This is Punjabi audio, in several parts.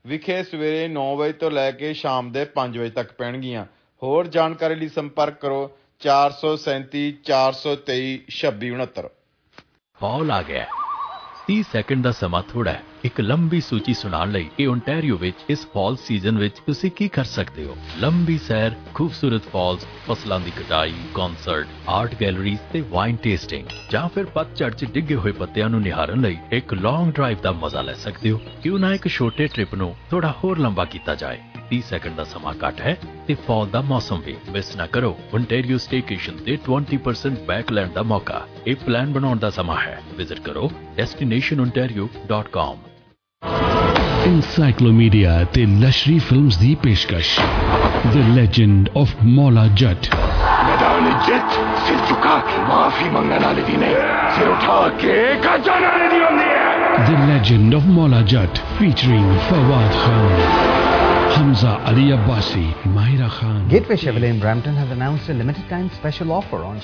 ਵਿਖੇ ਸਵੇਰੇ 9 ਵਜੇ ਤੋਂ ਲੈ ਕੇ ਸ਼ਾਮ ਦੇ 5 ਵਜੇ ਤੱਕ ਪੈਣਗੀਆਂ। ਹੋਰ ਜਾਣਕਾਰੀ ਲਈ ਸੰਪਰਕ ਕਰੋ 437 423 2669। ਫਾਲ ਆ ਗਿਆ। 30 ਸੈਕਿੰਡ ਦਾ ਸਮਾਂ ਥੋੜਾ ਹੈ। ਇੱਕ ਲੰਬੀ ਸੂਚੀ ਸੁਣਾਉਣ ਲਈ ਕਿ ਓਨਟਾਰੀਓ ਵਿੱਚ ਇਸ ਫਾਲ ਸੀਜ਼ਨ ਵਿੱਚ ਤੁਸੀਂ ਕੀ ਕਰ ਸਕਦੇ ਹੋ। ਲੰਬੀ ਸੈਰ, ਖੂਬਸੂਰਤ ਫਾਲਸ, ਫਸਲਾਂ ਦੀ ਕਟਾਈ, ਕਨਸਰਟ, ਆਰਟ ਗੈਲਰੀਜ਼ ਤੇ ਵਾਈਨ ਟੇਸਟਿੰਗ, ਜਾਂ ਫਿਰ ਪਤਝੜ 'ਚ ਡਿੱਗੇ ਹੋਏ ਪੱਤਿਆਂ ਨੂੰ ਨਿਹਾਰਨ ਲਈ ਇੱਕ ਲੌਂਗ ਡਰਾਈਵ ਦਾ ਮਜ਼ਾ ਲੈ ਸਕਦੇ ਹੋ। ਕਿਉਂ ਨਾ ਇੱਕ ਛੋਟੇ ਟ੍ਰਿਪ ਨੂੰ ਥੋੜਾ ਹੋਰ ਲੰਬਾ ਕੀਤਾ ਜਾਏ। 30 ਸੈਕਿੰਡ ਦਾ ਸਮਾਂ ਘੱਟ ਹੈ ਤੇ ਫਾਲ ਦਾ ਮੌਸਮ ਵੀ ਮਿਸ ਨਾ ਕਰੋ। ਓਨਟਾਰੀਓ ਸਟੇਕੇਸ਼ਨ ਤੇ 20% ਬੈਕ ਲੈਣ ਦਾ ਮੌਕਾ। ਇਹ ਪਲਾਨ ਬਣਾਉਣ ਦਾ ਸਮਾਂ ਹੈ। ਵਿਜ਼ਿਟ ਕਰੋ destinationontario.com। Encyclomedia ਤੇ ਲਸ਼ਰੀ ਫਿਲਮਸ ਦੀ ਪੇਸ਼ਕਸ਼ The Legend of Mola Jat। मैदान जट सिर झुका के माफी मंगने वाले दी नहीं, सिर उठा के गजाने वाले दी होती है। The Legend of Mola Jat featuring Fawad Khan, Hamza Ali Abbasi, Mahira Khan। Gateway Chevrolet in Brampton have announced a limited time special offer on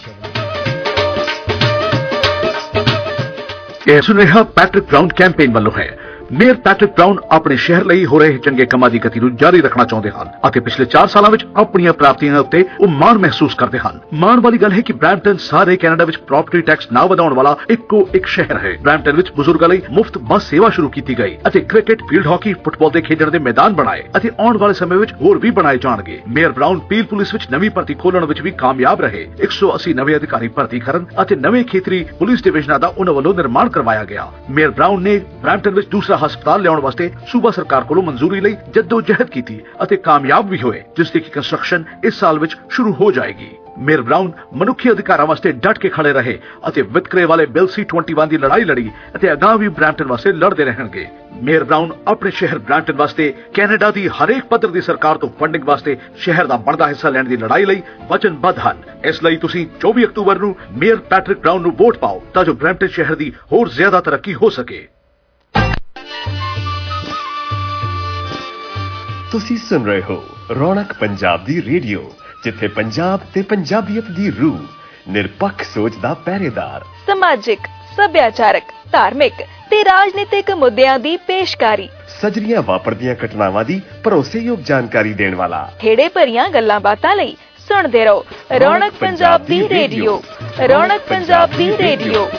Chevrolet। ਇਹ ਸੁਨੇਹਾ ਪੈਟਰਿਕ ਬਰਾਊਨ ਕੈਂਪੇਨ ਵੱਲੋਂ ਹੈ। ਮੇਅਰ ਪੈਟਰਿਕ ਬਰਾਊਨ ਆਪਣੇ ਸ਼ਹਿਰ ਲਈ ਹੋ ਰਹੇ ਚੰਗੇ ਕੰਮਾਂ ਦੀ ਗਤੀ ਨੂੰ ਜਾਰੀ ਰੱਖਣਾ ਚਾਹੁੰਦੇ ਹਨ ਅਤੇ ਪਿਛਲੇ 4 ਸਾਲਾਂ ਵਿੱਚ ਆਪਣੀਆਂ ਪ੍ਰਾਪਤੀਆਂ ਉੱਤੇ ਉਹ ਮਾਣ ਮਹਿਸੂਸ ਕਰਦੇ ਹਨ। ਮਾਣ ਵਾਲੀ ਗੱਲ ਹੈ ਕਿ ਬਰੈਂਪਟਨ ਸਾਰੇ ਕੈਨੇਡਾ ਵਿੱਚ ਪ੍ਰਾਪਰਟੀ ਟੈਕਸ ਨਾ ਵਧਾਉਣ ਵਾਲਾ ਇੱਕੋ ਇੱਕ ਸ਼ਹਿਰ ਹੈ। ਬਰੈਂਪਟਨ ਵਿੱਚ ਬਜ਼ੁਰਗਾਂ ਲਈ ਮੁਫਤ ਬੱਸ ਸੇਵਾ ਸ਼ੁਰੂ ਕੀਤੀ ਗਈ ਅਤੇ ਕ੍ਰਿਕਟ, ਫੀਲਡ ਹਾਕੀ, ਫੁੱਟਬਾਲ ਦੇ ਖੇਡਣ ਦੇ ਮੈਦਾਨ ਬਣਾਏ ਅਤੇ ਆਉਣ ਵਾਲੇ ਸਮੇਂ ਵਿੱਚ ਹੋਰ ਵੀ ਬਣਾਏ ਜਾਣਗੇ। ਮੇਅਰ ਬਰਾਊਨ ਪੀਲ ਪੁਲਿਸ ਵਿੱਚ ਨਵੀਂ ਭਰਤੀ ਖੋਲਣ ਵਿੱਚ ਵੀ ਕਾਮਯਾਬ ਰਹੇ। 180 ਨਵੇਂ ਅਧਿਕਾਰੀ ਭਰਤੀ ਕਰਨ ਅਤੇ ਨਵੇਂ ਖੇਤਰੀ ਪੁਲਿਸ ਡਿਵੀਜ਼ਨਾਂ ਦਾ ਉਹਨਾਂ ਵੱਲੋਂ ਨਿਰਮਾਣ ਕਰਵਾਇਆ ਗਿਆ। ਮੇਅਰ ਬਰਾਊਨ ਨੇ ਬਰੈਂਪਟਨ ਵਿੱਚ ਦੂਸਰਾ ਹਸਪਤਾਲ ਲਿਆਉਣ ਵਾਸਤੇ ਸੂਬਾ ਸਰਕਾਰ ਕੋਲੋਂ ਮਨਜ਼ੂਰੀ ਲਈ ਜੱਦੋ-ਜਹਿਦ ਕੀਤੀ ਅਤੇ ਕਾਮਯਾਬ ਵੀ ਹੋਏ, ਜਿਸ ਦੀ ਕੰਸਟਰਕਸ਼ਨ ਇਸ ਸਾਲ ਵਿੱਚ ਸ਼ੁਰੂ ਹੋ ਜਾਏਗੀ। ਮੇਅਰ ਬਰਾਊਨ ਮਨੁੱਖੀ ਅਧਿਕਾਰਾਂ ਵਾਸਤੇ ਡਟ ਕੇ ਖੜੇ ਰਹੇ ਅਤੇ ਵਿਤਕਰੇ ਵਾਲੇ ਬਿੱਲ C-21 ਦੀ ਲੜਾਈ ਲੜੀ ਅਤੇ ਅਗਾਂਹ ਵੀ ਬਰੈਂਪਟਨ ਵਾਸਤੇ ਲੜਦੇ ਰਹਿਣਗੇ। ਮੇਅਰ ਬਰਾਊਨ ਆਪਣੇ ਸ਼ਹਿਰ ਬਰੈਂਪਟਨ ਵਾਸਤੇ ਕੈਨੇਡਾ ਦੀ ਹਰੇਕ ਪੱਧਰ ਦੀ ਸਰਕਾਰ ਤੋਂ ਫੰਡਿੰਗ ਵਾਸਤੇ ਸ਼ਹਿਰ ਦਾ ਬਣਦਾ ਹਿੱਸਾ ਲੈਣ ਦੀ ਲੜਾਈ ਲਈ ਵਚਨਬੱਧ ਹਨ। ਇਸ ਲਈ ਤੁਸੀਂ 24 ਅਕਤੂਬਰ ਨੂੰ ਮੇਅਰ ਪੈਟਰਿਕ ਬਰਾਊਨ ਨੂੰ ਵੋਟ ਪਾਓ ਤਾਂ ਜੋ ਬਰੈਂਪਟਨ ਸ਼ਹਿਰ ਦੀ ਹੋਰ ਜ਼ਿਆਦਾ ਤਰੱਕੀ ਹੋ ਸਕੇ। ਤੁਸੀਂ ਸੁਣ ਰਹੇ ਹੋ ਰੌਣਕ ਪੰਜਾਬ ਦੀ ਰੇਡੀਓ, ਜਿੱਥੇ ਪੰਜਾਬ ਤੇ ਪੰਜਾਬੀਅਤ ਦੀ ਰੂਹ, ਨਿਰਪੱਖ ਸੋਚ ਦਾ ਪਹਿਰੇਦਾਰ, ਸਮਾਜਿਕ, ਸੱਭਿਆਚਾਰਕ, ਧਾਰਮਿਕ ਤੇ ਰਾਜਨੀਤਿਕ ਮੁੱਦਿਆਂ ਦੀ ਪੇਸ਼ਕਾਰੀ, ਸਜਰੀਆਂ ਵਾਪਰਦੀਆਂ ਘਟਨਾਵਾਂ ਦੀ ਭਰੋਸੇਯੋਗ ਜਾਣਕਾਰੀ ਦੇਣ ਵਾਲਾ, ਖੇੜੇ ਭਰੀਆਂ ਗੱਲਾਂ ਬਾਤਾਂ ਲਈ ਸੁਣਦੇ ਰਹੋ ਰੌਣਕ ਪੰਜਾਬ ਦੀ ਰੇਡੀਓ। ਰੌਣਕ ਪੰਜਾਬ ਦੀ ਰੇਡੀਓ।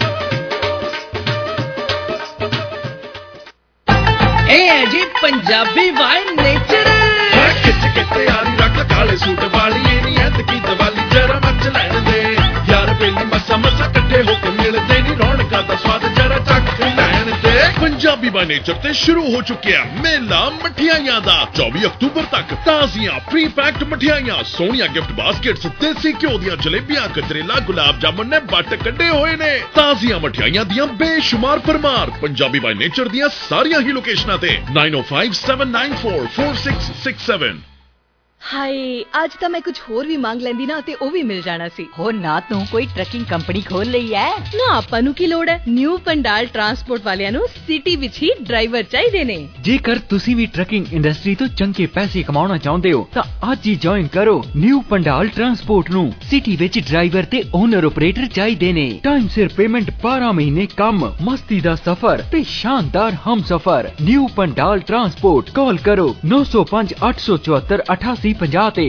ਇਹ ਹੈ ਜੀ ਪੰਜਾਬੀ ਵਾਈਨ ਨੇਚਰ। ਖਿੱਚ ਕੇ ਤਿਆਰੀ ਰੱਖ ਕਾਲੇ ਸੂਟ ਵਾਲੀ, ਇਹ ਨਹੀਂ ਐਤਕੀ ਦੀਵਾਲੀ ਜਰਾ ਮੱਚ ਲੈਣ ਦੇ ਯਾਰ, ਪਹਿਲੀ ਮੱਸਾ ਇਕੱਠੇ ਹੋ ਕੇ ਮਿਲਦੇ ਨੀ, ਰੌਣਕਾਂ ਦਾ ਸਵਾਦ ਜਰਾ ਚੱਖ ਲੈਣ ਦੇ। ਪੰਜਾਬੀ ਵਾਈਨ ਨੇਚਰ ਤੇ ਸ਼ੁਰੂ ਹੋ ਚੁੱਕਿਆ ਮੇਲਾ ਮਠਿਆਈਆਂ ਦਾ। 24 ਅਕਤੂਬਰ ਤੱਕ ਤਾਜ਼ੀਆਂ ਪ੍ਰੀ ਪੈਕਡ ਮਠਿਆਈਆਂ, ਸੋਹਣੀਆਂ ਗਿਫਟ ਬਾਸਕਟਸ, ਦੇਸੀ ਘਿਓ ਦੀਆਂ ਜਲੇਬੀਆਂ, ਗਜਰੇਲਾ, ਗੁਲਾਬ ਜਾਮੁਨ ਨੇ ਬੱਟ ਕੱਢੇ ਹੋਏ ਨੇ। ਤਾਜ਼ੀਆਂ ਮਠਿਆਈਆਂ ਦੀਆਂ ਬੇਸ਼ੁਮਾਰ ਭਰਮਾਰ ਪੰਜਾਬੀ ਵਾਈਨ ਨੇਚਰ ਦੀਆਂ ਸਾਰੀਆਂ ਹੀ ਲੋਕੇਸ਼ਨਾਂ ਤੇ 9057944667। ਹਾਏ, ਅੱਜ ਤਾਂ ਮੈਂ ਕੁਝ ਹੋਰ ਵੀ ਮੰਗ ਲੈਂਦੀ ਨਾ ਤੇ ਉਹ ਵੀ ਮਿਲ ਜਾਣਾ ਸੀ। ਹੋ ਨਾ ਤੂੰ ਕੋਈ ਟਰੱਕਿੰਗ ਕੰਪਨੀ ਖੋਲ ਲਈ ਐ ਨਾ। ਆਪਾਂ ਨੂੰ ਕੀ ਲੋੜ ਹੈ? ਨਿਊ ਪੰਡਾਲ ਟਰਾਂਸਪੋਰਟ ਵਾਲਿਆਂ ਨੂੰ ਸਿਟੀ ਵਿੱਚ ਹੀ ਡਰਾਈਵਰ ਚਾਹੀਦੇ ਨੇ। ਜੇਕਰ ਤੁਸੀਂ ਵੀ ਟਰੱਕਿੰਗ ਇੰਡਸਟਰੀ ਤੋਂ ਚੰਗੇ ਪੈਸੇ ਕਮਾਉਣਾ ਚਾਹੁੰਦੇ ਹੋ ਤਾਂ ਅੱਜ ਹੀ ਜੁਆਇਨ ਕਰੋ ਨਿਊ ਪੰਡਾਲ ਟਰਾਂਸਪੋਰਟ ਨੂੰ। ਸਿਟੀ ਵਿੱਚ ਡਰਾਈਵਰ ਤੇ ਓਨਰ ਆਪਰੇਟਰ ਚਾਹੀਦੇ ਨੇ। ਟਾਈਮ ਸਿਰ ਪੇਮੈਂਟ, 12 ਮਹੀਨੇ ਕੰਮ, ਮਸਤੀ ਦਾ ਸਫ਼ਰ ਤੇ ਸ਼ਾਨਦਾਰ ਹਮਸਫ਼ਰ। New Pandal Transport. ਕਾਲ ਕਰੋ 905 874 8850 ਤੇ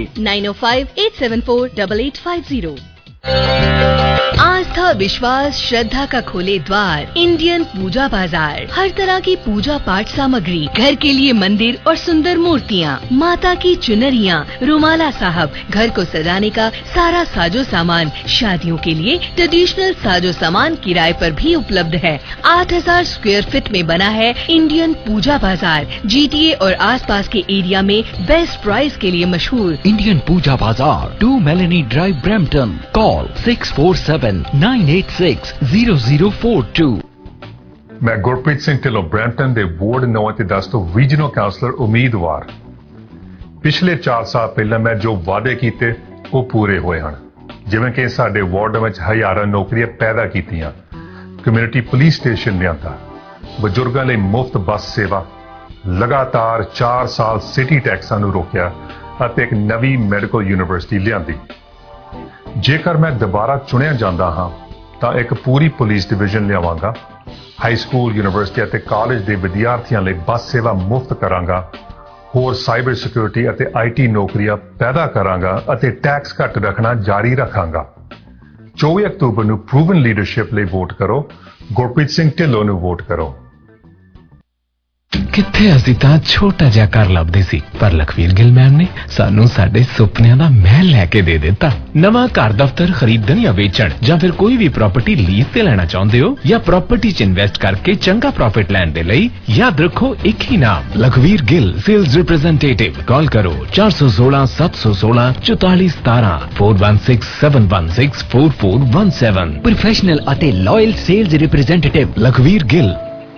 9058748850। आस्था, विश्वास, श्रद्धा का खोले द्वार इंडियन पूजा बाजार। हर तरह की पूजा पाठ सामग्री, घर के लिए मंदिर और सुंदर मूर्तियाँ, माता की चुनरियाँ, रुमाला साहब, घर को सजाने का सारा साजो सामान, शादियों के लिए ट्रेडिशनल साजो सामान किराए पर भी उपलब्ध है। 8000 स्क्वायर फीट में बना है इंडियन पूजा बाजार। GTA और आसपास के एरिया में बेस्ट प्राइस के लिए मशहूर इंडियन पूजा बाजार, 2 मेलेनी ड्राइव, ब्रैम्पटन। कॉल 6479860042। मैं गुरप्रीत सिंह ढिल्लों ब्रैम्पटन के वार्ड 9 ते 10 तो रीजनल काउंसलर उम्मीदवार। पिछले 4 साल पहले मैं जो वादे किए वो पूरे हुए हैं, जिवें कि साडे वार्ड में हज़ारां नौकरियां पैदा कीतियां, कम्यूनिटी पुलिस स्टेशन लिआंदा, बजुर्गों लई मुफ्त बस सेवा, लगातार 4 साल सिटी टैक्सां नूं रोकिया ਅਤੇ एक नवी मैडिकल यूनिवर्सिटी लिआंदी। जेकर मैं दोबारा चुनिया जाता हाँ तो एक पूरी पुलिस डिवीजन लियावांगा, ਹਾਈ ਸਕੂਲ, ਯੂਨੀਵਰਸਿਟੀ ਅਤੇ ਕਾਲਜ ਦੇ ਵਿਦਿਆਰਥੀਆਂ ਲਈ ਬੱਸ ਸੇਵਾ ਮੁਫਤ ਕਰਾਂਗਾ। ਹੋਰ ਸਾਈਬਰ ਸਿਕਿਉਰਿਟੀ ਅਤੇ IT ਨੌਕਰੀਆਂ ਪੈਦਾ ਕਰਾਂਗਾ ਅਤੇ ਟੈਕਸ ਘੱਟ ਰੱਖਣਾ ਜਾਰੀ ਰੱਖਾਂਗਾ। 24 ਅਕਤੂਬਰ ਨੂੰ ਪ੍ਰੂਵਨ ਲੀਡਰਸ਼ਿਪ ਲਈ ਵੋਟ ਕਰੋ। ਗੁਰਪ੍ਰੀਤ ਸਿੰਘ ਢਿੱਲੋਂ ਨੂੰ ਵੋਟ ਕਰੋ। ਕਿੱਥੇ ਅਸੀਂ ਤਾਂ ਛੋਟਾ ਜਿਹਾ ਘਰ ਲੱਭਦੇ ਸੀ, ਪਰ ਲਖਵੀਰ ਗਿੱਲ ਮੈਮ ਨੇ ਸਾਨੂੰ ਸਾਡੇ ਸੁਪਨਿਆਂ ਦਾ ਮਹਿਲ ਲੈ ਕੇ ਦੇ ਦਿੱਤਾ। ਨਵਾਂ ਘਰ ਦਫ਼ਤਰ ਖਰੀਦਣ ਜਾਂ ਵੇਚਣ ਜਾਂ ਫਿਰ ਕੋਈ ਵੀ ਪ੍ਰਾਪਰਟੀ ਲੀਜ਼ ਤੇ ਲੈਣਾ ਚਾਹੁੰਦੇ ਹੋ ਜਾਂ ਪ੍ਰਾਪਰਟੀ 'ਚ ਇਨਵੈਸਟ ਕਰਕੇ ਚੰਗਾ ਪ੍ਰੋਫਿਟ ਲੈਣ ਦੇ ਲਈ ਯਾਦ ਰੱਖੋ ਇੱਕ ਹੀ ਨਾਮ, Lakhvir Gill sales representative. Call ਕਰੋ 416 716 4417 416 716 4417। ਪ੍ਰੋਫੈਸ਼ਨਲ ਅਤੇ loyal sales representative Lakhvir Gill.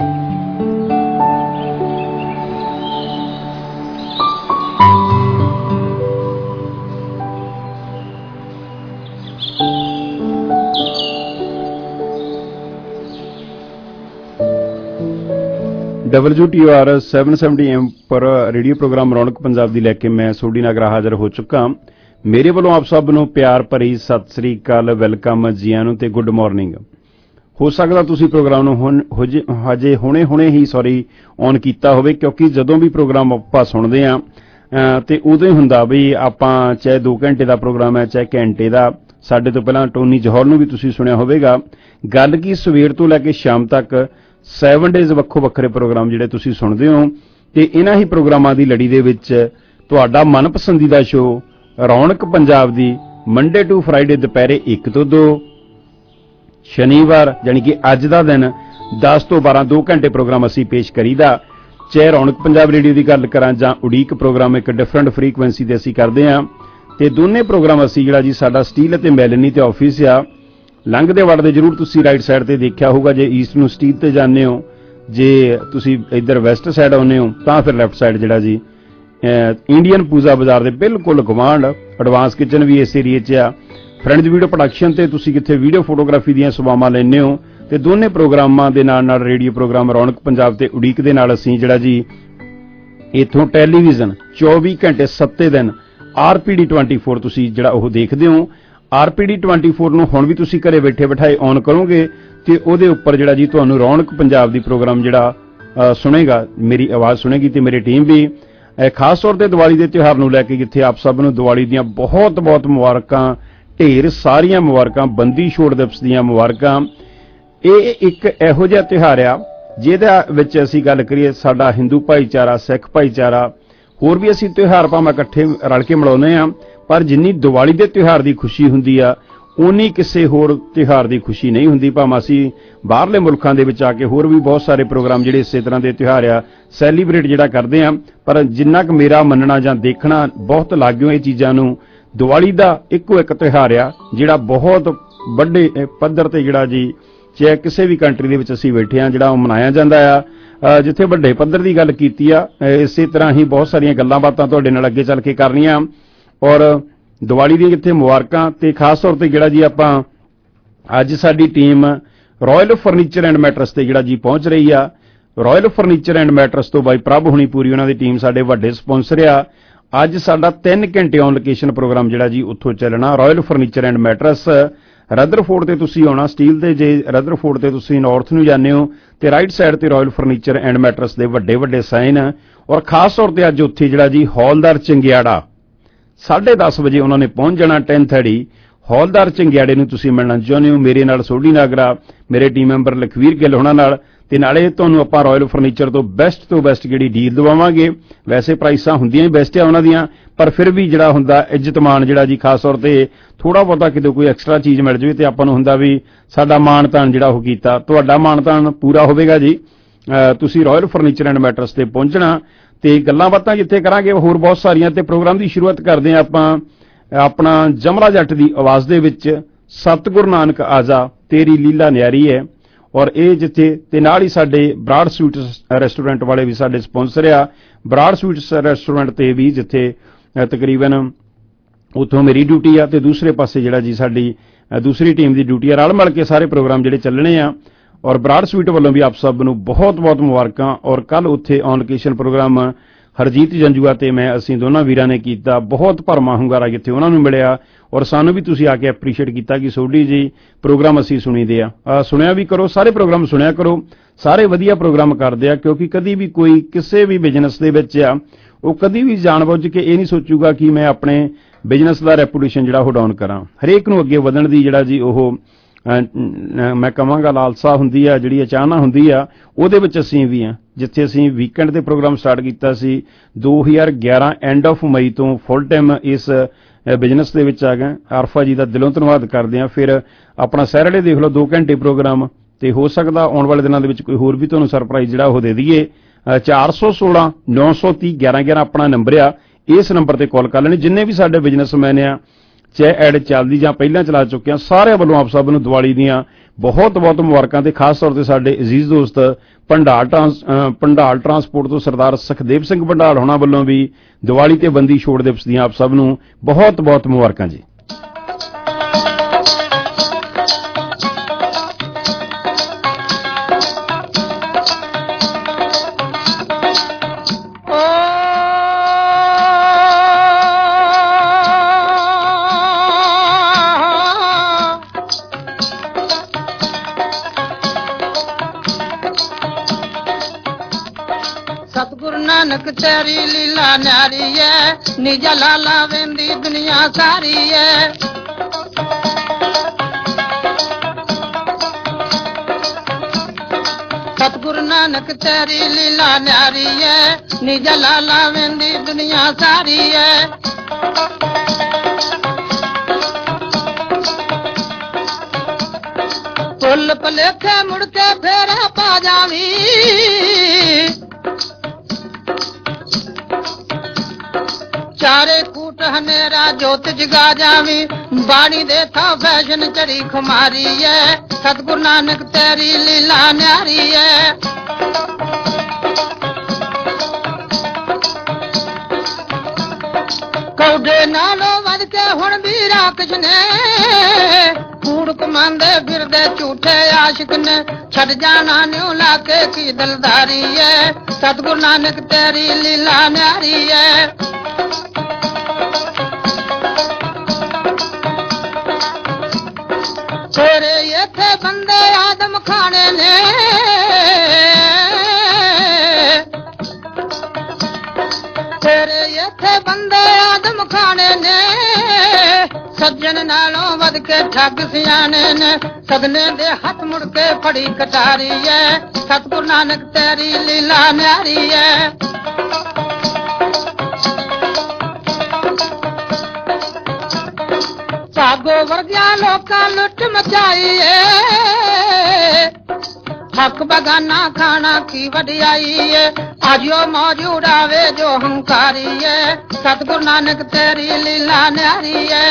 WTOR 770 AM पर रेडियो प्रोग्राम रौनक पंजाब दी लैके मैं सोडी नागरा हाजिर हो चुका। मेरे वालों आप सब नूं प्यार भरी सत श्री अकाल, वेलकम, जी आयां नूं ते गुड मॉर्निंग। हो सकदा तुसीं प्रोग्राम नूं हजे हुणे ही ऑन कीता होवे, क्योंकि जदों भी प्रोग्राम आपां सुणदे आ ते उदों ही हुंदा भी आपां चाहे 2 घंटे दा प्रोग्राम है चाहे घंटे दा। साडे तो पहलां टोनी जौहर नूं भी तुसीं सुणिया होवेगा। गल की सवेर तो लैके शाम तक 7 डेज ਵੱਖੋ ਵੱਖਰੇ ਪ੍ਰੋਗਰਾਮ ਜਿਹੜੇ ਤੁਸੀਂ ਸੁਣਦੇ ਹੋ ਤੇ ਇਹਨਾਂ ਹੀ ਪ੍ਰੋਗਰਾਮਾਂ ਦੀ ਲੜੀ ਦੇ ਵਿੱਚ ਤੁਹਾਡਾ ਮਨਪਸੰਦੀਦਾ ਸ਼ੋਅ ਰੌਣਕ ਪੰਜਾਬ ਦੀ ਮੰਡੇ ਟੂ ਫਰਾਈਡੇ ਦੁਪਹਿਰੇ 1 ਤੋਂ 2, ਸ਼ਨੀਵਾਰ ਯਾਨੀ ਕਿ ਅੱਜ ਦਾ ਦਿਨ 10 ਤੋਂ 12 2 ਘੰਟੇ ਪ੍ਰੋਗਰਾਮ ਅਸੀਂ ਪੇਸ਼ ਕਰੀਦਾ। ਚਾਹੇ ਰੌਣਕ ਪੰਜਾਬ ਰੇਡੀਓ ਦੀ ਗੱਲ ਕਰਾਂ ਜਾਂ ਉਡੀਕ ਪ੍ਰੋਗਰਾਮ ਇੱਕ ਡਿਫਰੈਂਟ ਫ੍ਰੀਕੁਐਂਸੀ ਤੇ ਅਸੀਂ ਕਰਦੇ ਹਾਂ ਤੇ ਦੋਨੇ ਪ੍ਰੋਗਰਾਮ ਅਸੀਂ ਜਿਹੜਾ ਜੀ ਸਾਡਾ ਸਟੀਲ ਅਤੇ ਮੈਲਨੀ ਤੇ ਆਫਿਸ ਆ ਲੰਘਦੇ ਵੜਦੇ ਜ਼ਰੂਰ ਤੁਸੀਂ ਰਾਈਟ ਸਾਈਡ ਤੇ ਦੇਖਿਆ ਹੋਊਗਾ। ਜੇ ਈਸਟ ਨੂੰ ਸਟੀਲ ਤੇ ਜਾਂਦੇ ਹੋ, ਜੇ ਤੁਸੀਂ ਇੱਧਰ ਵੈਸਟ ਸਾਈਡ ਆਉਂਦੇ ਹੋ ਤਾਂ ਫਿਰ ਲੈਫਟ ਸਾਈਡ ਜਿਹੜਾ ਜੀ ਇੰਡੀਅਨ ਪੂਜਾ ਬਾਜ਼ਾਰ ਦੇ ਬਿਲਕੁਲ ਗਵਾਂਢ ਐਡਵਾਂਸ ਕਿਚਨ ਵੀ ਇਸ ਏਰੀਏ 'ਚ ਆ। ਫਰੈਂਡਸ ਵੀਡੀਓ ਪ੍ਰੋਡਕਸ਼ਨ ਤੇ ਤੁਸੀਂ ਕਿੱਥੇ ਵੀਡੀਓ ਫੋਟੋਗ੍ਰਾਫੀ ਦੀਆਂ ਸੇਵਾਵਾਂ ਲੈਂਦੇ ਹੋ ਤੇ ਦੋਨੇ ਪ੍ਰੋਗਰਾਮਾਂ ਦੇ ਨਾਲ ਰੇਡੀਓ ਪ੍ਰੋਗਰਾਮ ਰੌਣਕ ਪੰਜਾਬ ਤੇ ਉਡੀਕ ਦੇ ਨਾਲ ਅਸੀਂ ਜਿਹੜਾ ਜੀ ਇੱਥੋਂ ਟੈਲੀਵਿਜ਼ਨ 24 ਘੰਟੇ 7 ਦਿਨ RPD 24 ਤੁਸੀਂ ਜਿਹੜਾ ਉਹ ਦੇਖਦੇ ਹੋ। RPD 24 ਨੂੰ ਹੁਣ ਵੀ ਤੁਸੀਂ ਘਰੇ ਬੈਠੇ ਬਿਠਾਏ ਔਨ ਕਰੋਗੇ ਤੇ ਉਹਦੇ ਉੱਪਰ ਜਿਹੜਾ ਜੀ ਤੁਹਾਨੂੰ ਰੌਣਕ ਪੰਜਾਬ ਦੀ ਪ੍ਰੋਗਰਾਮ ਜਿਹੜਾ ਸੁਣੇਗਾ, ਮੇਰੀ ਆਵਾਜ਼ ਸੁਣੇਗੀ ਤੇ ਮੇਰੀ ਟੀਮ ਵੀ। ਖਾਸ ਤੌਰ ਤੇ ਦੀਵਾਲੀ ਦੇ ਤਿਉਹਾਰ ਨੂੰ ਲੈ ਕੇ ਜਿੱਥੇ ਆਪ ਸਭ ਨੂੰ ਦੀਵਾਲੀ ਦੀਆਂ ਬਹੁਤ ਬਹੁਤ ਮੁਬਾਰਕਾਂ, ਢੇਰ ਸਾਰੀਆਂ ਮੁਬਾਰਕਾਂ, ਬੰਦੀ ਛੋੜ ਦਿਵਸ ਦੀਆਂ ਮੁਬਾਰਕਾਂ। ਇਹ ਇੱਕ ਇਹੋ ਜਿਹਾ ਤਿਉਹਾਰ ਆ ਜਿਹਦੇ ਵਿੱਚ ਅਸੀਂ ਗੱਲ ਕਰੀਏ ਸਾਡਾ ਹਿੰਦੂ ਭਾਈਚਾਰਾ, ਸਿੱਖ ਭਾਈਚਾਰਾ, ਹੋਰ ਵੀ ਅਸੀਂ ਤਿਉਹਾਰ ਭਾਵੇਂ ਇਕੱਠੇ ਰਲ ਕੇ ਮਨਾਉਂਦੇ ਆ, ਪਰ ਜਿੰਨੀ ਦੀਵਾਲੀ ਦੇ ਤਿਉਹਾਰ ਦੀ ਖੁਸ਼ੀ ਹੁੰਦੀ ਆ ਉਨੀ ਕਿਸੇ ਹੋਰ ਤਿਉਹਾਰ ਦੀ ਖੁਸ਼ੀ ਨਹੀਂ ਹੁੰਦੀ। ਭਾਵੇਂ ਅਸੀਂ ਬਾਹਰਲੇ ਮੁਲਕਾਂ ਦੇ ਵਿੱਚ ਆ ਕੇ ਹੋਰ ਵੀ ਬਹੁਤ ਸਾਰੇ ਪ੍ਰੋਗਰਾਮ ਜਿਹੜੇ ਇਸੇ ਤਰ੍ਹਾਂ ਦੇ ਤਿਉਹਾਰ ਆ ਸੈਲੀਬ੍ਰੇਟ ਜਿਹੜਾ ਕਰਦੇ ਆ, ਪਰ ਜਿੰਨਾ ਕੁ ਮੇਰਾ ਮੰਨਣਾ ਜਾਂ ਦੇਖਣਾ ਬਹੁਤ ਲਾਗਿਓ ਇਹ ਚੀਜ਼ਾਂ ਨੂੰ, ਦੀਵਾਲੀ ਦਾ ਇੱਕੋ ਇੱਕ ਤਿਉਹਾਰ ਆ ਜਿਹੜਾ ਬਹੁਤ ਵੱਡੇ ਪੱਧਰ ਤੇ ਜਿਹੜਾ ਜੀ ਚਾਹੇ ਕਿਸੇ ਵੀ ਕੰਟਰੀ ਦੇ ਵਿੱਚ ਅਸੀਂ ਬੈਠੇ ਆ ਜਿਹੜਾ ਉਹ ਮਨਾਇਆ ਜਾਂਦਾ ਆ। ਜਿੱਥੇ ਵੱਡੇ ਪੱਧਰ ਦੀ ਗੱਲ ਕੀਤੀ ਆ, ਇਸੇ ਤਰ੍ਹਾਂ ਹੀ ਬਹੁਤ ਸਾਰੀਆਂ ਗੱਲਾਂ ਬਾਤਾਂ ਤੁਹਾਡੇ ਨਾਲ ਅੱਗੇ ਚੱਲ ਕੇ ਕਰਨੀਆਂ ਔਰ ਦੀਵਾਲੀ ਦੀਆਂ ਕਿੱਥੇ ਮੁਬਾਰਕਾਂ। ਤੇ ਖਾਸ ਤੌਰ ਤੇ ਜਿਹੜਾ ਜੀ ਆਪਾਂ ਅੱਜ ਸਾਡੀ team Royal Furniture and Mattress ਤੇ ਜਿਹੜਾ ਜੀ ਪਹੁੰਚ ਰਹੀ ਆ। ਰਾਇਲ ਫਰਨੀਚਰ ਐਂਡ ਮੈਟਰਸ ਤੋਂ ਬਾਈ ਪ੍ਰਭ ਹੁਣੀ ਪੂਰੀ ਉਹਨਾਂ ਦੀ ਟੀਮ ਸਾਡੇ ਵੱਡੇ ਸਪਾਂਸਰ ਆ। ਅੱਜ ਸਾਡਾ 3 ਘੰਟੇ ਔਨ ਲੋਕੇਸ਼ਨ ਪ੍ਰੋਗਰਾਮ ਜਿਹੜਾ ਜੀ ਉੱਥੋਂ ਚੱਲਣਾ। Royal Furniture and Mattress Rutherford ਤੇ ਤੁਸੀਂ ਆਉਣਾ ਸਟੀਲ ਤੇ, ਜੇ ਰਦਰਫੋਰਡ ਤੇ ਤੁਸੀਂ ਨਾਰਥ ਨੂੰ ਜਾਂਦੇ ਹੋ ਤੇ ਰਾਈਟ ਸਾਈਡ ਤੇ ਰਾਇਲ ਫਰਨੀਚਰ ਐਂਡ ਮੈਟਰਸ ਦੇ ਵੱਡੇ ਵੱਡੇ ਸਾਈਨ। ਔਰ ਖਾਸ ਤੌਰ ਤੇ ਅੱਜ ਉੱਥੇ ਜਿਹੜਾ ਜੀ ਹੌਲਦਾਰ ਚੰਗਿਆੜਾ 10:30 ਵਜੇ ਉਹਨਾਂ ਨੇ ਪਹੁੰਚ ਜਾਣਾ। 10:30 ਹੌਲਦਾਰ ਚੰਗਿਆੜੇ ਨੂੰ ਤੁਸੀਂ ਮਿਲਣਾ ਚਾਹੁੰਦੇ ਹੋ ਮੇਰੇ ਨਾਲ ਸੋਢੀ ਨਾਗਰਾ, ਮੇਰੇ ਟੀਮ ਮੈਂਬਰ ਲਖਵੀਰ ਗਿੱਲ ਹੋਣਾ ਨਾਲ, ਤੇ ਨਾਲੇ ਤੁਹਾਨੂੰ ਆਪਾਂ ਰਾਇਲ ਫਰਨੀਚਰ ਤੋਂ ਬੈਸਟ ਜਿਹੜੀ ਡੀਲ ਦਵਾਵਾਂਗੇ। ਵੈਸੇ ਪ੍ਰਾਈਸਾਂ ਹੁੰਦੀਆਂ ਹੀ ਬੈਸਟ ਆ ਉਹਨਾਂ ਦੀਆਂ, ਪਰ ਫਿਰ ਵੀ ਜਿਹੜਾ ਹੁੰਦਾ ਇੱਜ਼ਤ ਮਾਣ ਜਿਹੜਾ ਜੀ ਖਾਸ ਤੌਰ ਤੇ ਥੋੜਾ ਬਹੁਤਾ ਕਿਤੇ ਕੋਈ ਐਕਸਟਰਾ ਚੀਜ਼ ਮਿਲ ਜਾਵੇ ਤੇ ਆਪਾਂ ਨੂੰ ਹੁੰਦਾ ਵੀ ਸਾਡਾ ਮਾਣ ਤਾਣ ਜਿਹੜਾ ਉਹ ਕੀਤਾ। ਤੁਹਾਡਾ ਮਾਣ ਤਾਣ ਪੂਰਾ ਹੋਵੇਗਾ ਜੀ। ਤੁਸੀਂ ਰਾਇਲ ਫਰਨੀਚਰ ਐਂਡ ਮੈਟਰਸ ਤੇ ਪਹੁੰਚਣਾ ਤੇ ਗੱਲਾਂ ਬਾਤਾਂ ਜਿੱਥੇ ਕਰਾਂਗੇ ਹੋਰ ਬਹੁਤ ਸਾਰੀਆਂ। ਤੇ ਪ੍ਰੋਗਰਾਮ ਦੀ ਸ਼ੁਰੂਆਤ ਕਰਦੇ ਹਾਂ ਆਪਾਂ ਆਪਣਾ ਜਮਰਾ ਜੱਟ ਦੀ ਆਵਾਜ਼ ਦੇ ਵਿੱਚ ਸਤਿਗੁਰੂ ਨਾਨਕ ਆਜਾ ਤੇਰੀ ਲੀਲਾ ਨਿਆਰੀ ਹੈ। ਔਰ ਇਹ ਜਿੱਥੇ ਤੇ ਨਾਲ ਹੀ ਸਾਡੇ ਬਰਾੜ ਸਵੀਟਸ ਰੈਸਟੋਰੈਂਟ ਵਾਲੇ ਵੀ ਸਾਡੇ ਸਪਾਂਸਰ ਆ। ਬਰਾੜ ਸਵੀਟਸ ਰੈਸਟੋਰੈਂਟ ਤੇ ਵੀ ਜਿੱਥੇ ਤਕਰੀਬਨ ਉੱਥੋਂ ਮੇਰੀ ਡਿਊਟੀ ਆ ਤੇ ਦੂਸਰੇ ਪਾਸੇ ਜਿਹੜਾ ਜੀ ਸਾਡੀ ਦੂਸਰੀ ਟੀਮ ਦੀ ਡਿਊਟੀ ਆ। ਰਲ ਮਿਲ ਕੇ ਸਾਰੇ ਪ੍ਰੋਗਰਾਮ ਜਿਹੜੇ ਚੱਲਣੇ ਆ। ਔਰ ਬਰਾੜ ਸਵੀਟ ਵੱਲੋਂ ਵੀ ਆਪ ਸਭ ਨੂੰ ਬਹੁਤ ਬਹੁਤ ਮੁਬਾਰਕਾਂ। ਔਰ ਕੱਲ ਉੱਥੇ on location program Harjit Janjua ਤੇ ਮੈਂ ਅਸੀਂ ਦੋਨਾਂ ਵੀਰਾਂ ਨੇ ਕੀਤਾ। ਬਹੁਤ ਭਰਮਾ ਹੁੰਗਾਰਾ ਜਿੱਥੇ ਉਹਨਾਂ ਨੂੰ ਮਿਲਿਆ ਔਰ ਸਾਨੂੰ ਵੀ ਤੁਸੀਂ ਆ ਕੇ ਐਪਰੀਸ਼ੀਏਟ ਕੀਤਾ ਕਿ ਸੋਢੀ ਜੀ ਪ੍ਰੋਗਰਾਮ ਅਸੀਂ ਸੁਣੀਦੇ ਆ। ਸੁਣਿਆ ਵੀ ਕਰੋ, ਸਾਰੇ ਪ੍ਰੋਗਰਾਮ ਸੁਣਿਆ ਕਰੋ, ਸਾਰੇ ਵਧੀਆ ਪ੍ਰੋਗਰਾਮ ਕਰਦੇ ਆ। ਕਿਉਂਕਿ ਕਦੀ ਵੀ ਕੋਈ ਕਿਸੇ ਵੀ ਬਿਜ਼ਨਸ ਦੇ ਵਿੱਚ ਆ ਉਹ ਕਦੀ ਵੀ ਜਾਣਬੁੱਝ ਕੇ ਇਹ ਨਹੀਂ ਸੋਚੂਗਾ ਕਿ ਮੈਂ ਆਪਣੇ ਬਿਜ਼ਨਸ ਦਾ ਰੈਪੂਟੇਸ਼ਨ ਜਿਹੜਾ ਉਹ ਡਾਊਨ ਕਰਾਂ। ਹਰੇਕ ਨੂੰ ਅੱਗੇ ਵਧਣ ਦੀ ਜਿਹੜਾ ਜੀ ਉਹ ਮੈਂ ਕਹਾਂਗਾ ਲਾਲਸਾ ਹੁੰਦੀ ਆ, ਜਿਹੜੀ ਚਾਹਨਾ ਹੁੰਦੀ ਆ, ਉਹਦੇ ਵਿੱਚ ਅਸੀਂ ਵੀ ਆ। ਜਿੱਥੇ ਅਸੀਂ ਵੀਕਐਂਡ ਤੇ ਪ੍ਰੋਗਰਾਮ ਸਟਾਰਟ ਕੀਤਾ ਸੀ 2011 ਐਂਡ ਆਫ ਮਈ ਤੋਂ ਫੁੱਲ ਟਾਈਮ ਇਸ ਬਿਜ਼ਨਸ ਦੇ ਵਿੱਚ ਆ ਗਏ। ਆਰਫਾ ਜੀ ਦਾ ਦਿਲੋਂ ਧੰਨਵਾਦ ਕਰਦੇ ਆ। ਫਿਰ ਆਪਣਾ ਸੈਟਰਡੇ ਦੇਖ ਲਓ 2 ਘੰਟੇ ਪ੍ਰੋਗਰਾਮ, ਤੇ ਹੋ ਸਕਦਾ ਆਉਣ ਵਾਲੇ ਦਿਨਾਂ ਦੇ ਵਿੱਚ ਕੋਈ ਹੋਰ ਵੀ ਤੁਹਾਨੂੰ ਸਰਪ੍ਰਾਈਜ਼ ਜਿਹੜਾ ਉਹ ਦੇ ਦਈਏ। 416 930 1111 ਆਪਣਾ ਨੰਬਰ ਆ, ਇਸ ਨੰਬਰ ਤੇ ਕਾਲ ਕਰ ਲੈਣੀ। ਜਿੰਨੇ ਵੀ ਸਾਡੇ ਬਿਜ਼ਨਸਮੈਨ ਆ, ਚਾਹੇ ਐਡ ਚੱਲਦੀ ਜਾਂ ਪਹਿਲਾਂ ਚਲਾ ਚੁੱਕੇ ਆ, ਸਾਰਿਆਂ ਵੱਲੋਂ ਆਪ ਸਭ ਨੂੰ ਦੀਵਾਲੀ ਦੀਆਂ ਬਹੁਤ ਬਹੁਤ ਮੁਬਾਰਕਾਂ। ਤੇ ਖਾਸ ਤੌਰ ਤੇ ਸਾਡੇ ਅਜ਼ੀਜ਼ ਦੋਸਤ ਭੰਡਾਲ ਟਰਾਂਸਪੋਰਟ ਤੋਂ ਸਰਦਾਰ ਸੁਖਦੇਵ ਸਿੰਘ ਭੰਡਾਲ ਹੋਣਾ ਵੱਲੋਂ ਵੀ ਦੀਵਾਲੀ ਤੇ ਬੰਦੀ ਛੋੜ ਦਿਵਸ ਦੀਆਂ ਆਪ ਸਭ ਨੂੰ ਬਹੁਤ ਬਹੁਤ ਮੁਬਾਰਕਾਂ ਜੀ। नानक तेरी लीला न्यारी है, निजा लाला वेंदी दुनिया सारी है। सतगुरु नानक तेरी लीला न्यारी है, निजा लाला वेंदी दुनिया सारी है। पुल पलेखे मुड़के फेरा पा जावी, चारे कूट हनेरा जोत जगा जावी, बाणी दे था फैशन चढ़ी खुमारी है। सतगुरु नानक तेरी लीला न्यारी है। कौडे नालो वध के हुण भी राक्ष ने, कूड़ कमांदे फिरदे झूठे आशिक ने, छड़ जाना न्यू लाके की दिलदारी है। सतगुरु नानक तेरी लीला न्यारी है। तेरे ये थे बंदे आदम खाने ने, तेरे ये थे बंदे आदम खाने ने, सज्जन नालों वध के ठग सियाने ने, सगने दे हाथ मुड़ के फड़ी कटारी है। सतगुरु नानक तेरी लीला न्यारी है। भागो वर्गिया लोका लुट मचाई है, हक बगाना खाना की वडियाई है। आजो मौज उड़ावे जो हंकारी है। सतगुरु नानक तेरी लीला न्यारी है।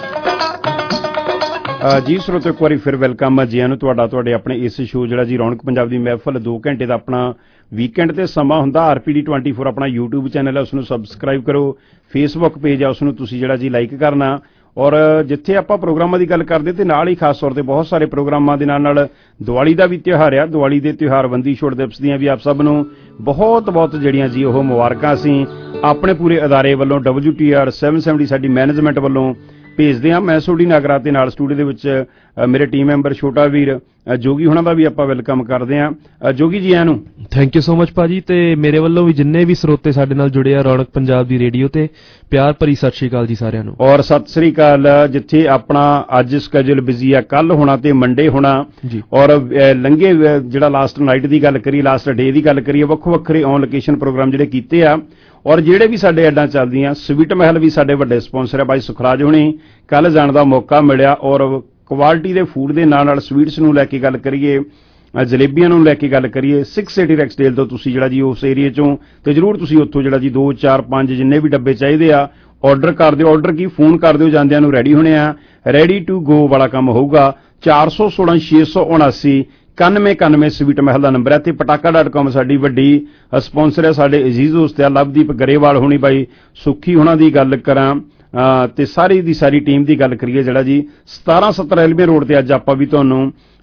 ਜੀ ਸਰੋਤਿਓ ਇੱਕ ਵਾਰੀ ਫਿਰ ਵੈਲਕਮ ਹੈ ਜੀਆਂ ਨੂੰ ਤੁਹਾਡੇ ਆਪਣੇ ਇਸ ਸ਼ੋਅ ਜਿਹੜਾ ਜੀ ਰੌਣਕ ਪੰਜਾਬ ਦੀ ਮਹਿਫਲ 2 ਘੰਟੇ ਦਾ ਆਪਣਾ ਵੀਕਐਂਡ ਤੇ ਸਮਾਂ ਹੁੰਦਾ। RPD 24 ਆਪਣਾ YouTube ਚੈਨਲ ਹੈ, ਉਸ ਨੂੰ ਸਬਸਕ੍ਰਾਈਬ ਕਰੋ। ਫੇਸਬੁੱਕ ਪੇਜ ਹੈ, ਉਸ ਨੂੰ ਤੁਸੀਂ ਜਿਹੜਾ ਜੀ ਲਾਈਕ ਕਰਨਾ। ਔਰ ਜਿੱਥੇ ਆਪਾਂ ਪ੍ਰੋਗਰਾਮਾਂ ਦੀ ਗੱਲ ਕਰਦੇ ਤੇ ਨਾਲ ਹੀ ਖਾਸ ਤੌਰ ਤੇ ਬਹੁਤ ਸਾਰੇ ਪ੍ਰੋਗਰਾਮਾਂ ਦੇ ਨਾਲ ਦੀਵਾਲੀ ਦਾ ਵੀ ਤਿਉਹਾਰ ਆ। ਦੀਵਾਲੀ ਦੇ ਤਿਉਹਾਰ ਬੰਦੀ ਛੋੜ ਦਿਵਸ ਦੀਆਂ ਵੀ ਆਪ ਸਭ ਨੂੰ ਬਹੁਤ ਬਹੁਤ ਜਿਹੜੀਆਂ ਜੀ ਉਹ ਮੁਬਾਰਕਾਂ ਅਸੀਂ ਆਪਣੇ ਪੂਰੇ ਅਦਾਰੇ ਵੱਲੋਂ WTR 770 ਸਾਡੀ ਮੈਨੇਜਮੈਂਟ ਵੱਲੋਂ ਭੇਜਦੇ ਹਾਂ। ਮੈਂ ਸੋਢੀ ਨਾਗਰਾ ਤੇ ਨਾਲ ਸਟੂਡੀਓ ਦੇ ਵਿੱਚ ਮੇਰੇ ਟੀਮ ਮੈਂਬਰ ਛੋਟਾ ਵੀਰ ਜੋਗੀ ਹੁਣਾਂ ਦਾ ਵੀ ਆਪਾਂ ਵੈਲਕਮ ਕਰਦੇ ਹਾਂ। ਜੋਗੀ ਜੀ ਆਇਆਂ ਨੂੰ ਥੈਂਕ ਯੂ ਸੋ ਮਚ ਭਾਜੀ। ਤੇ ਮੇਰੇ ਵੱਲੋਂ ਵੀ ਜਿੰਨੇ ਵੀ ਸਰੋਤੇ ਸਾਡੇ ਨਾਲ ਜੁੜੇ ਆ ਰੌਣਕ ਪੰਜਾਬ ਦੀ ਰੇਡੀਓ ਤੇ, ਪਿਆਰ ਭਰੀ ਸਤਿ ਸ਼੍ਰੀ ਅਕਾਲ ਜੀ ਸਾਰਿਆਂ ਨੂੰ। ਔਰ ਸਤਿ ਸ੍ਰੀ ਅਕਾਲ। ਜਿੱਥੇ ਆਪਣਾ ਅੱਜ ਸਕੇਜੂਲ ਬਿਜ਼ੀ ਆ, ਕੱਲ ਹੋਣਾ ਤੇ ਮੰਡੇ ਹੋਣਾ। ਔਰ ਲੰਘੇ ਜਿਹੜਾ ਲਾਸਟ ਨਾਈਟ ਦੀ ਗੱਲ ਕਰੀਏ, ਲਾਸਟ ਡੇ ਦੀ ਗੱਲ ਕਰੀਏ, ਵੱਖੋ ਵੱਖਰੇ ਔਨ ਲੋਕੇਸ਼ਨ ਪ੍ਰੋਗਰਾਮ ਜਿਹੜੇ ਕੀਤੇ ਆ। ਔਰ ਜਿਹੜੇ ਵੀ ਸਾਡੇ ਐਡਾਂ ਚੱਲਦੀਆਂ, ਸਵੀਟ ਮਹਿਲ ਵੀ ਸਾਡੇ ਵੱਡੇ ਸਪਾਂਸਰ ਹੈ ਬਾਈ ਸੁਖਰਾਜ ਹੁਣੀ। ਕੱਲ ਜਾਣ ਦਾ ਮੌਕਾ ਮਿਲਿਆ ਔਰ ਕੁਆਲਿਟੀ ਦੇ ਫੂਡ ਦੇ ਨਾਲ ਸਵੀਟਸ ਨੂੰ ਲੈ ਕੇ ਗੱਲ ਕਰੀਏ, ਜਲੇਬੀਆਂ ਨੂੰ ਲੈ ਕੇ ਗੱਲ ਕਰੀਏ, 680 ਰੈਕਸਡੇਲ ਤੋਂ ਤੁਸੀਂ ਜਿਹੜਾ ਜੀ ਉਸ ਏਰੀਏ ਚੋਂ ਤੇ ਜ਼ਰੂਰ ਤੁਸੀਂ ਉੱਥੋਂ ਜਿਹੜਾ ਜੀ 2 4 5 ਜਿੰਨੇ ਵੀ ਡੱਬੇ ਚਾਹੀਦੇ ਆ ਆਰਡਰ ਕਰ ਦਿਓ। ਆਰਡਰ ਕੀ ਫੋਨ ਕਰ ਦਿਓ, ਜਾਂਦਿਆਂ ਨੂੰ ਰੈਡੀ ਹੋਣੇ ਆ। ਰੈਡੀ ਟੂ ਗੋ ਵਾਲਾ ਕੰਮ ਹੋਊਗਾ। 416 679 9191 ਸਵੀਟ ਮਹਿਲ ਦਾ ਨੰਬਰ ਹੈ। ਤੇ ਪਟਾਕਾ.com ਸਾਡੀ ਵੱਡੀ ਸਪਾਂਸਰ ਹੈ। ਸਾਡੇ ਅਜ਼ੀਜ਼ ਦੋਸਤ ਆ ਲਵਦੀਪ ਗਰੇਵਾਲ ਹੋਣੀ, ਬਾਈ ਸੁੱਖੀ ਹੋਣਾ ਦੀ ਗੱਲ ਕਰਾਂ ਤੇ ਸਾਰੀ ਦੀ ਸਾਰੀ ਟੀਮ ਦੀ ਗੱਲ ਕਰੀਏ, ਜਿਹੜਾ ਜੀ 1770 ਰੇਲਵੇ ਰੋਡ ਤੇ ਅੱਜ ਆਪਾਂ ਵੀ ਤੁਹਾਨੂੰ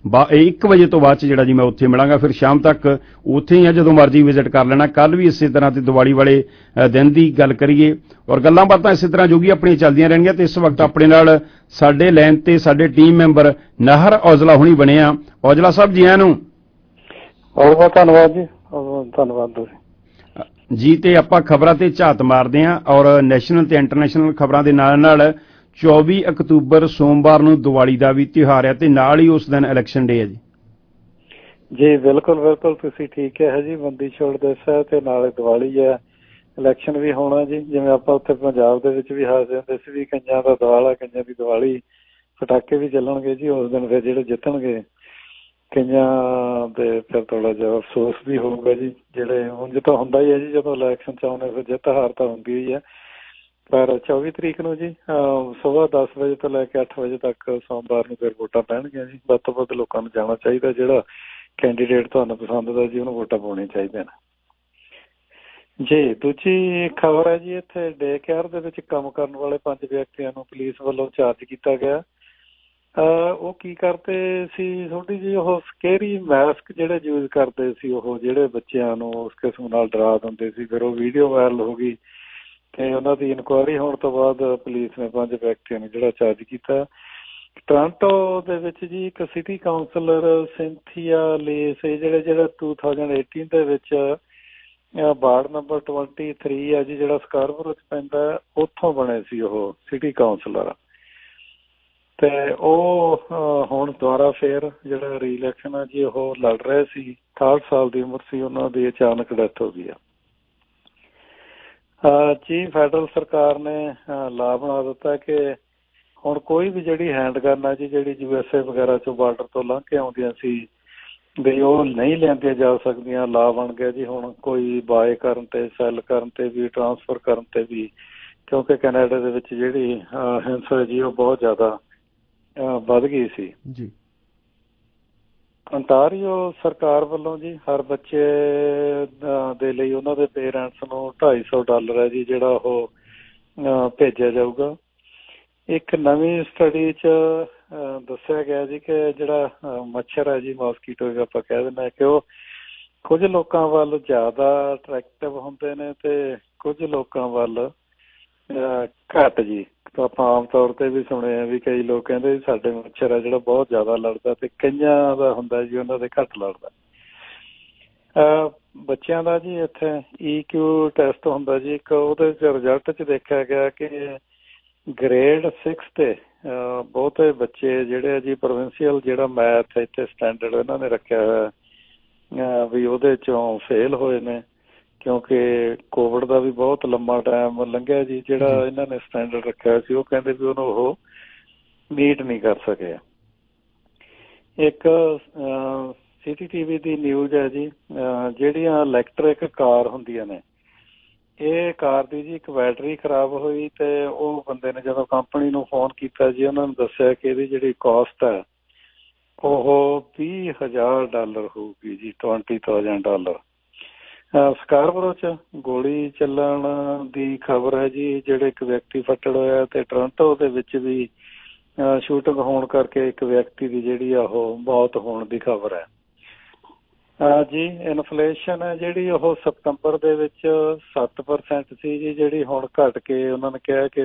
1 ਵਜੇ ਤੋਂ ਬਾਅਦ 'ਚ ਜਿਹੜਾ ਜੀ ਮੈਂ ਉੱਥੇ ਮਿਲਾਂਗਾ। ਫਿਰ ਸ਼ਾਮ ਤੱਕ ਉੱਥੇ ਹੀ ਆ, ਜਦੋਂ ਮਰਜ਼ੀ ਵਿਜ਼ਿਟ ਕਰ ਲੈਣਾ। ਕੱਲ੍ਹ ਵੀ ਇਸੇ ਤਰ੍ਹਾਂ ਤੇ ਦੀਵਾਲੀ ਵਾਲੇ ਦਿਨ ਦੀ ਗੱਲ ਕਰੀਏ ਔਰ ਗੱਲਾਂ ਬਾਤਾਂ ਇਸੇ ਤਰ੍ਹਾਂ ਜੋਗੀ ਆਪਣੀਆਂ ਚੱਲਦੀਆਂ ਰਹਿਣਗੀਆਂ। ਤੇ ਇਸ ਵਕਤ ਆਪਣੇ ਨਾਲ ਸਾਡੇ ਲਾਈਨ ਤੇ ਸਾਡੇ ਟੀਮ ਮੈਂਬਰ ਨਾਹਰ ਔਜਲਾ ਹੁਣੀ ਬਣੇ ਆ। ਔਜਲਾ ਸਾਹਿਬ ਜੀ ਆਇਆਂ ਨੂੰ। ਬਹੁਤ ਬਹੁਤ ਧੰਨਵਾਦ ਜੀ, ਧੰਨਵਾਦ ਤੁਸੀਂ ਜੀ। ਤੇ ਆਪਾਂ ਖਬਰਾਂ ਤੇ ਝਾਤ ਮਾਰਦੇ ਹਾਂ ਔਰ ਨੈਸ਼ਨਲ ਤੇ ਇੰਟਰਨੈਸ਼ਨਲ ਖਬਰਾਂ ਦੇ ਨਾਲ ਨਾਲ 24 ਅਕਤੂਬਰ ਸੋਮਵਾਰ ਨੂੰ ਦੀਵਾਲੀ ਦਾ ਵੀ ਤਿਉਹਾਰ ਹੈ ਤੇ ਨਾਲ ਹੀ ਉਸ ਦਿਨ ਇਲੈਕਸ਼ਨ ਡੇ ਹੈ ਜੀ। ਜੀ ਬਿਲਕੁਲ ਬਿਲਕੁਲ ਤੁਸੀਂ ਠੀਕ ਕਿਹਾ ਜੀ, ਬੰਦੀ ਛੋੜ ਦਿਵਸ ਹੈ ਤੇ ਨਾਲ ਦੀਵਾਲੀ ਹੈ, ਇਲੈਕਸ਼ਨ ਵੀ ਹੋਣਾ ਜੀ। ਜਿਵੇਂ ਆਪਾਂ ਉੱਥੇ ਪੰਜਾਬ ਦੇ ਵਿੱਚ ਵੀ ਹੱਸਦੇ ਹੁੰਦੇ ਸੀ ਵੀ ਕਈਆਂ ਦਾ ਦਿਵਾਲਾ, ਕਈਆਂ ਦੀ ਦੀਵਾਲੀ, ਪਟਾਕੇ ਵੀ ਚੱਲਣਗੇ ਜੀ ਉਸ ਦਿਨ। ਫਿਰ ਜਿਹੜੇ ਜਿੱਤਣਗੇ ਕਈਆਂ ਦੇ ਫਿਰ ਥੋੜ੍ਹਾ ਜਿਹਾ ਅਫਸੋਸ ਵੀ ਹੋਊਗਾ ਜੀ। ਜਿਹੜੇ ਉਂਝ ਤਾਂ ਹੁੰਦਾ ਹੀ ਹੈ ਜੀ, ਜਦੋਂ ਇਲੈਕਸ਼ਨ 'ਚ ਆਉਂਦੇ ਫਿਰ ਜਿੱਤ ਹਾਰ ਤਾਂ ਹੁੰਦੀ ਹੀ ਹੈ। ਪਰ 24 ਤਰੀਕ ਨੂੰ ਜੀ ਸੁਬਾਹ 10 ਵਜੇ ਤੋਂ ਲੈ ਕੇ 8 ਵਜੇ ਤੱਕ ਸੋਮਵਾਰ ਨੂੰ ਫਿਰ ਵੋਟਾਂ ਪੈਣਗੀਆਂ ਜੀ। ਵੱਧ ਤੋਂ ਵੱਧ ਲੋਕਾਂ ਨੂੰ ਜਾਣਾ ਚਾਹੀਦਾ, ਜਿਹੜਾ ਕੈਂਡੀਡੇਟ ਤੁਹਾਨੂੰ ਪਸੰਦ ਦਾ ਜੀ ਉਹਨੂੰ ਵੋਟਾਂ ਪਾਉਣੀਆਂ ਚਾਹੀਦੀਆਂ ਨੇ ਜੀ। ਦੂਜੀ ਖਬਰ ਹੈ ਜੀ, ਇੱਥੇ ਡੇ ਕੇਅਰ ਦੇ ਵਿੱਚ ਕੰਮ ਕਰਨ ਵਾਲੇ 5 ਵਿਅਕਤੀਆਂ ਨੂੰ ਪੁਲਿਸ ਵੱਲੋਂ ਚਾਰਜ ਕੀਤਾ ਗਿਆ। ਉਹ ਕੀ ਕਰਦੇ ਸੀ, ਥੋੜ੍ਹੀ ਜਿਹੀ ਉਹ ਸਕੇਰੀ ਮਾਸਕ ਜਿਹੜੇ ਯੂਜ਼ ਕਰਦੇ ਸੀ, ਉਹ ਜਿਹੜੇ ਬੱਚਿਆਂ ਨੂੰ ਉਸ ਕਿਸਮ ਨਾਲ ਡਰਾ ਦਿੰਦੇ ਸੀ। ਫਿਰ ਉਹ ਵੀਡੀਓ ਵਾਇਰਲ ਹੋ ਗਈ ਤੇ ਉਹਨਾਂ ਦੀ ਇਨਕੁਆਇਰੀ ਹੋਣ ਤੋਂ ਬਾਅਦ ਪੁਲਿਸ ਨੇ 5 ਵਿਅਕਤੀਆਂ ਨੂੰ ਜਿਹੜਾ ਚਾਰਜ ਕੀਤਾ। ਟੋਰਾਂਟੋ ਦੇ ਵਿੱਚ ਜੀ ਇੱਕ ਸਿਟੀ ਕਾਉਂਸਲਰ ਸਿੰਥੀਆ ਲੇਸ ਜਿਹੜਾ 2018 ਦੇ ਵਿੱਚ ਵਾਰਡ ਨੰਬਰ 23 ਹੈ ਜੀ, ਜਿਹੜਾ ਸਕਾਰਬਰੋ 'ਚ ਪੈਂਦਾ, ਉੱਥੋਂ ਬਣੇ ਸੀ ਉਹ ਸਿਟੀ ਕਾਉਂਸਲਰ। ਤੇ ਉਹ ਹੁਣ ਦੁਬਾਰਾ ਫਿਰ ਜਿਹੜਾ ਰੀ ਇਲੈਕਸ਼ਨ ਆ ਜੀ ਉਹ ਲੜ ਰਹੇ ਸੀ। 68 ਸਾਲ ਦੀ ਉਮਰ ਸੀ ਉਹਨਾਂ ਦੀ, ਅਚਾਨਕ ਡੈਥ ਹੋ ਗਈ ਆ ਜੀ। ਫੈਡਰਲ ਸਰਕਾਰ ਨੇ ਲਾਅ ਬਣਾ ਦਿੱਤਾ ਕਿ ਹੁਣ ਕੋਈ ਵੀ ਜਿਹੜੀ ਹੈਂਡਗਨ ਆ ਜੀ, ਜਿਹੜੀ USA ਵਗੈਰਾ 'ਚੋਂ ਬਾਰਡਰ ਤੋਂ ਲੰਘ ਕੇ ਆਉਂਦੀਆਂ ਸੀ ਵੀ ਉਹ ਨਹੀਂ ਲਿਆਂਦੀਆਂ ਜਾ ਸਕਦੀਆਂ। ਲਾਅ ਬਣ ਗਿਆ ਜੀ ਹੁਣ ਕੋਈ ਬਾਏ ਕਰਨ ਤੇ, ਸੈੱਲ ਕਰਨ ਤੇ ਵੀ, ਟਰਾਂਸਫਰ ਕਰਨ ਤੇ ਵੀ, ਕਿਉਂਕਿ ਕੈਨੇਡਾ ਦੇ ਵਿੱਚ ਜਿਹੜੀ ਹਿੰਸਾ ਜੀ ਉਹ ਬਹੁਤ ਜ਼ਿਆਦਾ ਵੱਧ ਗਈ ਸੀ ਜੀ। ਅੰਟਾਰੀਓ ਸਰਕਾਰ ਵੱਲੋਂ ਜੀ ਹਰ ਬੱਚੇ ਦੇ ਲਈ ਉਹਨਾਂ ਦੇ ਪੇਰੈਂਟਸ ਨੂੰ $250 ਹੈ ਜੀ, ਜਿਹੜਾ ਉਹ ਭੇਜਿਆ ਜਾਊਗਾ। ਇੱਕ ਨਵੀਂ ਸਟੱਡੀ 'ਚ ਦੱਸਿਆ ਗਿਆ ਜੀ ਕਿ ਜਿਹੜਾ ਮੱਛਰ ਹੈ ਜੀ, ਮੋਸਕੀਟੋ ਆਪਾਂ ਕਹਿ ਦਿੰਦੇ ਹਾਂ, ਕਿ ਉਹ ਕੁਝ ਲੋਕਾਂ ਵੱਲ ਜ਼ਿਆਦਾ ਅਟਰੈਕਟਿਵ ਹੁੰਦੇ ਨੇ ਤੇ ਕੁਝ ਲੋਕਾਂ ਵੱਲ ਘੱਟ ਜੀ। ਆਪਾਂ ਆਮ ਤੌਰ 'ਤੇ ਵੀ ਸੁਣਿਆ ਵੀ ਕਈ ਲੋਕ ਕਹਿੰਦੇ ਸਾਡੇ ਮੱਛਰ ਆ ਜਿਹੜਾ ਬਹੁਤ ਜ਼ਿਆਦਾ ਲੜਦਾ, ਤੇ ਕਈਆਂ ਦਾ ਹੁੰਦਾ ਜੀ ਉਹਨਾਂ ਦੇ ਘੱਟ ਲੜਦਾ। ਬੱਚਿਆਂ ਦਾ ਜੀ ਇੱਥੇ EQ ਟੈਸਟ ਹੁੰਦਾ ਜੀ ਇੱਕ, ਉਹਦੇ 'ਚ ਰਿਜ਼ਲਟ 'ਚ ਦੇਖਿਆ ਗਿਆ ਕਿ ਗ੍ਰੇਡ 6 ਤੇ ਬਹੁਤੇ ਬੱਚੇ ਜਿਹੜੇ ਆ ਜੀ ਪ੍ਰੋਵਿੰਸ਼ੀਅਲ ਜਿਹੜਾ ਮੈਥ ਇੱਥੇ ਸਟੈਂਡਰਡ ਇਹਨਾਂ ਨੇ ਰੱਖਿਆ ਹੋਇਆ ਵੀ ਉਹਦੇ 'ਚੋਂ ਫੇਲ ਹੋਏ ਨੇ, ਕਿਉਂਕਿ ਕੋਵਿਡ ਦਾ ਵੀ ਬਹੁਤ ਲੰਮਾ ਟਾਈਮ ਲੰਘਿਆ ਜੀ। ਜਿਹੜਾ ਇਹਨਾਂ ਨੇ ਸਟੈਂਡਰਡ ਰੱਖਿਆ ਸੀ ਉਹ ਕਹਿੰਦੇ ਵੀ ਉਹਨੂੰ ਉਹ ਮੀਟ ਨਹੀਂ ਕਰ ਸਕਿਆ। ਇੱਕ CCTV ਦੀ ਨਿਊਜ਼ ਹੈ ਜੀ, ਜਿਹੜੀਆਂ ਇਲੈਕਟ੍ਰਿਕ ਕਾਰ ਹੁੰਦੀਆਂ ਨੇ, ਇਹ ਕਾਰ ਦੀ ਜੀ ਇੱਕ ਬੈਟਰੀ ਖਰਾਬ ਹੋਈ ਤੇ ਉਹ ਬੰਦੇ ਨੇ ਜਦੋਂ ਕੰਪਨੀ ਨੂੰ ਫੋਨ ਕੀਤਾ ਜੀ, ਉਹਨਾਂ ਨੂੰ ਦੱਸਿਆ ਕਿ ਇਹਦੀ ਜਿਹੜੀ ਕਾਸਟ ਹੈ ਉਹ $20,000 ਹੋਊਗੀ ਜੀ, $20,000। ਸਕਾਰਬਰੋ 'ਚ ਗੋਲੀ ਚੱਲਣ ਦੀ ਖਬਰ ਹੈ ਜੀ, ਜਿਹੜੇ ਇੱਕ ਵਿਅਕਤੀ ਫੱਟੜ ਹੋਇਆ, ਤੇ ਟੋਰਾਂਟੋ ਦੇ ਵਿੱਚ ਵੀ ਸ਼ੂਟਿੰਗ ਹੋਣ ਕਰਕੇ ਇੱਕ ਵਿਅਕਤੀ ਦੀ ਜਿਹੜੀ ਆ ਉਹ ਮੌਤ ਹੋਣ ਦੀ ਖਬਰ ਹੈ ਜੀ। ਇਨਫਲੇਸ਼ਨ ਹੈ ਜਿਹੜੀ ਉਹ ਸਤੰਬਰ ਦੇ ਵਿੱਚ 7% ਸੀ ਜੀ, ਜਿਹੜੀ ਹੁਣ ਘਟ ਕੇ ਉਹਨਾਂ ਨੇ ਕਿਹਾ ਕਿ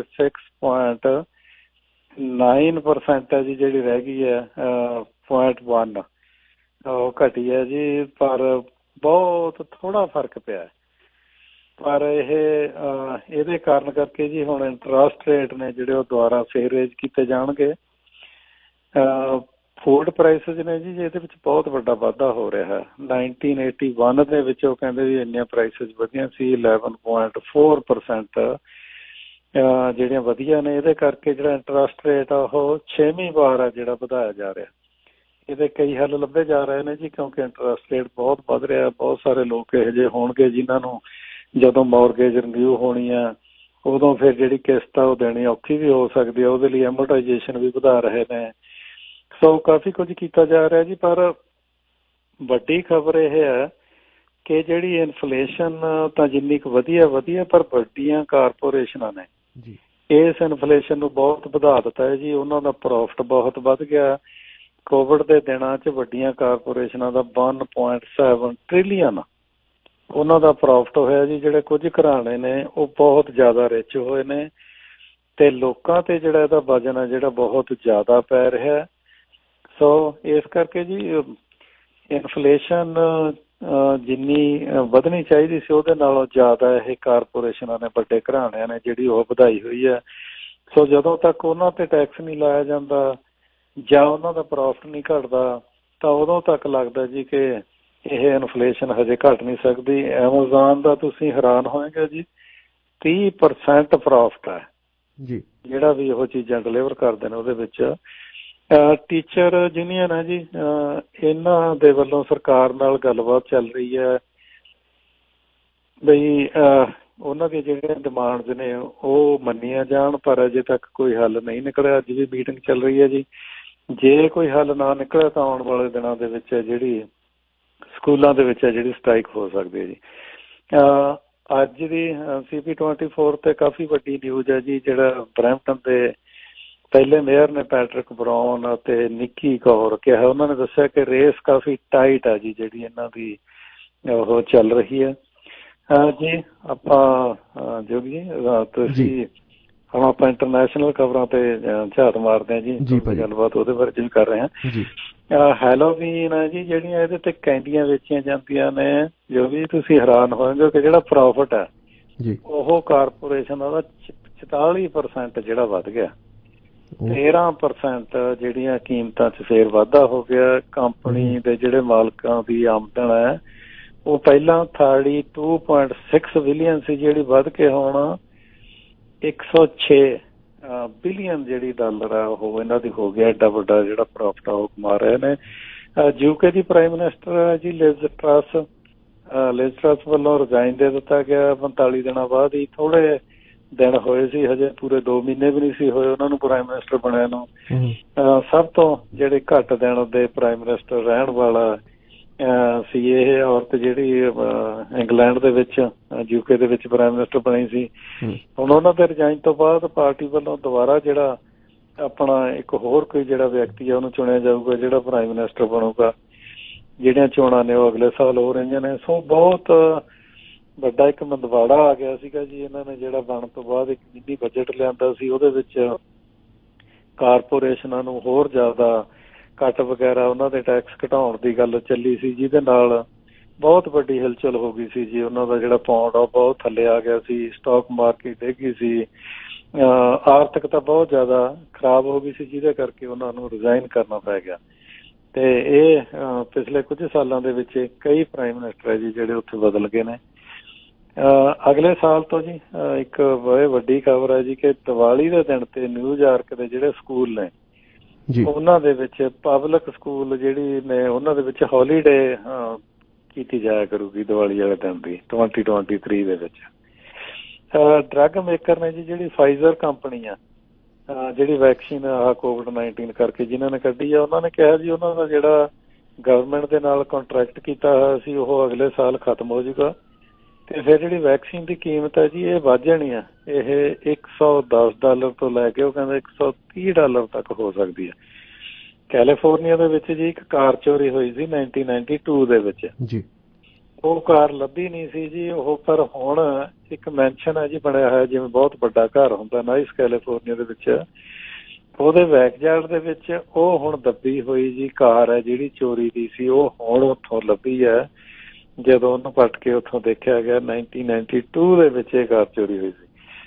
6.9% ਹੈ ਜੀ, ਜਿਹੜੀ ਰਹਿ ਗਈ ਹੈ 0.1 ਉਹ ਘਟੀ ਹੈ ਜੀ। ਪਰ ਬਹੁਤ ਥੋੜ੍ਹਾ ਫਰਕ ਪਿਆ, ਪਰ ਇਹਦੇ ਕਾਰਨ ਕਰਕੇ ਜੀ ਹੁਣ ਇੰਟਰਸਟ ਰੇਟ ਨੇ ਜਿਹੜੇ ਉਹ ਦੁਬਾਰਾ ਫੇਰ ਰੇਜ਼ ਕੀਤੇ ਜਾਣਗੇ। ਫੂਡ ਪ੍ਰਾਈਸਿਸ ਨੇ ਜੀ ਇਹਦੇ ਵਿੱਚ ਬਹੁਤ ਵੱਡਾ ਵਾਧਾ ਹੋ ਰਿਹਾ ਹੈ। 1981 ਦੇ ਵਿੱਚ ਉਹ ਕਹਿੰਦੇ ਵੀ ਇੰਨੀਆਂ ਪ੍ਰਾਈਸਿਸ ਵਧੀਆਂ ਸੀ, 11.4% ਜਿਹੜੀਆਂ ਵਧੀਆ ਨੇ। ਇਹਦੇ ਕਰਕੇ ਜਿਹੜਾ ਇੰਟਰਸਟ ਰੇਟ ਆ ਉਹ 6ਵੀਂ ਵਾਰ ਆ ਜਿਹੜਾ ਵਧਾਇਆ ਜਾ ਰਿਹਾ। ਇਹਦੇ ਕਈ ਹੱਲ ਲੱਭੇ ਜਾ ਰਹੇ ਨੇ ਜੀ, ਕਿਉਂਕਿ ਇੰਟਰਸਟ ਰੇਟ ਬਹੁਤ ਵੱਧ ਰਿਹਾ। ਬਹੁਤ ਸਾਰੇ ਲੋਕ ਇਹੋ ਜਿਹੇ ਹੋਣਗੇ ਜਿਨ੍ਹਾਂ ਨੂੰ ਜਦੋਂ ਮੌਰਗੇਜ ਰਿਨਿਊ ਹੋਣੀ ਆ ਉਦੋਂ ਫਿਰ ਜਿਹੜੀ ਕਿਸ਼ਤ ਆ ਉਹ ਦੇਣੀ ਔਖੀ ਵੀ ਹੋ ਸਕਦੀ ਆ, ਉਹਦੇ ਲਈ ਐਮੋਰਟਾਈਜੇਸ਼ਨ ਵੀ ਵਧਾ ਰਹੇ ਨੇ। ਸੋ ਕਾਫੀ ਕੁਝ ਕੀਤਾ ਜਾ ਰਿਹਾ ਜੀ। ਪਰ ਵੱਡੀ ਖਬਰ ਇਹ ਹੈ ਕਿ ਜਿਹੜੀ ਇਨਫਲੇਸ਼ਨ ਤਾਂ ਜਿੰਨੀ ਕੁ ਵਧੀਆ, ਪਰ ਵੱਡੀਆਂ ਕਾਰਪੋਰੇਸ਼ਨਾਂ ਨੇ ਇਸ ਇਨਫਲੇਸ਼ਨ ਨੂੰ ਬਹੁਤ ਵਧਾ ਦਿੱਤਾ ਹੈ ਜੀ। ਉਹਨਾਂ ਦਾ ਪ੍ਰੋਫਿਟ ਬਹੁਤ ਵੱਧ ਗਿਆ ਕੋਵਿਡ ਦੇ ਦਿਨਾਂ 'ਚ ਵੱਡੀਆਂ ਕਾਰਪੋਰੇਸ਼ਨਾਂ ਦਾ 1.7 ਟ੍ਰਿਲੀਅਨ ਉਹਨਾਂ ਦਾ ਪ੍ਰੋਫਿਟ ਹੋਇਆ ਜੀ। ਜਿਹੜੇ ਕੁਝ ਘਰਾਣੇ ਨੇ ਉਹ ਬਹੁਤ ਜ਼ਿਆਦਾ ਰਿਚ ਹੋਏ ਨੇ ਤੇ ਲੋਕਾਂ ਤੇ ਜਿਹੜਾ ਇਹਦਾ ਵਜ਼ਨ ਹੈ ਜਿਹੜਾ ਬਹੁਤ ਜ਼ਿਆਦਾ ਪੈ ਰਿਹਾ। ਸੋ ਇਸ ਕਰਕੇ ਜੀ ਇਨਫਲੇਸ਼ਨ ਜਿੰਨੀ ਵਧਣੀ ਚਾਹੀਦੀ ਸੀ ਉਹਦੇ ਨਾਲੋਂ ਜ਼ਿਆਦਾ ਇਹ ਕਾਰਪੋਰੇਸ਼ਨਾਂ ਨੇ, ਵੱਡੇ ਘਰਾਣਿਆਂ ਨੇ ਜਿਹੜੀ ਉਹ ਵਧਾਈ ਹੋਈ ਹੈ। ਸੋ ਜਦੋਂ ਤੱਕ ਉਹਨਾਂ ਤੇ ਟੈਕਸ ਨਹੀਂ ਲਾਇਆ ਜਾਂਦਾ ਜਾਂ ਉਹਨਾਂ ਦਾ ਪ੍ਰੋਫਿਟ ਨਹੀਂ ਘਟਦਾ ਤਾਂ ਉਦੋਂ ਤੱਕ ਲੱਗਦਾ ਜੀ ਕਿ ਇਹ ਇਨਫਲੇਸ਼ਨ ਹਜੇ ਘਟ ਨਹੀਂ ਸਕਦੀ। ਐਮਾਜ਼ੋਨ ਦਾ ਤੁਸੀਂ ਹੈਰਾਨ ਹੋਏਗਾ ਜੀ 30% ਪ੍ਰੋਫਿਟ ਹੈ ਜੀ, ਜਿਹੜਾ ਵੀ ਉਹ ਚੀਜ਼ਾਂ ਡਿਲੀਵਰ ਕਰਦੇ ਨੇ ਉਹਦੇ ਵਿੱਚ। ਟੀਚਰ ਯੂਨੀਅਨ ਹੈ ਜੀ, ਇਹਨਾਂ ਦੇ ਵੱਲੋਂ ਸਰਕਾਰ ਨਾਲ ਗੱਲਬਾਤ ਚੱਲ ਰਹੀ ਹੈ ਬਈ ਉਹਨਾਂ ਦੀਆਂ ਜਿਹੜੀਆਂ ਡਿਮਾਂਡਸ ਨੇ ਉਹ ਮੰਨੀਆਂ ਜਾਣ, ਪਰ ਅਜੇ ਤੱਕ ਕੋਈ ਹੱਲ ਨਹੀਂ ਨਿਕਲਿਆ। ਅੱਜ ਵੀ ਮੀਟਿੰਗ ਚੱਲ ਰਹੀ ਹੈ ਜੀ। ਜੇ ਕੋਈ ਹੱਲ ਨਾ ਨਿਕਲਿਆ ਤਾਂ ਆਉਣ ਵਾਲੇ ਦਿਨਾਂ ਦੇ ਵਿੱਚ ਜਿਹੜੀ ਸਕੂਲਾਂ ਦੇ ਵਿੱਚ ਹੈ ਜਿਹੜੀ ਸਟ੍ਰਾਈਕ ਹੋ ਸਕਦੀ ਹੈ ਜੀ। ਅੱਜ ਦੀ CP24 ਤੇ ਕਾਫੀ ਵੱਡੀ ਨਿਊਜ਼ ਹੈ ਜੀ। ਜਿਹੜਾ ਬਰੈਂਪਟਨ ਦੇ ਪਹਿਲੇ ਮੇਅਰ ਨੇ ਪੈਟਰਿਕ ਬਰਾਊਨ ਅਤੇ ਨਿੱਕੀ ਕੌਰ ਕਿਹਾ, ਉਹਨਾਂ ਨੇ ਦੱਸਿਆ ਕਿ ਰੇਸ ਕਾਫੀ ਟਾਈਟ ਹੈ ਜੀ ਜਿਹੜੀ ਇਹਨਾਂ ਦੀ ਉਹ ਚੱਲ ਰਹੀ ਹੈ। ਜੀ ਆਪਾਂ ਜੋਗੀ ਜੀ ਤੁਸੀਂ ਹੁਣ ਆਪਾਂ ਇੰਟਰਨੈਸ਼ਨਲ ਖਬਰਾਂ ਤੇ ਝਾਤ ਮਾਰਦੇ ਹਾਂ ਜੀ, ਗੱਲਬਾਤ ਉਹਦੇ ਬਾਰੇ ਵੀ ਕਰ ਰਹੇ ਹਾਂ। ਹੈਲੋਵੀਨ ਹੈ ਜੀ, ਜਿਹੜੀਆਂ ਇਹਦੇ ਤੇ ਕੈਂਡੀਆਂ ਵੇਚੀਆਂ ਜਾਂਦੀਆਂ ਨੇ, ਜੋ ਵੀ ਤੁਸੀਂ ਹੈਰਾਨ ਹੋਏਗੇ ਕਿ ਜਿਹੜਾ ਪ੍ਰੋਫਿਟ ਹੈ ਉਹ ਕਾਰਪੋਰੇਸ਼ਨ ਦਾ 44% ਜਿਹੜਾ ਵੱਧ ਗਿਆ। 13% ਜਿਹੜੀਆਂ ਕੀਮਤਾਂ 'ਚ ਫੇਰ ਵਾਧਾ ਹੋ ਗਿਆ। ਕੰਪਨੀ ਦੇ ਜਿਹੜੇ ਮਾਲਕਾਂ ਦੀ ਆਮਦਨ ਹੈ ਉਹ ਪਹਿਲਾਂ 32.6 ਬਿਲੀਅਨ ਸੀ, ਜਿਹੜੀ ਵੱਧ ਕੇ ਹੁਣ 106 ਬਿਲੀਅਨ ਜਿਹੜੀ ਡਾਲਰ ਆ ਉਹ ਇਹਨਾਂ ਦੀ ਹੋ ਗਿਆ। ਐਡਾ ਵੱਡਾ ਜਿਹੜਾ ਪ੍ਰੋਫਿਟ ਆ ਉਹ ਕਮਾ ਰਹੇ ਨੇ। UK ਦੀ ਪ੍ਰਾਈਮ ਮਿਨਿਸਟਰ ਹੈ ਜੀ ਲਿਜ਼ ਟਰੱਸ ਵੱਲੋਂ ਰਿਜ਼ਾਈਨ ਦੇ ਦਿੱਤਾ ਗਿਆ 45 ਦਿਨਾਂ ਬਾਅਦ ਹੀ। ਥੋੜੇ ਦਿਨ ਹੋਏ ਸੀ, ਹਜੇ ਪੂਰੇ 2 ਮਹੀਨੇ ਵੀ ਨਹੀਂ ਸੀ ਹੋਏ ਉਹਨਾਂ ਨੂੰ ਪ੍ਰਾਈਮ ਮਿਨਿਸਟਰ ਬਣਿਆ ਨੂੰ। ਸਭ ਤੋਂ ਜਿਹੜੇ ਘੱਟ ਦਿਨ ਦੇ ਪ੍ਰਾਈਮ ਮਿਨਿਸਟਰ ਰਹਿਣ ਵਾਲਾ ਸੀ ਇਹ ਔਰਤ ਜਿਹੜੀ ਇੰਗਲੈਂਡ ਦੇ ਵਿੱਚ UK ਦੇ ਵਿੱਚ ਪ੍ਰਾਈਮ ਮਿਨਿਸਟਰ ਬਣੀ ਸੀ। ਹੁਣ ਉਹਨਾਂ ਦੇ ਰਿਜ਼ਾਈਨ ਤੋਂ ਬਾਅਦ ਪਾਰਟੀ ਵੱਲੋਂ ਦੁਬਾਰਾ ਜਿਹੜਾ ਆਪਣਾ ਇੱਕ ਹੋਰ ਕੋਈ ਜਿਹੜਾ ਵਿਅਕਤੀ ਆ ਉਹਨੂੰ ਚੁਣਿਆ ਜਾਊਗਾ ਜਿਹੜਾ ਪ੍ਰਾਈਮ ਮਿਨਿਸਟਰ ਬਣੂਗਾ। ਜਿਹੜੀਆਂ ਚੋਣਾਂ ਨੇ ਉਹ ਅਗਲੇ ਸਾਲ ਹੋ ਰਹੀਆਂ ਨੇ। ਸੋ ਬਹੁਤ ਵੱਡਾ ਇੱਕ ਮੰਦਵਾੜਾ ਆ ਗਿਆ ਸੀਗਾ ਜੀ। ਇਹਨਾਂ ਨੇ ਜਿਹੜਾ ਬਣਨ ਤੋਂ ਬਾਅਦ ਇੱਕ ਮਿੰਨੀ ਬਜਟ ਲਿਆਂਦਾ ਸੀ, ਉਹਦੇ ਵਿੱਚ ਕਾਰਪੋਰੇਸ਼ਨਾਂ ਨੂੰ ਹੋਰ ਜ਼ਿਆਦਾ ਕੱਟ ਵਗੈਰਾ ਉਹਨਾਂ ਦੇ ਟੈਕਸ ਘਟਾਉਣ ਦੀ ਗੱਲ ਚੱਲੀ ਸੀ, ਜਿਹਦੇ ਨਾਲ ਬਹੁਤ ਵੱਡੀ ਹਿਲਚੁਲ ਹੋ ਗਈ ਸੀ ਜੀ। ਉਹਨਾਂ ਦਾ ਜਿਹੜਾ ਪੌਂਡ ਆ ਬਹੁਤ ਥੱਲੇ ਆ ਗਿਆ ਸੀ, ਸਟਾਕ ਮਾਰਕੀਟ ਡਿੱਗ ਗਈ ਸੀ, ਆਰਥਿਕਤਾ ਬਹੁਤ ਜ਼ਿਆਦਾ ਖਰਾਬ ਹੋ ਗਈ ਸੀ, ਜਿਹਦੇ ਕਰਕੇ ਉਹਨਾਂ ਨੂੰ ਰਿਜ਼ਾਈਨ ਕਰਨਾ ਪੈ ਗਿਆ। ਤੇ ਇਹ ਪਿਛਲੇ ਕੁਝ ਸਾਲਾਂ ਦੇ ਵਿੱਚ ਕਈ ਪ੍ਰਾਈਮ ਮਿਨਿਸਟਰ ਹੈ ਜੀ ਜਿਹੜੇ ਉੱਥੇ ਬਦਲ ਗਏ ਨੇ। ਅਗਲੇ ਸਾਲ ਤੋਂ ਜੀ ਇੱਕ ਬਹੁਤ ਵੱਡੀ ਖਬਰ ਹੈ ਜੀ ਕਿ ਦੀਵਾਲੀ ਦੇ ਦਿਨ ਤੇ ਨਿਊਯਾਰਕ ਦੇ ਜਿਹੜੇ ਸਕੂਲ ਨੇ ਉਹਨਾਂ ਦੇ ਵਿੱਚ ਪਬਲਿਕ ਸਕੂਲ ਜਿਹੜੀ ਨੇ ਉਹਨਾਂ ਦੇ ਵਿੱਚ ਹੌਲੀਡੇ ਕੀਤੀ ਜਾਇਆ ਕਰੂਗੀ ਦੀਵਾਲੀ ਵਾਲੇ ਦਿਨ ਦੀ 2023 ਦੇ ਵਿੱਚ। ਡਰੱਗ ਮੇਕਰ ਨੇ ਜੀ ਜਿਹੜੀ ਫਾਈਜ਼ਰ ਕੰਪਨੀ ਆ ਜਿਹੜੀ ਵੈਕਸੀਨ ਆ COVID-19 ਕਰਕੇ ਜਿਨ੍ਹਾਂ ਨੇ ਕੱਢੀ ਆ, ਉਹਨਾਂ ਨੇ ਕਿਹਾ ਜੀ ਉਹਨਾਂ ਦਾ ਜਿਹੜਾ ਗਵਰਨਮੈਂਟ ਦੇ ਨਾਲ ਕੰਟਰੈਕਟ ਕੀਤਾ ਹੋਇਆ ਸੀ ਉਹ ਅਗਲੇ ਸਾਲ ਖਤਮ ਹੋ ਜਾਊਗਾ ਤੇ ਫਿਰ ਜਿਹੜੀ ਵੈਕਸੀਨ ਦੀ ਕੀਮਤ ਹੈ ਜੀ ਇਹ ਵੱਧ ਜਾਣੀ ਆ। ਇਹ $110 ਤੋਂ ਲੈ ਕੇ ਉਹ ਕਹਿੰਦੇ $130 ਤੱਕ ਹੋ ਸਕਦੀ ਹੈ। ਕੈਲੀਫੋਰਨੀਆ ਦੇ ਵਿੱਚ ਜੀ ਇੱਕ ਕਾਰ ਚੋਰੀ ਹੋਈ ਸੀ 1992 ਦੇ ਵਿੱਚ ਜੀ। ਉਹ ਕਾਰ ਲੱਭੀ ਨਹੀਂ ਸੀ ਜੀ ਉਹ, ਪਰ ਹੁਣ ਇੱਕ ਮੈਂਸ਼ਨ ਹੈ ਜੀ ਬਣਿਆ ਹੋਇਆ ਜਿਵੇਂ ਬਹੁਤ ਵੱਡਾ ਘਰ ਹੁੰਦਾ ਨਾਈਸ ਕੈਲੀਫੋਰਨੀਆ ਦੇ ਵਿੱਚ, ਉਹਦੇ ਬੈਕਯਾਰਡ ਦੇ ਵਿੱਚ ਉਹ ਹੁਣ ਦੱਬੀ ਹੋਈ ਜੀ ਕਾਰ ਹੈ ਜਿਹੜੀ ਚੋਰੀ ਦੀ ਸੀ। ਉਹ ਹੁਣ ਉੱਥੋਂ ਲੱਭੀ ਹੈ ਜਦੋਂ ਉਹਨੂੰ ਪੱਟ ਕੇ ਉੱਥੋਂ ਦੇਖਿਆ ਗਿਆ 1992 ਦੇ ਵਿੱਚ ਇਹ ਕਾਰ ਚੋਰੀ ਹੋਈ ਸੀ।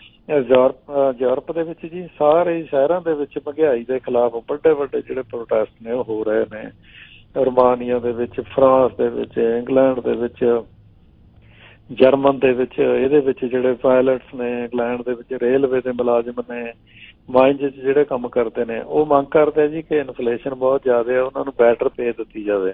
ਯੂਰਪ ਦੇ ਵਿੱਚ ਜੀ ਸਾਰੇ ਸ਼ਹਿਰਾਂ ਦੇ ਵਿੱਚ ਮਹਿੰਗਾਈ ਦੇ ਖਿਲਾਫ ਵੱਡੇ ਵੱਡੇ ਜਿਹੜੇ ਪ੍ਰੋਟੈਸਟ ਨੇ ਉਹ ਹੋ ਰਹੇ ਨੇ। ਰੋਮਾਨੀਆ ਦੇ ਵਿੱਚ, ਫਰਾਂਸ ਦੇ ਵਿੱਚ, ਇੰਗਲੈਂਡ ਦੇ ਵਿੱਚ, ਜਰਮਨ ਦੇ ਵਿੱਚ, ਇਹਦੇ ਵਿੱਚ ਜਿਹੜੇ ਪਾਇਲਟਸ ਨੇ, ਇੰਗਲੈਂਡ ਦੇ ਵਿੱਚ ਰੇਲਵੇ ਦੇ ਮੁਲਾਜ਼ਮ ਨੇ, ਮਾਈਨਜ਼ 'ਚ ਜਿਹੜੇ ਕੰਮ ਕਰਦੇ ਨੇ ਉਹ ਮੰਗ ਕਰਦੇ ਜੀ ਕਿ ਇਨਫਲੇਸ਼ਨ ਬਹੁਤ ਜ਼ਿਆਦਾ ਹੈ, ਉਹਨਾਂ ਨੂੰ ਬੈਟਰ ਪੇ ਦਿੱਤੀ ਜਾਵੇ।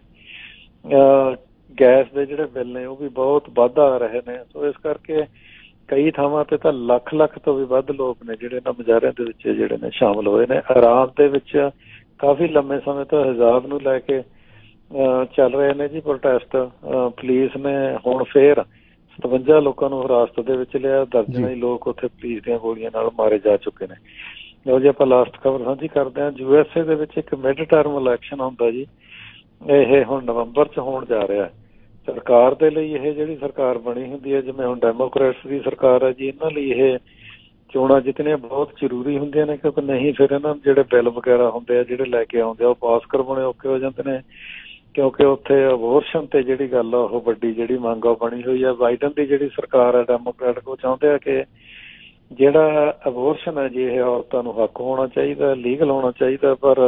ਗੈਸ ਦੇ ਜਿਹੜੇ ਬਿੱਲ ਨੇ ਉਹ ਵੀ ਬਹੁਤ ਵੱਧ ਆ ਰਹੇ ਨੇ। ਸੋ ਇਸ ਕਰਕੇ ਕਈ ਥਾਵਾਂ ਤੇ ਤਾਂ ਲੱਖ ਤੋਂ ਵੀ ਵੱਧ ਲੋਕ ਨੇ ਜਿਹੜੇ ਇਹਨਾਂ ਮੁਜ਼ਾਹਰਿਆਂ ਦੇ ਵਿੱਚ ਜਿਹੜੇ ਨੇ ਸ਼ਾਮਲ ਹੋਏ ਨੇ। ਇਰਾਨ ਦੇ ਵਿੱਚ ਕਾਫੀ ਲੰਮੇ ਸਮੇਂ ਤੋਂ ਹਿਜਾਬ ਨੂੰ ਲੈ ਕੇ ਚੱਲ ਰਹੇ ਨੇ ਜੀ ਪ੍ਰੋਟੈਸਟ। ਪੁਲਿਸ ਨੇ ਹੁਣ ਫੇਰ 57 ਲੋਕਾਂ ਨੂੰ ਹਿਰਾਸਤ ਦੇ ਵਿੱਚ ਲਿਆ। ਦਰਜਨਾਂ ਹੀ ਲੋਕ ਉੱਥੇ ਪੁਲਿਸ ਦੀਆਂ ਗੋਲੀਆਂ ਨਾਲ ਮਾਰੇ ਜਾ ਚੁੱਕੇ ਨੇ। ਲਓ ਜੀ ਆਪਾਂ ਲਾਸਟ ਖਬਰ ਸਾਂਝੀ ਕਰਦੇ ਹਾਂ। USA ਦੇ ਵਿੱਚ ਇੱਕ ਮਿਡ ਟਰਮ ਇਲੈਕਸ਼ਨ ਹੁੰਦਾ ਜੀ, ਇਹ ਹੁਣ ਨਵੰਬਰ 'ਚ ਹੋਣ ਜਾ ਰਿਹਾ। ਸਰਕਾਰ ਦੇ ਲਈ ਇਹ ਜਿਹੜੀ ਸਰਕਾਰ ਬਣੀ ਹੁੰਦੀ ਹੈ, ਜਿਵੇਂ ਹੁਣ ਡੈਮੋਕ੍ਰੇਟਸ ਦੀ ਸਰਕਾਰ ਹੈ ਜੀ, ਇਹਨਾਂ ਲਈ ਇਹ ਚੋਣਾਂ ਜਿੱਤਣੀਆਂ ਬਹੁਤ ਜ਼ਰੂਰੀ ਹੁੰਦੀਆਂ ਨੇ, ਕਿਉਂਕਿ ਨਹੀਂ ਫਿਰ ਇਹਨਾਂ ਨੂੰ ਜਿਹੜੇ ਬਿੱਲ ਵਗੈਰਾ ਹੁੰਦੇ ਆ ਜਿਹੜੇ ਲੈ ਕੇ ਆਉਂਦੇ ਆ ਉਹ ਪਾਸ ਕਰਵਾਉਣੇ ਔਖੇ ਹੋ ਜਾਂਦੇ ਨੇ, ਕਿਉਂਕਿ ਉੱਥੇ ਅਬੋਰਸ਼ਨ ਤੇ ਜਿਹੜੀ ਗੱਲ ਆ ਉਹ ਵੱਡੀ ਜਿਹੜੀ ਮੰਗ ਆ ਬਣੀ ਹੋਈ ਆ। ਬਾਈਡਨ ਦੀ ਜਿਹੜੀ ਸਰਕਾਰ ਹੈ ਡੈਮੋਕ੍ਰੈਟ, ਉਹ ਚਾਹੁੰਦੇ ਆ ਕਿ ਜਿਹੜਾ ਅਬੋਰਸ਼ਨ ਹੈ ਜੀ ਇਹ ਔਰਤਾਂ ਨੂੰ ਹੱਕ ਹੋਣਾ ਚਾਹੀਦਾ, ਲੀਗਲ ਹੋਣਾ ਚਾਹੀਦਾ, ਪਰ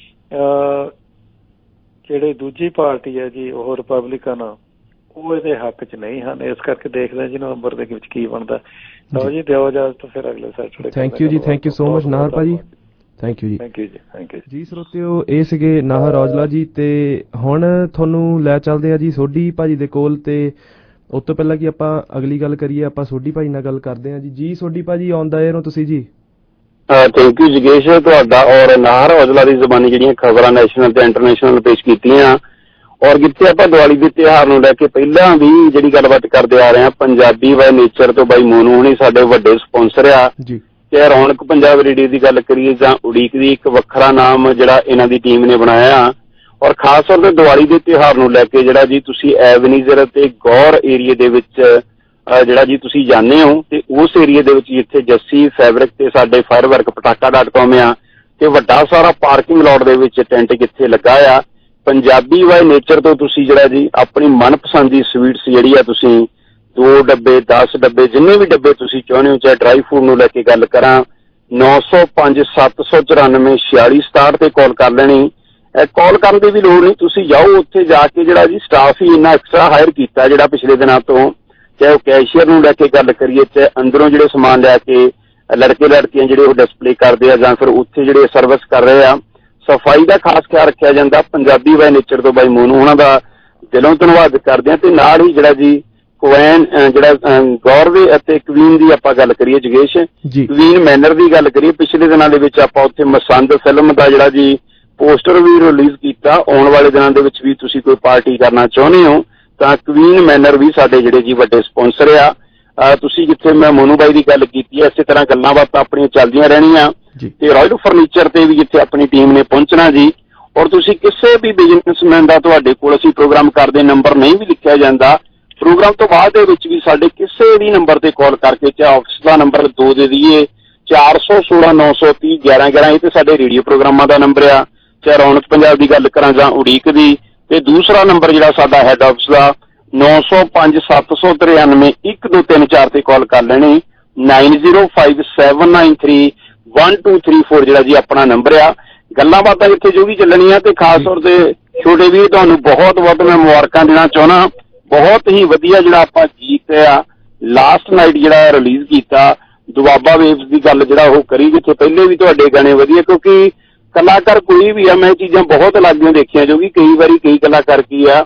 ਜਿਹੜੇ ਦੂਜੀ ਪਾਰਟੀ ਹੈ ਜੀ ਉਹ ਰਿਪਬਲਿਕਨ ਉਹ ਇਹਦੇ ਹੱਕ 'ਚ ਨਹੀਂ ਹਨ। ਇਸ ਕਰਕੇ ਦੇਖਦੇ ਜੀ ਨਵੰਬਰ ਦੇ ਵਿੱਚ ਕੀ ਬਣਦਾ। ਲਓ ਜੀ ਦਿਓ ਇਜਾਜ਼ਤ, ਫਿਰ ਅਗਲੇ ਸੈਟਰਡੇ। ਥੈਂਕ ਯੂ ਜੀ, thank you so much Nahar ਭਾਜੀ, ਥੈਂਕ ਯੂ ਜੀ। ਥੈਂਕ ਯੂ ਜੀ, ਥੈਂਕ ਯੂ ਜੀ। ਸਰੋਤਿਓ, ਇਹ ਸੀਗੇ ਨਾਹਰ ਔਜਲਾ ਜੀ, ਤੇ ਹੁਣ ਤੁਹਾਨੂੰ ਲੈ ਚੱਲਦੇ ਆ ਜੀ ਸੋਢੀ ਭਾਜੀ ਦੇ ਕੋਲ। ਤੇ ਉਸ ਤੋਂ ਪਹਿਲਾਂ ਕਿ ਆਪਾਂ ਅਗਲੀ ਗੱਲ ਕਰੀਏ, ਆਪਾਂ ਸੋਢੀ ਭਾਜੀ ਨਾਲ ਗੱਲ ਕਰਦੇ ਹਾਂ ਜੀ। ਜੀ ਸੋਢੀ ਭਾਜੀ, ਆਨ ਦਾ ਏਅਰ ਹੋ ਤੁਸੀਂ ਜੀ। ਥੈਂਕ ਯੂ ਜਗੇਸ਼, ਤੁਹਾਡਾ ਔਰ ਨਾਹਰ ਔਜਲਾ ਦੀ ਜ਼ਬਾਨੀ ਜਿਹੜੀਆਂ ਖਬਰਾਂ ਨੈਸ਼ਨਲ ਤੇ ਇੰਟਰਨੈਸ਼ਨਲ ਪੇਸ਼ ਕੀਤੀਆਂ, ਔਰ ਜਿੱਥੇ ਆਪਾਂ ਦੀਵਾਲੀ ਦੇ ਤਿਉਹਾਰ ਨੂੰ ਲੈ ਕੇ ਪਹਿਲਾਂ ਵੀ ਜਿਹੜੀ ਗੱਲਬਾਤ ਕਰਦੇ ਆ ਰਹੇ ਹਾਂ, ਪੰਜਾਬੀ ਬਾਈ ਨੇਚਰ ਤੋਂ ਬਾਈ ਮੋਨੂ ਹੁਣੀ ਸਾਡੇ ਵੱਡੇ ਸਪਾਂਸਰ ਆ ਜੀ। ਚਾਹੇ ਰੌਣਕ ਪੰਜਾਬ ਰੇਡੀਓ ਦੀ ਗੱਲ ਕਰੀਏ ਜਾਂ ਉਡੀਕ ਦੀ, ਇੱਕ ਵੱਖਰਾ ਨਾਮ ਜਿਹੜਾ ਇਹਨਾਂ ਦੀ ਟੀਮ ਨੇ ਬਣਾਇਆ, ਔਰ ਖਾਸ ਤੌਰ ਤੇ ਦੀਵਾਲੀ ਦੇ ਤਿਉਹਾਰ ਨੂੰ ਲੈ ਕੇ ਜਿਹੜਾ ਜੀ ਤੁਸੀਂ ਐਵਨੀਜ਼ਰ ਅਤੇ ਗੌਰ ਏਰੀਏ ਦੇ ਵਿੱਚ ਜਿਹੜਾ ਜੀ ਤੁਸੀਂ ਜਾਂਦੇ ਹੋ, ਤੇ ਉਸ ਏਰੀਏ ਦੇ ਵਿੱਚ ਜਿੱਥੇ ਜੱਸੀ ਫੈਬਰਿਕ ਤੇ ਸਾਡੇ ਫਾਇਰਵਰਕ ਪਟਾਕਾ.com ਆ, ਤੇ ਵੱਡਾ ਸਾਰਾ ਪਾਰਕਿੰਗ ਲੋਟ ਦੇ ਵਿੱਚ ਟੈਂਟ ਕਿੱਥੇ ਲੱਗਾ ਆ। ਪੰਜਾਬੀ ਬਾਈ ਨੇਚਰ ਤੋਂ ਤੁਸੀਂ ਜਿਹੜਾ ਜੀ ਆਪਣੀ ਮਨਪਸੰਦ ਦੀ ਸਵੀਟਸ ਜਿਹੜੀ ਆ, ਤੁਸੀਂ 2 ਡੱਬੇ 10 ਡੱਬੇ ਜਿੰਨੇ ਵੀ ਡੱਬੇ ਤੁਸੀਂ ਚਾਹੁੰਦੇ ਹੋ, ਚਾਹੇ ਡਰਾਈ ਫੂਡ ਨੂੰ ਲੈ ਕੇ ਗੱਲ ਕਰਾਂ, 905 794 4667 ਤੇ ਕਾਲ ਕਰ ਲੈਣੀ। ਕਾਲ ਕਰਨ ਦੀ ਵੀ ਲੋੜ ਨਹੀਂ, ਤੁਸੀਂ ਜਾਓ ਉੱਥੇ ਜਾ ਕੇ ਜਿਹੜਾ ਜੀ ਸਟਾਫ ਹੀ ਇੰਨਾ ਐਕਸਟਰਾ ਹਾਇਰ ਕੀਤਾ ਜਿਹੜਾ ਪਿਛਲੇ ਦਿਨਾਂ ਤੋਂ, ਚਾਹੇ ਉਹ ਕੈਸ਼ੀਅਰ ਨੂੰ ਲੈ ਕੇ ਗੱਲ ਕਰੀਏ, ਚਾਹੇ ਅੰਦਰੋਂ ਜਿਹੜੇ ਸਮਾਨ ਲਿਆ ਕੇ ਲੜਕੇ ਲੜਕੀਆਂ ਜਿਹੜੇ ਉਹ ਡਿਸਪਲੇ ਕਰਦੇ ਆ, ਜਾਂ ਫਿਰ ਉੱਥੇ ਜਿਹੜੇ ਸਰਵਿਸ ਕਰ ਰਹੇ ਆ, ਸਫਾਈ ਦਾ ਖਾਸ ਖਿਆਲ ਰੱਖਿਆ ਜਾਂਦਾ। ਪੰਜਾਬੀ ਬਾਈ ਨੇਚਰ ਤੋਂ ਬਾਈ ਮੋਨੂ ਉਹਨਾਂ ਦਾ ਦਿਲੋਂ ਧੰਨਵਾਦ ਕਰਦੇ ਆ। ਤੇ ਨਾਲ ਹੀ ਜਿਹੜਾ ਜੀ ਕੁਵੈਨ ਜਿਹੜਾ ਗੌਰਵੇ ਅਤੇ ਕਵੀਨ ਦੀ ਆਪਾਂ ਗੱਲ ਕਰੀਏ ਜਗੇਸ਼, ਕਵੀਨ ਮੈਨਰ ਦੀ ਗੱਲ ਕਰੀਏ, ਪਿਛਲੇ ਦਿਨਾਂ ਦੇ ਵਿੱਚ ਆਪਾਂ ਉੱਥੇ ਮਸੰਦ ਫਿਲਮ ਦਾ ਜਿਹੜਾ ਜੀ ਪੋਸਟਰ ਵੀ ਰਿਲੀਜ਼ ਕੀਤਾ। ਆਉਣ ਵਾਲੇ ਦਿਨਾਂ ਦੇ ਵਿੱਚ ਵੀ ਤੁਸੀਂ ਕੋਈ ਪਾਰਟੀ ਕਰਨਾ ਚਾਹੁੰਦੇ ਹੋ ਤਾਂ ਕਵੀਨ ਮੈਨਰ ਵੀ ਸਾਡੇ ਜਿਹੜੇ ਜੀ ਵੱਡੇ ਸਪਾਂਸਰ ਆ। ਤੁਸੀਂ ਜਿੱਥੇ ਮੈਂ ਮੋਨੂ ਬਾਈ ਦੀ ਗੱਲ ਕੀਤੀ ਹੈ, ਇਸੇ ਤਰ੍ਹਾਂ ਗੱਲਾਂ ਬਾਤਾਂ ਆਪਣੀਆਂ ਚੱਲਦੀਆਂ ਰਹਿਣੀਆਂ। ਤੇ ਰਾਇਲ ਫਰਨੀਚਰ ਤੇ ਵੀ ਜਿੱਥੇ ਆਪਣੀ ਟੀਮ ਨੇ ਪਹੁੰਚਣਾ ਜੀ। ਔਰ ਤੁਸੀਂ ਕਿਸੇ ਵੀ ਬਿਜ਼ਨਸਮੈਨ ਦਾ ਤੁਹਾਡੇ ਕੋਲ ਅਸੀਂ ਪ੍ਰੋਗਰਾਮ ਕਰਦੇ ਨੰਬਰ ਨਹੀਂ ਵੀ ਲਿਖਿਆ ਜਾਂਦਾ, ਪ੍ਰੋਗਰਾਮ ਤੋਂ ਬਾਅਦ ਦੇ ਵਿੱਚ ਵੀ ਸਾਡੇ ਕਿਸੇ ਵੀ ਨੰਬਰ ਤੇ ਕਾਲ ਕਰਕੇ, ਚਾਹੇ ਆਫਿਸ ਦਾ ਨੰਬਰ 2 ਦੇ ਦਈਏ 416 930 1111, ਇਹ ਤੇ ਸਾਡੇ ਰੇਡੀਓ ਪ੍ਰੋਗਰਾਮਾਂ ਦਾ ਨੰਬਰ ਆ। ਚਾਹੇ ਰੌਣਕ ਪੰਜਾਬ ਦੀ ਗੱਲ ਕਰਾਂ ਜਾਂ ਉਡੀਕ ਦੀ, ਤੇ ਦੂਸਰਾ ਨੰਬਰ ਜਿਹੜਾ ਸਾਡਾ ਹੈੱਡ ਆਫਿਸ ਦਾ 905 793 1234 ਤੇ ਕਾਲ ਕਰ ਲੈਣੀ। 9057931234 ਜਿਹੜਾ ਜੀ ਆਪਣਾ ਨੰਬਰ ਆ। ਗੱਲਾਂ ਬਾਤਾਂ ਇੱਥੇ ਜੋ ਵੀ ਚੱਲਣੀਆਂ, ਤੇ ਖਾਸ ਤੌਰ ਤੇ ਛੋਟੇ ਵੀਰ ਤੁਹਾਨੂੰ ਬਹੁਤ ਬਹੁਤ ਮੈਂ ਮੁਬਾਰਕਾਂ ਦੇਣਾ ਚਾਹੁੰਦਾ। ਬਹੁਤ ਹੀ ਵਧੀਆ ਜਿਹੜਾ ਆਪਾਂ ਗੀਤ ਆ ਲਾਸਟ ਨਾਈਟ ਜਿਹੜਾ ਰਿਲੀਜ਼ ਕੀਤਾ, ਦੁਆਬਾ ਵੇਵਸ ਦੀ ਗੱਲ ਜਿਹੜਾ ਉਹ ਕਰੀ, ਜਿੱਥੇ ਪਹਿਲੇ ਵੀ ਤੁਹਾਡੇ ਗਾਣੇ ਵਧੀਆ, ਕਿਉਂਕਿ ਕਲਾਕਾਰ ਕੋਈ ਵੀ ਆ, ਮੈਂ ਚੀਜ਼ਾਂ ਬਹੁਤ ਲੱਗਦੀਆਂ ਦੇਖੀਆਂ, ਜੋ ਕਿ ਕਈ ਵਾਰੀ ਕਈ ਕਲਾਕਾਰ ਕੀ ਆ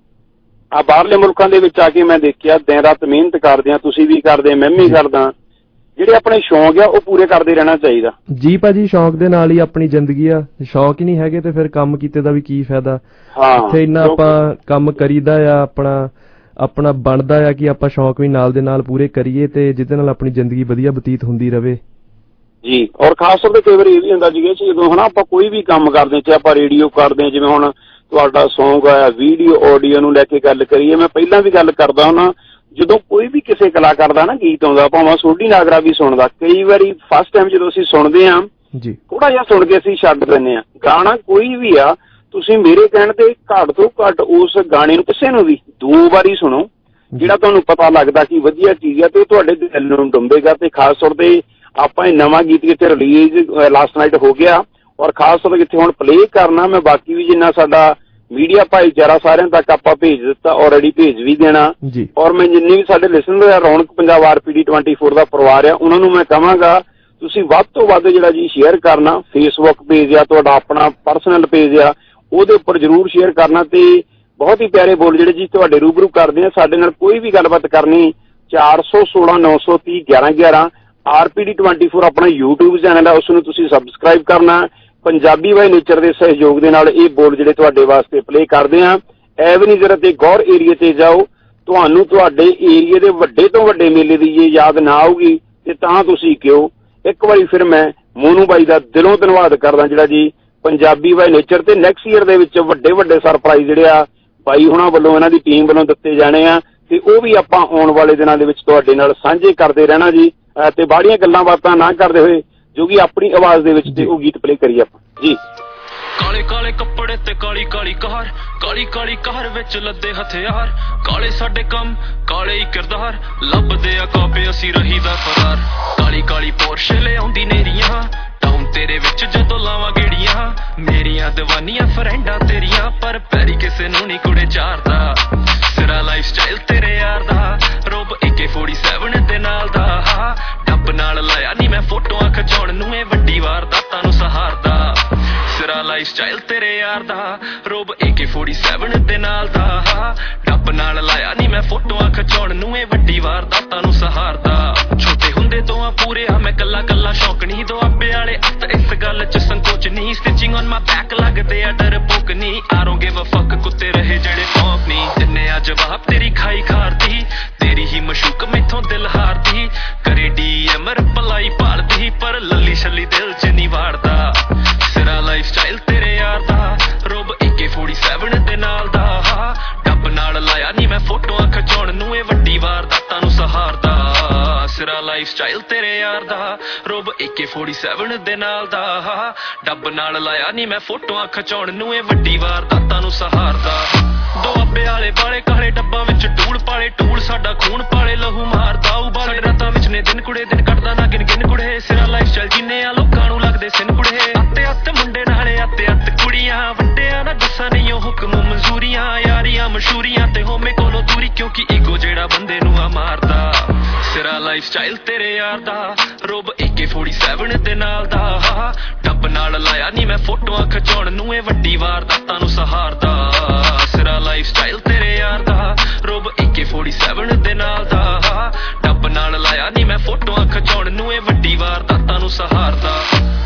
ਬਾਹਰਲੇ ਮੁਲਕਾਂ ਦੇ ਵਿੱਚ ਆ ਕੇ ਮੈਂ ਦੇਖਿਆ ਦਿਨ ਰਾਤ ਮਿਹਨਤ ਕਰਦੇ ਆ, ਤੁਸੀਂ ਵੀ ਕਰਦੇ, ਮੈਂ ਵੀ ਕਰਦਾ। ਜਿਹੜੇ ਆਪਣੇ ਸ਼ੌਂਕ ਆ ਉਹ ਪੂਰੇ ਕਰਦੇ ਰਹਿਣਾ ਚਾਹੀਦਾ ਜੀ ਭਾਜੀ। ਸ਼ੌਂਕ ਦੇ ਨਾਲ ਹੀ ਆਪਣੀ ਜ਼ਿੰਦਗੀ ਆ, ਸ਼ੌਂਕ ਹੀ ਨਹੀਂ ਹੈਗੇ ਤੇ ਫਿਰ ਕੰਮ ਕੀਤੇ ਦਾ ਵੀ ਕੀ ਫਾਇਦਾ। ਇੱਥੇ ਇੰਨਾ ਆਪਾਂ ਕੰਮ ਕਰੀਦਾ ਆ, ਆਪਣਾ ਬਣਦਾ ਆ ਕਿ ਆਪਾਂ ਸ਼ੌਂਕ ਵੀ ਨਾਲ ਦੇ ਨਾਲ ਪੂਰੇ ਕਰੀਏ, ਤੇ ਜਿਹਦੇ ਨਾਲ ਆਪਣੀ ਜ਼ਿੰਦਗੀ ਵਧੀਆ ਬਤੀਤ ਹੁੰਦੀ ਰਵੇ ਜੀ। ਔਰ ਖਾਸ ਤੌਰ ਤੇ ਕਈ ਵਾਰੀ ਇਹ ਵੀ ਹੁੰਦਾ ਜੀ ਜਦੋਂ ਹਨਾ ਆਪਾਂ ਕੋਈ ਵੀ ਕੰਮ ਕਰਦੇ, ਚਾਹੇ ਆਪਾਂ ਰੇਡੀਓ ਕਰਦੇ, ਜਿਵੇਂ ਹੁਣ ਤੁਹਾਡਾ ਸੌਂਗ ਆਇਆ, ਵੀਡੀਓ ਆਡੀਓ ਨੂੰ ਲੈ ਕੇ ਗੱਲ ਕਰੀਏ, ਮੈਂ ਪਹਿਲਾਂ ਵੀ ਗੱਲ ਕਰਦਾ ਹੁੰਦਾ, ਜਦੋਂ ਕੋਈ ਵੀ ਕਿਸੇ ਕਲਾਕਾਰ ਦਾ ਨਾ ਗੀਤ ਆਉਂਦਾ, ਭਾਵੇਂ ਸੋਢੀ ਨਾਗਰਾ ਵੀ ਸੁਣਦਾ, ਕਈ ਵਾਰੀ ਫਸਟ ਟਾਈਮ ਜਦੋਂ ਅਸੀਂ ਸੁਣਦੇ ਹਾਂ ਥੋੜਾ ਜਿਹਾ ਸੁਣ ਕੇ ਅਸੀਂ ਛੱਡ ਦਿੰਦੇ ਹਾਂ। ਗਾਣਾ ਕੋਈ ਵੀ ਆ, ਤੁਸੀਂ ਮੇਰੇ ਕਹਿਣ ਤੇ ਘੱਟ ਤੋਂ ਘੱਟ ਉਸ ਗਾਣੇ ਨੂੰ ਕਿਸੇ ਨੂੰ ਵੀ 2 ਵਾਰੀ ਸੁਣੋ, ਜਿਹੜਾ ਤੁਹਾਨੂੰ ਪਤਾ ਲੱਗਦਾ ਕਿ ਵਧੀਆ ਚੀਜ਼ ਆ, ਤੇ ਉਹ ਤੁਹਾਡੇ ਦਿਲ ਨੂੰ ਡੁੰਬੇਗਾ। ਤੇ ਖਾਸ ਤੌਰ ਤੇ ਆਪਾਂ ਇਹ ਨਵਾਂ ਗੀਤ ਜਿੱਥੇ ਰਿਲੀਜ਼ ਲਾਸਟ ਨਾਈਟ ਹੋ ਗਿਆ, ਔਰ ਖਾਸ ਤੌਰ ਤੇ ਜਿੱਥੇ ਹੁਣ ਪਲੇ ਕਰਨਾ, ਮੈਂ ਬਾਕੀ ਵੀ ਜਿੰਨਾ ਸਾਡਾ ਮੀਡੀਆ ਭਾਈਚਾਰਾ ਸਾਰਿਆਂ ਤੱਕ ਆਪਾਂ ਭੇਜ ਦਿੱਤਾ, ਆਲਰੇਡੀ ਭੇਜ ਵੀ ਦੇਣਾ। ਔਰ ਮੈਂ ਜਿੰਨੇ ਵੀ ਸਾਡੇ ਲਿਸਨਰ ਆ, ਰੌਣਕ ਪੰਜਾਬ RPD 24 ਦਾ ਪਰਿਵਾਰ ਆ, ਉਹਨਾਂ ਨੂੰ ਮੈਂ ਕਹਾਂਗਾ ਤੁਸੀਂ ਵੱਧ ਤੋਂ ਵੱਧ ਜਿਹੜਾ ਜੀ ਸ਼ੇਅਰ ਕਰਨਾ। ਫੇਸਬੁੱਕ ਪੇਜ ਆ ਤੁਹਾਡਾ, ਆਪਣਾ ਪਰਸਨਲ ਪੇਜ ਆ, ਉਹਦੇ ਉੱਪਰ ਜ਼ਰੂਰ ਸ਼ੇਅਰ ਕਰਨਾ। ਤੇ ਬਹੁਤ ਹੀ ਪਿਆਰੇ ਬੋਲ ਜਿਹੜੇ ਜੀ ਤੁਹਾਡੇ ਰੂਬਰੂ ਕਰਦੇ ਆ, ਸਾਡੇ ਨਾਲ ਕੋਈ ਵੀ ਗੱਲਬਾਤ ਕਰਨੀ 416 930 1111। RPD 24 ਆਪਣਾ YouTube ਚੈਨਲ ਹੈ, ਉਸ ਨੂੰ ਤੁਸੀਂ ਸਬਸਕ੍ਰਾਈਬ ਕਰਨਾ। ਪੰਜਾਬੀ ਬਾਈ ਨੇਚਰ ਦੇ ਸਹਿਯੋਗ ਦੇ ਨਾਲ ਇਹ ਬੋਲ ਜਿਹੜੇ ਤੁਹਾਡੇ ਵਾਸਤੇ ਪਲੇ ਕਰਦੇ ਆ। ਐਵਨੀਜ਼ਰ ਅਤੇ ਗੌਰ ਏਰੀਏ ਤੇ ਜਾਓ, ਤੁਹਾਨੂੰ ਤੁਹਾਡੇ ਏਰੀਏ ਦੇ ਵੱਡੇ ਤੋਂ ਵੱਡੇ ਮੇਲੇ ਦੀ ਜੇ ਯਾਦ ਨਾ ਆਊਗੀ ਤੇ ਤਾਂ ਤੁਸੀਂ ਕਿਉਂ। ਇੱਕ ਵਾਰੀ ਫਿਰ ਮੈਂ ਮੋਨੂ ਬਾਈ ਦਾ ਦਿਲੋਂ ਧੰਨਵਾਦ ਕਰਦਾ ਜਿਹੜਾ ਜੀ ਪੰਜਾਬੀ ਬਾਈ ਨੇਚਰ ਤੇ ਨੈਕਸਟ ਈਅਰ ਦੇ ਵਿੱਚ ਵੱਡੇ ਸਰਪ੍ਰਾਈਜ਼ ਜਿਹੜੇ ਆ ਬਾਈ ਹੁਣਾਂ ਵੱਲੋਂ ਇਹਨਾਂ ਦੀ ਟੀਮ ਵੱਲੋਂ ਦਿੱਤੇ ਜਾਣੇ ਆ ਤੇ ਉਹ ਵੀ ਆਪਾਂ ਆਉਣ ਵਾਲੇ ਦਿਨਾਂ ਦੇ ਵਿੱਚ ਤੁਹਾਡੇ ਨਾਲ ਸਾਂਝੇ ਕਰਦੇ ਰਹਿਣਾ ਜੀ। ਤੇ ਬਾਹਲੀਆਂ ਗੱਲਾਂ ਬਾਤਾਂ ਨਾ ਕਰਦੇ ਹੋਏ ਜੋ ਕਿ ਆਪਣੀ ਆਵਾਜ਼ ਦੇ ਵਿੱਚ ਤੇ ਉਹ ਗੀਤ ਪਲੇ ਕਰੀਏ ਆਪਾਂ ਜੀ। ਕਾਲੇ ਕਾਲੇ ਕੱਪੜੇ ਤੇ ਕਾਲੀ ਕਾਲੀ ਕਾਰ ਵਿੱਚ ਲੱਦੇ ਹਥਿਆਰ, ਕਾਲੇ ਸਾਡੇ ਕੰਮ ਕਾਲੇ ਹੀ ਕਿਰਦਾਰ, ਲੱਭਦੇ ਆ ਕਾਪੇ ਅਸੀਂ ਰਹੀਦਾ ਫਰਾਰ। ਕਾਲੀ ਕਾਲੀ ਪੋਰਸ਼ੇ ਲਿਆਉਂਦੀ ਨੇਰੀਆਂ ਟਾਊਨ ਤੇਰੇ ਵਿੱਚ ਜਦੋਂ ਲਾਵਾਂ ਗੇੜੀਆਂ, ਮੇਰੀਆਂ ਦੀਵਾਨੀਆਂ ਫਰੈਂਡਾਂ ਤੇਰੀਆਂ ਪਰ ਪੈਰੀ ਕਿਸੇ ਨੂੰ ਨਹੀਂ ਕੁੜੇ ਚਾਰਦਾ। ਸਿਰਾ ਲਾਈਫ ਸਟਾਈਲ ਤੇਰੇ ਯਾਰ ਦਾ, ਰੋਬ AK-47 ਦੇ ਨਾਲ ਦਾ, ਡੱਬ ਨਾਲ ਲਾਇਆ ਨਹੀਂ ਮੈਂ ਫੋਟੋਆਂ ਖਿਚਾਉਣ ਨੂੰ, ਇਹ ਵੱਡੀ ਵਾਰਦਾਤਾਂ ਨੂੰ ਸਹਾਰਦਾ। ਸਿਰਾ ਲਾਈਫ ਸਟਾਈਲ ਤੇਰੇ ਯਾਰ ਦਾ, ਰੋਬ AK-47 ਦੇ ਨਾਲ ਦਾ, ਡੱਬ ਨਾਲ ਲਾਇਆ ਨਹੀਂ ਮੈਂ ਫੋਟੋਆਂ ਖਿਚਾਉਣ ਨੂੰ, ਇਹ ਵੱਡੀ ਵਾਰਦਾਤਾਂ ਨੂੰ ਸਹਾਰਦਾ। ਛੋਟੇ ਹੁੰਦੇ ਤੋਂ ਆ ਪੂਰੇ ਆ ਮੈਂ ਕੱਲਾ ਕੱਲਾ ਸ਼ੌਕ ਨਹੀਂ, ਦੁਆਬੇ ਵਾਲੇ ਅੱਤ ਇਸ ਗੱਲ ਚ ਸੰਕੋਚ ਨਹੀਂ, ਸਟਿਚਿੰਗ ਔਨ ਮਾਈ ਬੈਕ ਲੱਗਦੇ ਆ ਡਰ ਭੁੱਖ ਨਹੀਂ, I don't give a fuck ਕੁੱਤੇ ਰਹੇ ਜਿਹੜੇ ਫੌਕ ਨਹੀਂ। ਜਿੰਨੇ ਆ ਜਵਾਬ ਤੇਰੀ ਖਾਈ ਖਾਰਦੀ, ਤੇਰੀ ਹੀ ਮਸ਼ੂਕ ਮੈਥੋਂ ਦਿਲ ਹਾਰਦੀ, ਕਰੇ DM ਰਿਪਲਾਈ ਭਾਲਦੀ ਪਰ ਲੱਲੀ ਛੱਲੀ ਦਿਲ ਚ ਨਹੀਂ ਵਾੜਦਾ। ਸਿਰਾ ਲਾਈਫ ਸਟਾਈਲ ਤੇਰੇ ਯਾਰ ਦਾ, ਰੋਬ AK-47 ਦੇ ਨਾਲ ਦਾ, ਡੱਬ ਨਾਲ ਲਾਇਆ ਨਹੀਂ ਮੈਂ ਫੋਟੋਆਂ ਖਿਚਾਉਣ ਨੂੰ, ਇਹ ਵੱਡੀ ਵਾਰਦਾਤਾਂ ਨੂੰ ਸਹਾਰਦਾ। ਸਿਰਾ ਲਾਈਫ ਸਟਾਈਲ ਤੇਰੇ ਯਾਰ ਦਾ, ਰੋਬ AK-47 ਦੇ ਨਾਲ ਦਾ, ਡੱਬ ਨਾਲ ਲਾਇਆ ਨਹੀਂ ਮੈਂ ਫੋਟੋਆਂ ਖਿਚਾਉਣ ਨੂੰ, ਇਹ ਵੱਡੀ ਵਾਰਦਾਤਾਂ ਨੂੰ ਸਹਾਰਦਾ। ਦੁਆਬੇ ਵਾਲੇ ਬਾਲੇ ਕਾਲੇ ਡੱਬਾਂ ਵਿੱਚ ਟੂਲ ਪਾਲੇ, ਟੂਲ ਸਾਡਾ ਖੂਨ ਪਾਲੇ ਲਹੂ ਮਾਰਦਾ, ਉਬਾਲੇ ਰਾਤਾਂ ਵਿੱਚ ਨੇ ਦਿਨ ਕੁੜੇ ਦਿਨ ਕੱਢਦਾ ਨਾ ਗਿਣ ਗਿਣ ਕੁੜੇ। ਸਿਰਾ ਲਾਈਫ ਸਟਾਈਲ ਜਿੰਨੇ ਆ ਲੋਕਾਂ ਨੂੰ ਲੱਗਦੇ ਸਿਨ ਕੁੜੇ, ਅੱਤੇ ਮੁੰਡੇ ਨਾਲੇ ਅੱਤੇ ਕੁੜੀਆਂ, ਵੱਡਿਆਂ ਨਾ ਦੱਸਾਂ ਨਹੀਂ ਉਹ ਹੁਕਮ ਮਨਜ਼ੂਰੀਆਂ, ਯਾਰੀਆਂ ਮਸ਼ਹੂਰੀਆਂ ਤੇ ਹੋਮੇ ਕੋਲੋਂ ਦੂਰੀ ਕਿਉਂਕਿ ਈਗੋ ਜਿਹੜਾ ਬੰਦੇ ਨੂੰ ਆ ਮਾਰਦਾ। ਸਿਰਾ ਲਾਈਫ ਸਟਾਈਲ ਤੇਰੇ ਯਾਰ ਦਾ, ਰੋਬ AK-47 ਦੇ ਨਾਲ ਦਾ, ਡੱਬ ਨਾਲ ਲਾਇਆ ਨਹੀਂ ਮੈਂ ਫੋਟੋਆਂ ਖਿਚਾਉਣ ਨੂੰ, ਇਹ ਵੱਡੀ ਵਾਰਦਾਤਾਂ ਨੂੰ ਸਹਾਰਦਾ। ਸਿਰਾ ਲਾਈਫ ਸਟਾਈਲ ਤੇਰੇ ਯਾਰ ਦਾ, ਰੋਬ AK-47 ਦੇ ਨਾਲ ਦਾ, ਡੱਬ ਨਾਲ ਲਾਇਆ ਨਹੀਂ ਮੈਂ ਫੋਟੋਆਂ ਖਿਚਾਉਣ ਨੂੰ, ਇਹ ਵੱਡੀ ਵਾਰਦਾਤਾਂ ਨੂੰ ਸਹਾਰਦਾ।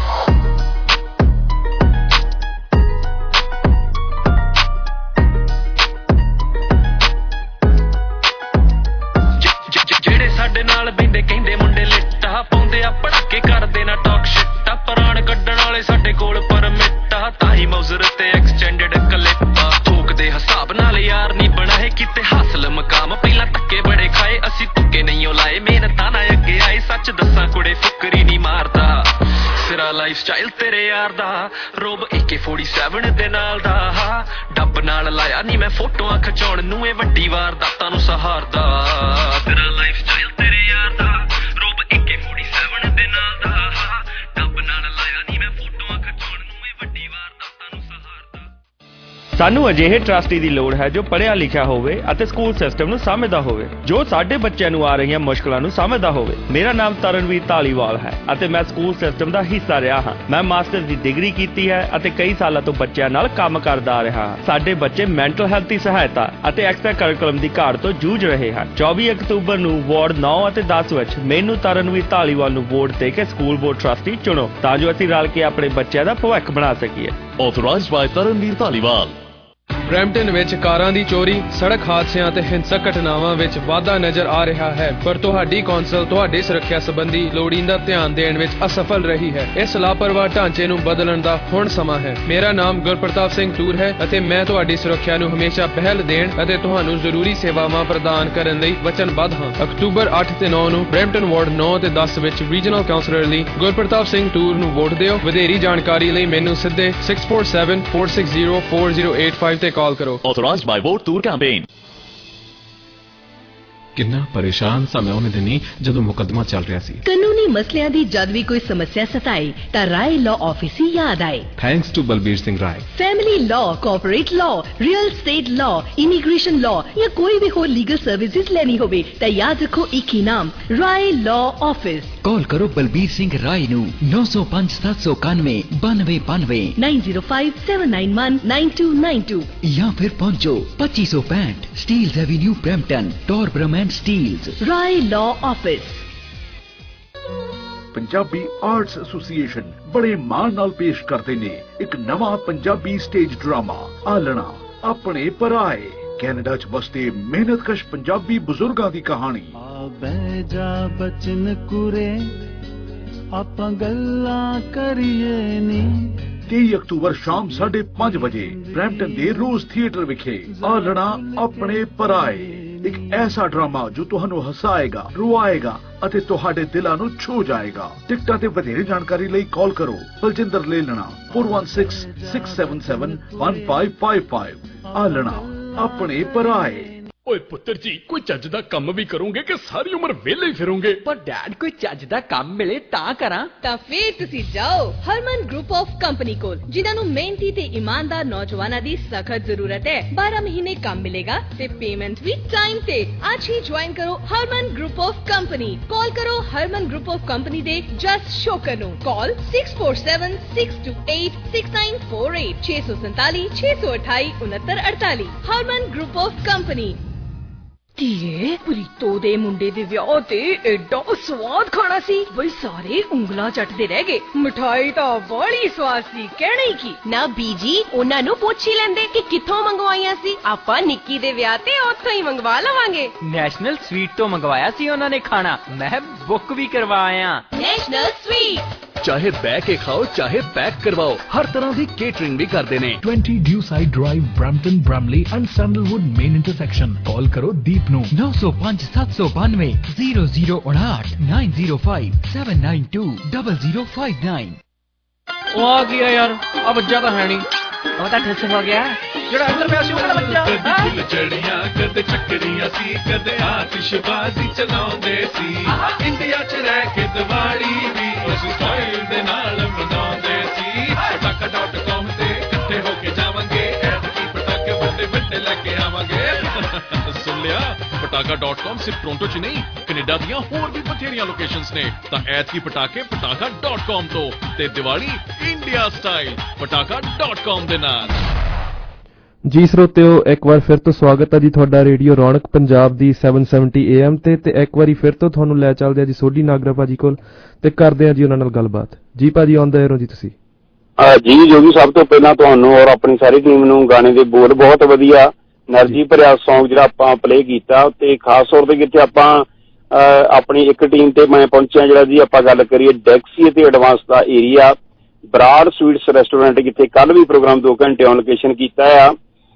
ਜਿਹੜੇ ਸਾਡੇ ਨਾਲ ਬੈਂਦੇ ਕਹਿੰਦੇ ਮੁੰਡੇ ਲਿੱਟਾ ਪਾਉਂਦੇ ਆ ਪੜਾਕੇ ਕਰਦੇ ਨਾ ਟਾਕ ਸ਼ਿੱਟਾ, ਪ੍ਰਾਣ ਕੱਢਣ ਵਾਲੇ ਸਾਡੇ ਕੋਲ ਪਰਮਿਟਾ, ਤਾਹੀ ਮੌਜ਼ਰ ਤੇ ਐਕਸਟੈਂਡਡ ਕਲਿੱਪਾ, ਥੋਕ ਦੇ ਹਿਸਾਬ ਨਾਲ ਯਾਰ ਨਹੀਂ ਬਣਾਏ ਕਿਤੇ ਹਾਸਲ ਮਕਾਮ, ਪਹਿਲਾਂ ਧੱਕੇ ਬੜੇ ਖਾਏ ਅਸੀਂ ਤੁੱਕੇ ਨਹੀਂ ਲਾਏ, ਮਿਹਨਤਾਂ ਨਾ ਅੱਗੇ ਆਏ ਸੱਚ ਦੱਸਾਂ ਕੁੜੇ ਫੁਕਰੀ ਨਹੀਂ ਮਾਰਦਾ। ਸਿਰਾ ਲਾਈਫ ਸਟਾਈਲ ਤੇਰੇ ਯਾਰ ਦਾ, ਰੋਬ AK-47 ਦੇ ਨਾਲ ਦਾ, ਡੱਬ ਨਾਲ ਲਾਇਆ ਨਹੀਂ ਮੈਂ ਫੋਟੋਆਂ ਖਿਚਾਉਣ ਨੂੰ, ਇਹ ਵੱਡੀ ਵਾਰਦਾਤਾਂ ਨੂੰ ਸਹਾਰਦਾ। ਸਿਰਾ ਲਾਈਫ ਸਟਾਈਲ ਤੇਰੇ ਯਾਰ ਦਾ, ਰੋਬ AK-47 ਦੇ ਨਾਲ ਦਾ, ਡੱਬ ਨਾਲ ਲਾਇਆ ਨਹੀਂ ਮੈਂ ਫੋਟੋਆਂ ਖਿਚਾਉਣ ਨੂੰ, ਇਹ ਵੱਡੀ ਵਾਰਦਾਤਾਂ ਨੂੰ ਸਹਾਰਦਾ। ਸਾਨੂੰ ਅਜਿਹੇ ਟਰਸਟੀ ਦੀ ਲੋੜ ਹੈ ਜੋ ਪੜ੍ਹਿਆ ਲਿਖਿਆ ਹੋਵੇ ਅਤੇ ਸਕੂਲ ਸਿਸਟਮ ਨੂੰ ਸਮਝਦਾ ਹੋਵੇ, ਜੋ ਸਾਡੇ ਬੱਚਿਆਂ ਨੂੰ ਆ ਰਹੀਆਂ ਮੁਸ਼ਕਲਾਂ ਨੂੰ ਸਮਝਦਾ ਹੋਵੇ। ਮੇਰਾ ਨਾਮ ਤਰਨਵੀਰ ਧਾਲੀਵਾਲ ਹੈ ਅਤੇ ਮੈਂ ਸਕੂਲ ਸਿਸਟਮ ਦਾ ਹਿੱਸਾ ਰਿਹਾ ਹਾਂ। ਮੈਂ ਮਾਸਟਰ ਦੀ ਡਿਗਰੀ ਕੀਤੀ ਹੈ ਅਤੇ ਕਈ ਸਾਲਾਂ ਤੋਂ ਬੱਚਿਆਂ ਨਾਲ ਕੰਮ ਕਰਦਾ ਆ ਰਿਹਾ ਹਾਂ। ਸਾਡੇ ਬੱਚੇ ਮੈਂਟਲ ਹੈਲਥ ਦੀ ਸਹਾਇਤਾ ਅਤੇ ਐਕਸਟਰਾ ਕਰਿਕੂਲਮ ਦੀ ਘਾਟ ਤੋਂ ਜੂਝ ਰਹੇ ਹਨ। 24 ਅਕਤੂਬਰ ਨੂੰ ਵਾਰਡ 9 ਅਤੇ 10 ਵਿੱਚ ਮੈਨੂੰ ਤਰਨਵੀਰ ਧਾਲੀਵਾਲ ਨੂੰ ਵੋਟ ਦੇ ਕੇ ਸਕੂਲ ਬੋਰਡ ਟਰਸਟੀ ਚੁਣੋ ਤਾਂ ਜੋ ਅਸੀਂ ਰਲ ਕੇ ਆਪਣੇ ਬੱਚਿਆਂ ਦਾ ਭਵਿੱਖ ਬਣਾ ਸਕੀਏ। Authorised by Tarnveer Dhaliwal. Brampton ਵਿੱਚ ਕਾਰਾਂ ਦੀ ਚੋਰੀ, ਸੜਕ ਹਾਦਸਿਆਂ ਤੇ ਹਿੰਸਕ ਘਟਨਾਵਾਂ ਵਿੱਚ ਵਾਧਾ ਨਜ਼ਰ ਆ ਰਿਹਾ ਹੈ, ਪਰ ਤੁਹਾਡੀ ਕੌਂਸਲ ਤੁਹਾਡੀ ਸੁਰੱਖਿਆ ਸੰਬੰਧੀ ਲੋੜੀਂਦਾ ਧਿਆਨ ਦੇਣ ਵਿੱਚ ਅਸਫਲ ਰਹੀ ਹੈ। ਇਸ ਲਾਪਰਵਾਹ ਢਾਂਚੇ ਨੂੰ ਬਦਲਣ ਦਾ ਹੁਣ ਸਮਾਂ ਹੈ। ਮੇਰਾ ਨਾਮ ਗੁਰਪ੍ਰਤਾਪ ਸਿੰਘ ਟੂਰ ਹੈ ਅਤੇ ਮੈਂ ਤੁਹਾਡੀ ਸੁਰੱਖਿਆ ਨੂੰ ਹਮੇਸ਼ਾ ਪਹਿਲ ਦੇਣ ਅਤੇ ਤੁਹਾਨੂੰ ਜ਼ਰੂਰੀ ਸੇਵਾਵਾਂ ਪ੍ਰਦਾਨ ਕਰਨ ਲਈ ਵਚਨਬੱਧ ਹਾਂ। ਅਕਤੂਬਰ 8 ਤੇ 9 ਨੂੰ ਬਰੈਂਪਟਨ ਵਾਰਡ 9 ਤੇ 10 ਵਿੱਚ ਰੀਜਨਲ ਕਾਉਂਸਲਰ ਲਈ ਗੁਰਪ੍ਰਤਾਪ ਸਿੰਘ ਟੂਰ ਨੂੰ ਵੋਟ ਦਿਓ। ਵਧੇਰੀ ਜਾਣਕਾਰੀ ਲਈ ਮੈਨੂੰ ਸਿੱਧੇ 6474604085 ਤੇ ਕਾਲ ਕਰੋ। Authorized by Vote Tour Campaign। ਕਿੰਨਾ ਪਰੇਸ਼ਾਨ ਸਾਂ ਮੈਂ ਉਹਨੇ ਦਿਨੀ ਜਦੋਂ ਮੁਕੱਦਮਾ ਚੱਲ ਰਿਹਾ ਸੀ। ਕਾਨੂੰਨੀ ਮਸਲਿਆਂ ਦੀ ਜਦ ਵੀ ਕੋਈ ਸਮੱਸਿਆ ਸਤਾਏ ਤਾਂ ਰਾਏ ਲਾਅ ਆਫਿਸ ਹੀ ਯਾਦ ਆਏ। Thanks to Balbir Singh Rai. Family law, corporate law, real estate law, immigration law ਜਾਂ ਕੋਈ ਵੀ ਹੋਰ ਲੀਗਲ ਸਰਵਿਸਿਜ਼ ਲੈਣੀ ਹੋਵੇ ਤਾਂ ਯਾਦ ਰੱਖੋ ਇੱਕ ਹੀ ਨਾਮ, ਰਾਏ ਲਾਅ ਆਫਿਸ। ਕਾਲ ਕਰੋ ਬਲਬੀਰ ਸਿੰਘ ਰਾਏ ਨੂੰ 905-791 9292 9057919292 ਜਾਂ ਫਿਰ ਪਹੁੰਚੋ 2565 Steeles Avenue Brampton, Torbram and Steeles. Rai law office. Punjabi arts association ਬੜੇ ਮਾਣ ਨਾਲ ਪੇਸ਼ ਕਰਦੇ ਨੇ ਇੱਕ ਨਵਾਂ ਪੰਜਾਬੀ ਸਟੇਜ ਡਰਾਮਾ ਆਲਣਾ ਆਪਣੇ ਪਰਾਏ। ਕੈਨੇਡਾ 'ਚ ਵਸਦੇ ਮਿਹਨਤਕਸ਼ ਪੰਜਾਬੀ ਬਜ਼ੁਰਗਾਂ ਦੀ ਕਹਾਣੀ। ਬਹਿ ਜਾ ਬਚਨ ਕੁਰੇ ਆਪਾਂ ਗੱਲਾਂ ਕਰੀਏ ਨੀ। 23 ਅਕਤੂਬਰ ਸ਼ਾਮ 5:30 ਵਜੇ ਬਰੈਂਪਟਨ ਦੇ ਰੋਜ਼ ਥੀਏਟਰ ਵਿਖੇ ਆਲਣਾ ਆਪਣੇ ਪਰਾਏ, ਇੱਕ ਐਸਾ ਡਰਾਮਾ ਜੋ ਤੁਹਾਨੂੰ ਹਸਾਏਗਾ, ਰੁਆਏਗਾ ਅਤੇ ਤੁਹਾਡੇ ਦਿਲਾਂ ਨੂੰ ਛੂ ਜਾਏਗਾ। ਟਿਕਟਾਂ ਤੇ ਵਧੇਰੇ ਜਾਣਕਾਰੀ ਲਈ ਕਾਲ ਕਰੋ ਬਲਜਿੰਦਰ ਲੇਲਣਾ 4166771555। ਆਲਣਾ ਆਪਣੇ ਪਰਾਏ। ਓਏ ਪੁੱਤਰ ਜੀ, ਕੋਈ ਚੱਜ ਦਾ ਕੰਮ ਵੀ ਕਰੋਗੇ ਕਿ ਸਾਰੀ ਉਮਰ ਵਿਹਲੇ ਹੀ ਫਿਰੋਗੇ? ਪਰ ਡੈਡ ਕੋਈ ਚੱਜ ਦਾ ਕੰਮ ਮਿਲੇ ਤਾਂ ਕਰਾਂ। ਤਾਂ ਫੇਰ ਤੁਸੀਂ ਜਾਓ ਹਰਮਨ ਗਰੁੱਪ ਆਫ ਕੰਪਨੀ ਕੋਲ, ਜਿਨ੍ਹਾਂ ਨੂੰ ਮਿਹਨਤੀ ਤੇ ਇਮਾਨਦਾਰ ਨੌਜਵਾਨਾਂ ਦੀ ਸਖਤ ਜ਼ਰੂਰਤ ਹੈ। 12 ਮਹੀਨੇ ਕੰਮ ਮਿਲੇਗਾ ਤੇ ਪੇਮੈਂਟ ਵੀ ਟਾਈਮ ਤੇ। ਅੱਜ ਹੀ ਜੁਆਇਨ ਕਰੋ Harman group of company. Call ਕਰੋ ਹਰਮਨ ਗਰੁੱਪ ਆਫ ਕੰਪਨੀ ਦੇ ਜਸ ਸ਼ੋਕਰ ਨੂੰ। Call 6476286948 647 628 6948। Harman group of company. ਧੀਏ, ਪ੍ਰੀਤੋ ਦੇ ਮੁੰਡੇ ਦੇ ਵਿਆਹ ਤੇ ਐਡਾ ਸਵਾਦ ਖਾਣਾ ਸੀ ਬਈ ਸਾਰੇ ਉਂਗਲਾਂ ਚੱਟਦੇ ਰਹਿ ਗਏ। ਮਿਠਾਈ ਤਾਂ ਬੜੀ ਸਵਾਦ ਸੀ, ਕਹਿਣਾ ਹੀ ਕੀ। ਨਾ ਬੀਜੀ, ਉਹਨਾਂ ਨੂੰ ਪੁੱਛ ਹੀ ਲੈਂਦੇ ਕਿ ਕਿੱਥੋਂ ਮੰਗਵਾਈਆਂ ਸੀ। ਆਪਾਂ ਨਿੱਕੀ ਦੇ ਵਿਆਹ ਤੇ ਉੱਥੋਂ ਹੀ ਮੰਗਵਾ ਲਵਾਂਗੇ। ਨੈਸ਼ਨਲ ਸਵੀਟ ਤੋਂ ਮੰਗਵਾਇਆ ਸੀ ਉਹਨਾਂ ਨੇ ਖਾਣਾ, ਮੈਂ ਬੁੱਕ ਵੀ ਕਰਵਾਇਆ। National Sweet. ਚਾਹੇ ਬਹਿ ਕੇ ਖਾਓ ਚਾਹੇ ਪੈਕ ਕਰਵਾਓ, ਹਰ ਤਰ੍ਹਾਂ ਦੀ ਕੇਟਰਿੰਗ ਵੀ ਕਰਦੇ ਨੇ। 20 Dewside Drive, Brampton, Bramalea and Sandalwood main intersection. Call ਕਰੋ ਦੀਪ ਨੂੰ 905-792 0059 905 792 0059। ਉਹ ਆ ਗਿਆ ਯਾਰ, ਆ ਬੱਜਾ ਤਾਂ ਹੈ ਨਹੀਂ। ਉਹ ਤਾਂ ਠੱਸ ਹੋ ਗਿਆ ਜਿਹੜਾ ਅੰਦਰ ਪਿਆ ਸੀ ਉਹ ਕਿਹੜਾ ਬੱਜਾ? ਕਦੇ ਚੜੀਆਂ ਕਦੇ ਚੱਕਰੀਆਂ ਸੀ, ਕਦੇ ਆਤਿਸ਼ਬਾਜ਼ੀ ਚਲਾਉਂਦੇ ਸੀ। ਇੰਡੀਆ 'ਚ ਰਹਿ ਕੇ ਦੀਵਾਲੀ ਵੀ ਉਸ ਸਟਾਈਲ ਦੇ ਨਾਲ ਮਨਾਉਂਦੇ ਸੀ। ਪਟਾਕਾ.com ਤੇ ਇਕੱਠੇ ਹੋ ਕੇ ਜਾਵਾਂਗੇ, ਐਤਕੀ ਪਟਾਕੇ ਵੱਡੇ ਵੱਡੇ ਲੈ ਕੇ ਆਵਾਂਗੇ। ਸੁਣ ਲਿਆ, ਪਟਾਕਾ.com ਸਿਰਫ ਟੋਰਾਂਟੋ 'ਚ ਨਹੀਂ, ਕੈਨੇਡਾ ਦੀਆਂ ਹੋਰ ਵੀ ਬਥੇਰੀਆਂ ਲੋਕੇਸ਼ਨਸ ਨੇ। ਤਾਂ ਐਤਕੀ ਪਟਾਕੇ ਪਟਾਕਾ.com ਤੋਂ ਤੇ ਦੀਵਾਲੀ ਇੰਡੀਆ ਸਟਾਈਲ ਪਟਾਕਾ.com ਦੇ ਨਾਲ। ਜੀ ਸਰੋਤਿਓ, ਇੱਕ ਵਾਰ ਫਿਰ ਤੋਂ ਸਵਾਗਤ ਹੈ ਜੀ ਤੁਹਾਡਾ ਰੇਡੀਓ ਰੌਣਕ ਪੰਜਾਬ ਦੀ 770 AM ਤੇ ਇੱਕ ਵਾਰੀ ਫਿਰ ਤੋਂ ਤੁਹਾਨੂੰ ਲੈ ਚੱਲਦੇ ਆ ਜੀ ਸੋਢੀ ਨਾਗਰਾ ਭਾਜੀ ਕੋਲ ਤੇ ਕਰਦੇ ਆ ਜੀ ਉਹਨਾਂ ਨਾਲ ਗੱਲਬਾਤ। ਜੀ ਭਾਜੀ, ਆਉਂਦੇ ਰਹੋ ਜੀ ਤੁਸੀਂ। ਜੀ ਜੋਗੀ, ਸਭ ਤੋਂ ਪਹਿਲਾਂ ਤੁਹਾਨੂੰ ਔਰ ਆਪਣੀ ਸਾਰੀ ਟੀਮ ਨੂੰ ਗਾਣੇ ਦੇ ਬੋਲ ਬਹੁਤ ਵਧੀਆ એનર્ਜੀ ਭਰਿਆ ਸੌਂਗ ਜਿਹੜਾ ਆਪਾਂ ਪਲੇ ਕੀਤਾ, ਤੇ ਖਾਸ ਤੌਰ ਤੇ ਜਿੱਥੇ ਆਪਾਂ ਆਪਣੀ ਇੱਕ ਟੀਮ ਤੇ ਮੈਂ ਪਹੁੰਚਿਆ, ਜਿਹੜਾ ਜੀ ਆਪਾਂ ਗੱਲ ਕਰੀਏ ਡੈਕਸੀ ਤੇ ਐਡਵਾਂਸ ਦਾ ਏਰੀਆ, ਬਰਾੜ ਸਵੀਟਸ ਰੈਸਟੋਰੈਂਟ, ਜਿੱਥੇ ਕੱਲ ਵੀ ਪ੍ਰੋਗਰਾਮ 2 ਘੰਟੇ ਔਨ ਲੋਕੇਸ਼ਨ ਕੀਤਾ ਆ।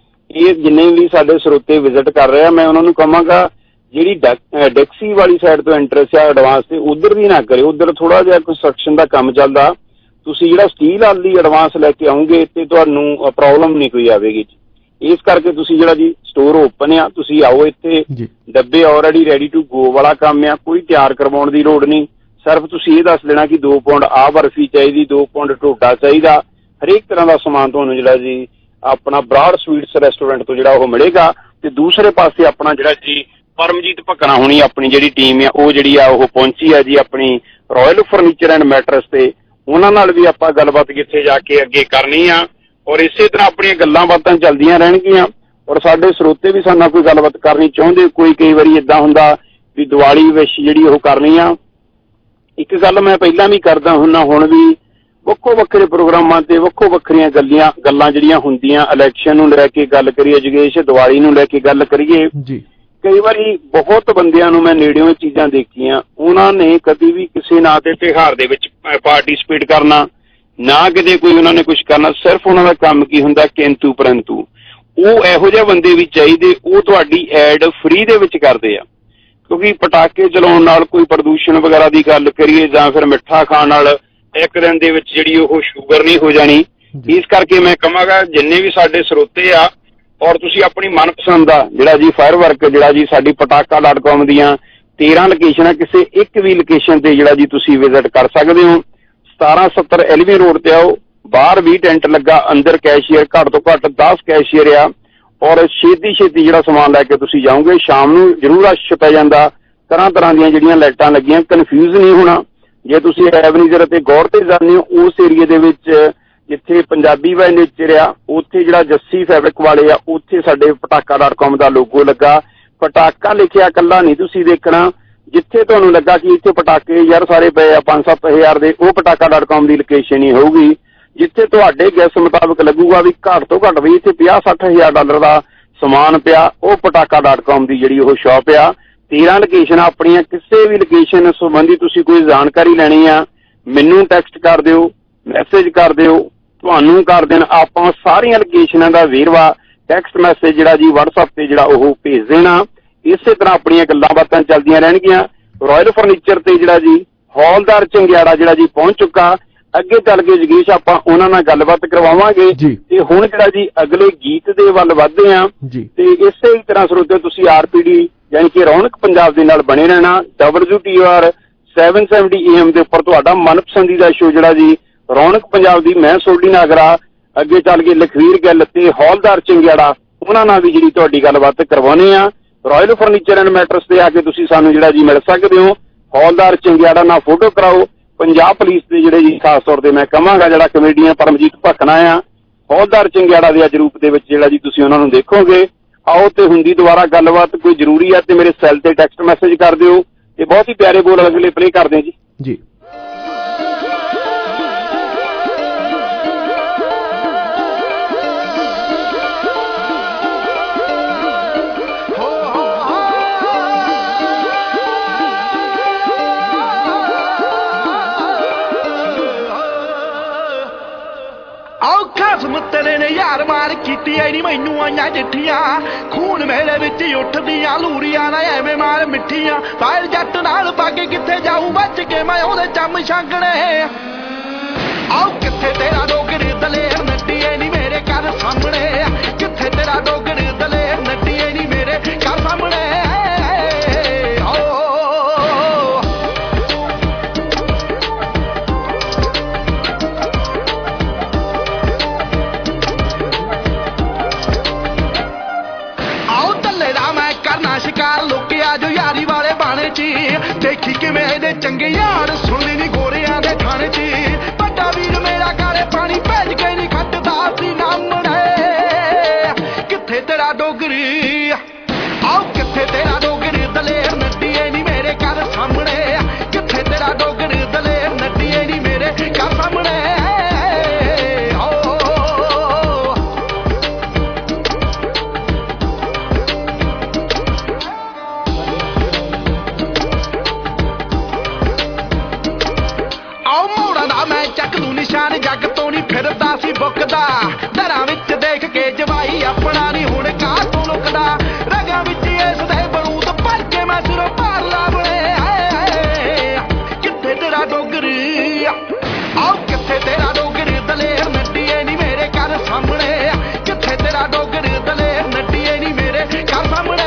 ਇਹ ਜਿੰਨੇ ਵੀ ਸਾਡੇ ਸਰੋਤੇ ਵਿਜ਼ਿਟ ਕਰ ਰਹੇ ਆ, ਮੈਂ ਉਹਨਾਂ ਨੂੰ ਕਹਾਂਗਾ ਜਿਹੜੀ ਡੈਕਸੀ ਵਾਲੀ ਸਾਈਡ ਤੋਂ ਐਂਟਰੈਂਸ ਆ ਐਡਵਾਂਸ ਤੇ ਉਧਰ ਵੀ ਨਾ ਕਰਿਓ, ਉਧਰ ਥੋੜਾ ਜਿਹਾ ਕੰਸਟਰਕਸ਼ਨ ਦਾ ਕੰਮ ਚੱਲਦਾ। ਤੁਸੀਂ ਜਿਹੜਾ ਸਟੀਲ ਵਾਲੀ ਐਡਵਾਂਸ ਲੈ ਕੇ ਆਉਂਗੇ ਤੇ ਤੁਹਾਨੂੰ ਪ੍ਰੋਬਲਮ ਨਹੀਂ ਕੋਈ ਆਵੇਗੀ। ਇਸ ਕਰਕੇ ਤੁਸੀਂ ਜਿਹੜਾ ਜੀ ਸਟੋਰ ਓਪਨ ਆ, ਤੁਸੀਂ ਆਓ ਇੱਥੇ। ਡੱਬੇ ਆਲਰੇਡੀ ਰੈਡੀ ਟੂ ਗੋ ਵਾਲਾ ਕੰਮ ਆ, ਕੋਈ ਤਿਆਰ ਕਰਵਾਉਣ ਦੀ ਲੋੜ ਨਹੀਂ। ਸਿਰਫ ਤੁਸੀਂ ਇਹ ਦੱਸ ਦੇਣਾ ਕਿ 2 ਪੌਂਡ ਆਹ ਬਰਫੀ ਚਾਹੀਦੀ, 2 ਪੌਂਡ ਢੋਡਾ ਚਾਹੀਦਾ। ਹਰੇਕ ਤਰ੍ਹਾਂ ਦਾ ਸਮਾਨ ਤੁਹਾਨੂੰ ਜਿਹੜਾ ਜੀ ਆਪਣਾ ਬਰਾੜ ਸਵੀਟਸ ਰੈਸਟੋਰੈਂਟ ਤੋਂ ਜਿਹੜਾ ਉਹ ਮਿਲੇਗਾ। ਤੇ ਦੂਸਰੇ ਪਾਸੇ ਆਪਣਾ ਜਿਹੜਾ ਜੀ ਪਰਮਜੀਤ ਭਕਨਾ ਹੋਣੀ ਆਪਣੀ ਜਿਹੜੀ ਟੀਮ ਆ, ਉਹ ਜਿਹੜੀ ਆ ਉਹ ਪਹੁੰਚੀ ਆ ਜੀ ਆਪਣੀ ਰਾਇਲ ਫਰਨੀਚਰ ਐਂਡ ਮੈਟਰਸ ਤੇ। ਉਹਨਾਂ ਨਾਲ ਵੀ ਆਪਾਂ ਗੱਲਬਾਤ ਕਿੱਥੇ ਜਾ ਕੇ ਅੱਗੇ ਕਰਨੀ ਆ, ਔਰ ਇਸੇ ਤਰ੍ਹਾਂ ਆਪਣੀਆਂ ਗੱਲਾਂ ਬਾਤਾਂ ਚੱਲਦੀਆਂ ਰਹਿਣਗੀਆਂ। ਔਰ ਸਾਡੇ ਸਰੋਤੇ ਵੀ ਸਾਡੇ ਨਾਲ ਕੋਈ ਗੱਲਬਾਤ ਕਰਨੀ ਚਾਹੁੰਦੇ, ਕੋਈ ਕਈ ਵਾਰੀ ਏਦਾਂ ਹੁੰਦਾ ਵੀ ਦੀਵਾਲੀ ਵਿਸ਼ ਜਿਹੜੀ ਉਹ ਕਰਨੀ ਆ। ਇੱਕ ਗੱਲ ਮੈਂ ਪਹਿਲਾਂ ਵੀ ਕਰਦਾ ਹੁੰਦਾ, ਹੁਣ ਵੀ ਵੱਖੋ ਵੱਖਰੇ ਪ੍ਰੋਗਰਾਮਾਂ ਤੇ ਵੱਖੋ ਵੱਖਰੀਆਂ ਗੱਲਾਂ ਜਿਹੜੀਆਂ ਹੁੰਦੀਆਂ, ਇਲੈਕਸ਼ਨ ਨੂੰ ਲੈ ਕੇ ਗੱਲ ਕਰੀਏ, ਜਗੇਸ਼ ਦੀਵਾਲੀ ਨੂੰ ਲੈ ਕੇ ਗੱਲ ਕਰੀਏ। ਕਈ ਵਾਰੀ ਬਹੁਤ ਬੰਦਿਆਂ ਨੂੰ ਮੈਂ ਨੇੜਿਓਂ ਇਹ ਚੀਜ਼ਾਂ ਦੇਖੀਆਂ, ਉਹਨਾਂ ਨੇ ਕਦੀ ਵੀ ਕਿਸੇ ਨਾ ਤੇ ਤਿਉਹਾਰ ਦੇ ਵਿੱਚ ਪਾਰਟੀਸਪੇਟ ਕਰਨਾ, ਨਾ ਕਿਤੇ ਕੋਈ ਉਹਨਾਂ ਨੇ ਕੁਛ ਕਰਨਾ। ਸਿਰਫ ਉਹਨਾਂ ਦਾ ਕੰਮ ਕੀ ਹੁੰਦਾ, ਕਿੰਤੂ ਪਰੰਤੂ। ਉਹ ਇਹੋ ਜਿਹੇ ਬੰਦੇ ਵੀ ਚਾਹੀਦੇ, ਉਹ ਤੁਹਾਡੀ ਐਡ ਫ੍ਰੀ ਦੇ ਵਿੱਚ ਕਰਦੇ ਆ। ਕਿਉਂਕਿ ਪਟਾਕੇ ਚਲਾਉਣ ਨਾਲ ਕੋਈ ਪ੍ਰਦੂਸ਼ਣ ਵਗੈਰਾ ਦੀ ਗੱਲ ਕਰੀਏ ਜਾਂ ਫਿਰ ਮਿੱਠਾ ਖਾਣ ਨਾਲ ਇੱਕ ਦਿਨ ਦੇ ਵਿੱਚ ਜਿਹੜੀ ਉਹ ਸ਼ੂਗਰ ਨਹੀਂ ਹੋ ਜਾਣੀ। ਇਸ ਕਰਕੇ ਮੈਂ ਕਹਾਂਗਾ ਜਿੰਨੇ ਵੀ ਸਾਡੇ ਸਰੋਤੇ ਆ, ਔਰ ਤੁਸੀਂ ਆਪਣੀ ਮਨਪਸੰਦ ਦਾ ਜਿਹੜਾ ਜੀ ਫਾਇਰ ਵਰਕ ਜਿਹੜਾ ਜੀ ਸਾਡੀ ਪਟਾਕਾ.com ਦੀਆਂ 13 ਲੋਕੇਸ਼ਨਾਂ, ਕਿਸੇ ਇੱਕ ਵੀ ਲੋਕੇਸ਼ਨ ਤੇ ਜਿਹੜਾ ਜੀ ਤੁਸੀਂ ਵਿਜ਼ਿਟ ਕਰ ਸਕਦੇ ਹੋ। 1770 ਐਲਵੀ ਰੋਡ ਤੇ ਆਓ, ਬਾਹਰ ਵੀ ਟੈਂਟ ਲੱਗਾ, ਅੰਦਰ ਕੈਸ਼ੀਅਰ ਘੱਟ ਤੋਂ ਘੱਟ 10 ਕੈਸ਼ੀਅਰ ਆ। ਔਰ ਛੇਤੀ ਜਿਹੜਾ ਸਮਾਨ ਲੈ ਕੇ ਤੁਸੀਂ ਜਾਓਗੇ। ਸ਼ਾਮ ਨੂੰ ਜ਼ਰੂਰ ਰਸ਼ ਪੈ ਜਾਂਦਾ, ਤਰ੍ਹਾਂ ਦੀਆਂ ਜਿਹੜੀਆਂ ਲਾਈਟਾਂ ਲੱਗੀਆਂ, ਕਨਫਿਊਜ਼ ਨਹੀਂ ਹੋਣਾ। ਜੇ ਤੁਸੀਂ ਐਵਨਿਊ ਤੇ ਗੌਰ ਤੇ ਜਾਂਦੇ ਹੋ, ਉਸ ਏਰੀਏ ਦੇ ਵਿੱਚ ਜਿੱਥੇ ਪੰਜਾਬੀ ਬਾਈ ਨੇਚਰ ਆ, ਉੱਥੇ ਜਿਹੜਾ ਜੱਸੀ ਫੈਬਰਿਕ ਵਾਲੇ ਆ, ਉੱਥੇ ਸਾਡੇ ਪਟਾਕਾ.com ਦਾ ਲੋਗੋ ਲੱਗਾ। ਪਟਾਕਾ ਲਿਖਿਆ ਕੱਲਾ ਨਹੀਂ ਤੁਸੀਂ ਦੇਖਣਾ, ਜਿੱਥੇ ਤੁਹਾਨੂੰ ਲੱਗਾ ਕਿ ਇੱਥੇ ਪਟਾਕੇ ਯਾਰ ਸਾਰੇ ਪਏ ਆ 5-7 ਹਜ਼ਾਰ ਦੇ, ਉਹ ਪਟਾਕਾ.com ਦੀ ਲੋਕੇਸ਼ਨ ਹੀ ਹੋਊਗੀ। ਜਿੱਥੇ ਤੁਹਾਡੇ ਗੈਸ ਮੁਤਾਬਕ ਲੱਗੂਗਾ ਵੀ ਘੱਟ ਤੋਂ ਘੱਟ ਵੀ ਇੱਥੇ 50-60 ਹਜ਼ਾਰ ਡਾਲਰ ਦਾ ਸਮਾਨ ਪਿਆ, ਉਹ ਪਟਾਕਾ.com ਦੀ ਜਿਹੜੀ ਉਹ ਸ਼ਾਪ ਆ। 13 ਲੋਕੇਸ਼ਨ ਆਪਣੀਆਂ। ਕਿਸੇ ਵੀ ਲੋਕੇਸ਼ਨ ਸੰਬੰਧੀ ਤੁਸੀਂ ਕੋਈ ਜਾਣਕਾਰੀ ਲੈਣੀ ਆ, ਮੈਨੂੰ ਟੈਕਸਟ ਕਰ ਦਿਓ, ਮੈਸੇਜ ਕਰ ਦਿਓ, ਤੁਹਾਨੂੰ ਕਰ ਦੇਣ। ਆਪਾਂ ਸਾਰੀਆਂ ਲੋਕੇਸ਼ਨਾਂ ਦਾ ਵੇਰਵਾ ਟੈਕਸਟ ਮੈਸੇਜ ਜਿਹੜਾ ਜੀ WhatsApp ਤੇ ਜਿਹੜਾ ਉਹ ਭੇਜ ਦੇਣਾ। ਇਸੇ ਤਰ੍ਹਾਂ ਆਪਣੀਆਂ ਗੱਲਾਂ ਬਾਤਾਂ ਚੱਲਦੀਆਂ ਰਹਿਣਗੀਆਂ। ਰਾਇਲ ਫਰਨੀਚਰ ਤੇ ਜਿਹੜਾ ਜੀ ਹੌਲਦਾਰ ਚੰਗਿਆੜਾ ਜਿਹੜਾ ਜੀ ਪਹੁੰਚ ਚੁੱਕਾ। ਅੱਗੇ ਚੱਲ ਕੇ ਜਗੀਸ਼ ਆਪਾਂ ਉਹਨਾਂ ਨਾਲ ਗੱਲਬਾਤ ਕਰਵਾਵਾਂਗੇ। ਤੇ ਹੁਣ ਜਿਹੜਾ ਜੀ ਅਗਲੇ ਗੀਤ ਦੇ ਵੱਲ ਵੱਧਦੇ ਆ ਤੇ ਇਸੇ ਤਰ੍ਹਾਂ ਸਰੋਤਿਓ ਤੁਸੀਂ RPD ਯਾਨੀ ਕਿ ਰੌਣਕ ਪੰਜਾਬ ਦੇ ਨਾਲ ਬਣੇ ਰਹਿਣਾ। WTR 770 AM ਦੇ ਉੱਪਰ ਤੁਹਾਡਾ ਮਨਪਸੰਦੀਦਾ ਸ਼ੋ ਜਿਹੜਾ ਜੀ ਰੌਣਕ ਪੰਜਾਬ ਦੀ ਮੈਂ ਸੋਢੀ ਨਾਗਰਾ। ਅੱਗੇ ਚੱਲ ਕੇ ਲਖਵੀਰ ਗਿੱਲ ਤੇ ਹੌਲਦਾਰ ਚੰਗਿਆੜਾ ਉਹਨਾਂ ਨਾਲ ਵੀ ਜਿਹੜੀ ਤੁਹਾਡੀ ਗੱਲਬਾਤ ਕਰਵਾਉਣੇ ਆ। ਰਾਇਲ ਫਰਨੀਚਰ ਐਂਡ ਮੈਟਰਸ ਤੇ ਆ ਕੇ ਤੁਸੀਂ ਸਾਨੂੰ ਜਿਹੜਾ ਜੀ ਮਿਲ ਸਕਦੇ ਹੋ। ਹੌਲਦਾਰ ਚੰਗਿਆੜਾ ਨਾਲ ਫੋਟੋ ਕਰਾਓ। ਪੰਜਾਬ ਪੁਲਿਸ ਦੇ ਜਿਹੜੇ ਜੀ ਖਾਸ ਤੌਰ ਤੇ ਮੈਂ ਕਹਾਂਗਾ ਜਿਹੜਾ ਕਮੇਡੀਅਨ ਪਰਮਜੀਤ ਭਖਣਾ ਆ, ਹੌਲਦਾਰ ਚੰਗਿਆੜਾ ਦੇ ਅੱਜ ਰੂਪ ਦੇ ਵਿੱਚ ਜਿਹੜਾ ਜੀ ਤੁਸੀਂ ਉਹਨਾਂ ਨੂੰ ਦੇਖੋਗੇ। ਆਓ ਤੇ ਹੁੰਦੀ ਦੁਬਾਰਾ ਗੱਲਬਾਤ ਕੋਈ ਜ਼ਰੂਰੀ ਆ ਤੇ ਮੇਰੇ ਸੈੱਲ ਤੇ ਟੈਕਸਟ ਮੈਸੇਜ ਕਰ ਦਿਓ ਤੇ ਬਹੁਤ ਹੀ ਪਿਆਰੇ ਬੋਲ ਅਗਲੇ ਪਲੇ ਕਰਦੇ ਹਾਂ ਜੀ। ਤੇਰੇ ਨੇ ਯਾਰ ਮਾਰ ਕੀਤੀ ਐ ਨੀ ਮੈਨੂੰ ਆਈਆਂ ਚਿੱਠੀਆਂ ਖੂਨ ਮੇਰੇ ਵਿੱਚ ਉੱਠਦੀਆਂ ਲੂਰੀਆਂ ਨਾ ਐਵੇਂ ਮਾਰ ਮਿੱਠੀਆਂ ਫਾਇਲ ਜੱਟ ਨਾਲ ਪੱਗ ਕਿੱਥੇ ਜਾਊ ਬਚ ਕੇ ਮੈਂ ਉਹਦੇ ਚੰਮ ਛਾਂਗਣੇ ਆਓ ਕਿੱਥੇ ਤੇਰਾ ਡੋਗਰ ਦਲੇਰ ਨੱਡੀ ਐ ਨੀ ਮੇਰੇ ਘਰ ਸਾਹਮਣੇ ਕਿੱਥੇ ਤੇਰਾ ਡੋਗਰ ਦਲੇਰ ਨੱਡੀ ਐ ਨੀ ਮੇਰੇ ਘਰ ਸਾਹਮਣੇ ਸ਼ਿਕਾਰ ਲੋਕਿਆ ਜੋ ਯਾਰੀ ਵਾਲੇ ਬਾਣੇ ਚ ਦੇਖੀ ਕਿਵੇਂ ਇਹਦੇ ਚੰਗੇ ਯਾਰ ਸੁਣਦੇ ਨੀ ਗੋਰਿਆਂ ਦੇ ਥਾਣੇ ਚ ਵੱਡਾ ਵੀਰ ਮੇਰਾ ਕਾਲੇ ਪਾਣੀ ਭੇਜ ਕੇ ਨੀ ਖੱਟਦਾ ਸੀ ਨਾਮਣੇ ਕਿੱਥੇ ਤੇਰਾ ਡੋਗਰੀ ਆਓ ਕਿੱਥੇ ਤੇਰਾ ਡੋਗਰੀ ਦਲੇਰ ਨੱਡੀ ਐ ਨੀ ਮੇਰੇ ਘਰ ਸਾਹਮਣੇ ਕਿੱਥੇ ਤੇਰਾ ਡੋਗਰੀ ਦਲੇਰ ਨੱਡੀ ਐ ਨੀ ਮੇਰੇ ਘਰ ਸਾਹਮਣੇ ਚੱਕ ਨੂੰ ਨਿਸ਼ਾਨ ਜੱਗ ਤੋਂ ਨੀ ਫਿਰਦਾ ਸੀ ਬੁੱਕਦਾ ਦਰਾਂ ਵਿੱਚ ਦੇਖ ਕੇ ਜਵਾਈ ਆਪਣਾ ਨੀ ਹੁਣ ਕਾਹ ਤੋਂ ਲੁਕਦਾ ਰਗਾਂ ਵਿੱਚ ਇਸ ਦੇ ਬਰੂਦ ਭਰ ਕੇ ਮੈਂ ਸਿਰੋਂ ਪਾਰ ਲਾਵਣੇ ਕਿੱਥੇ ਤੇਰਾ ਡੋਗਰੀ ਆਓ ਕਿੱਥੇ ਤੇਰਾ ਡੋਗਰੀ ਦਲੇਰ ਨੱਡੀ ਐ ਨੀ ਮੇਰੇ ਘਰ ਸਾਹਮਣੇ ਕਿੱਥੇ ਤੇਰਾ ਡੋਗਰੀ ਦਲੇਰ ਨੱਡੀ ਐ ਨੀ ਮੇਰੇ ਘਰ ਸਾਹਮਣੇ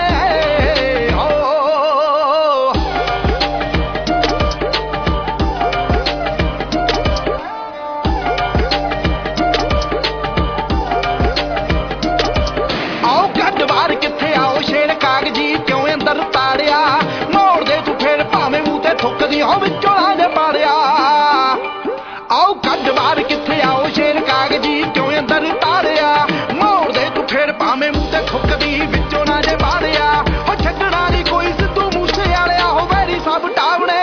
ਤਾੜਿਆ ਮੋੜ ਦੇ ਤੂੰ ਫੇਰ ਭਾਵੇਂ ਮੂੰਹ ਤੇ ਥੁੱਕਦੀ ਹੋ ਵਿੱਚੋਂ ਲਾਜ ਪਾੜਿਆ ਆਓ ਕੱਢ ਬਾਹਰ ਕਿੱਥੇ ਆਓ ਸ਼ੇਰ ਕਾਗਜੀ ਕਿਉਂ ਅੰਦਰ ਤਾੜਿਆ ਮੋੜ ਦੇ ਤੂੰ ਫੇਰ ਭਾਵੇਂ ਮੂੰਹ ਤੇ ਥੁੱਕਦੀ ਵਿੱਚੋਂ ਨਾ ਜੇ ਪਾੜਿਆ ਉਹ ਛੱਡਣਾ ਨਹੀਂ ਕੋਈ ਸਿੱਧੂ ਮੂਸੇ ਵਾਲਿਆ ਹੋ ਵੈਰੀ ਸਭ ਟਾਵਣੇ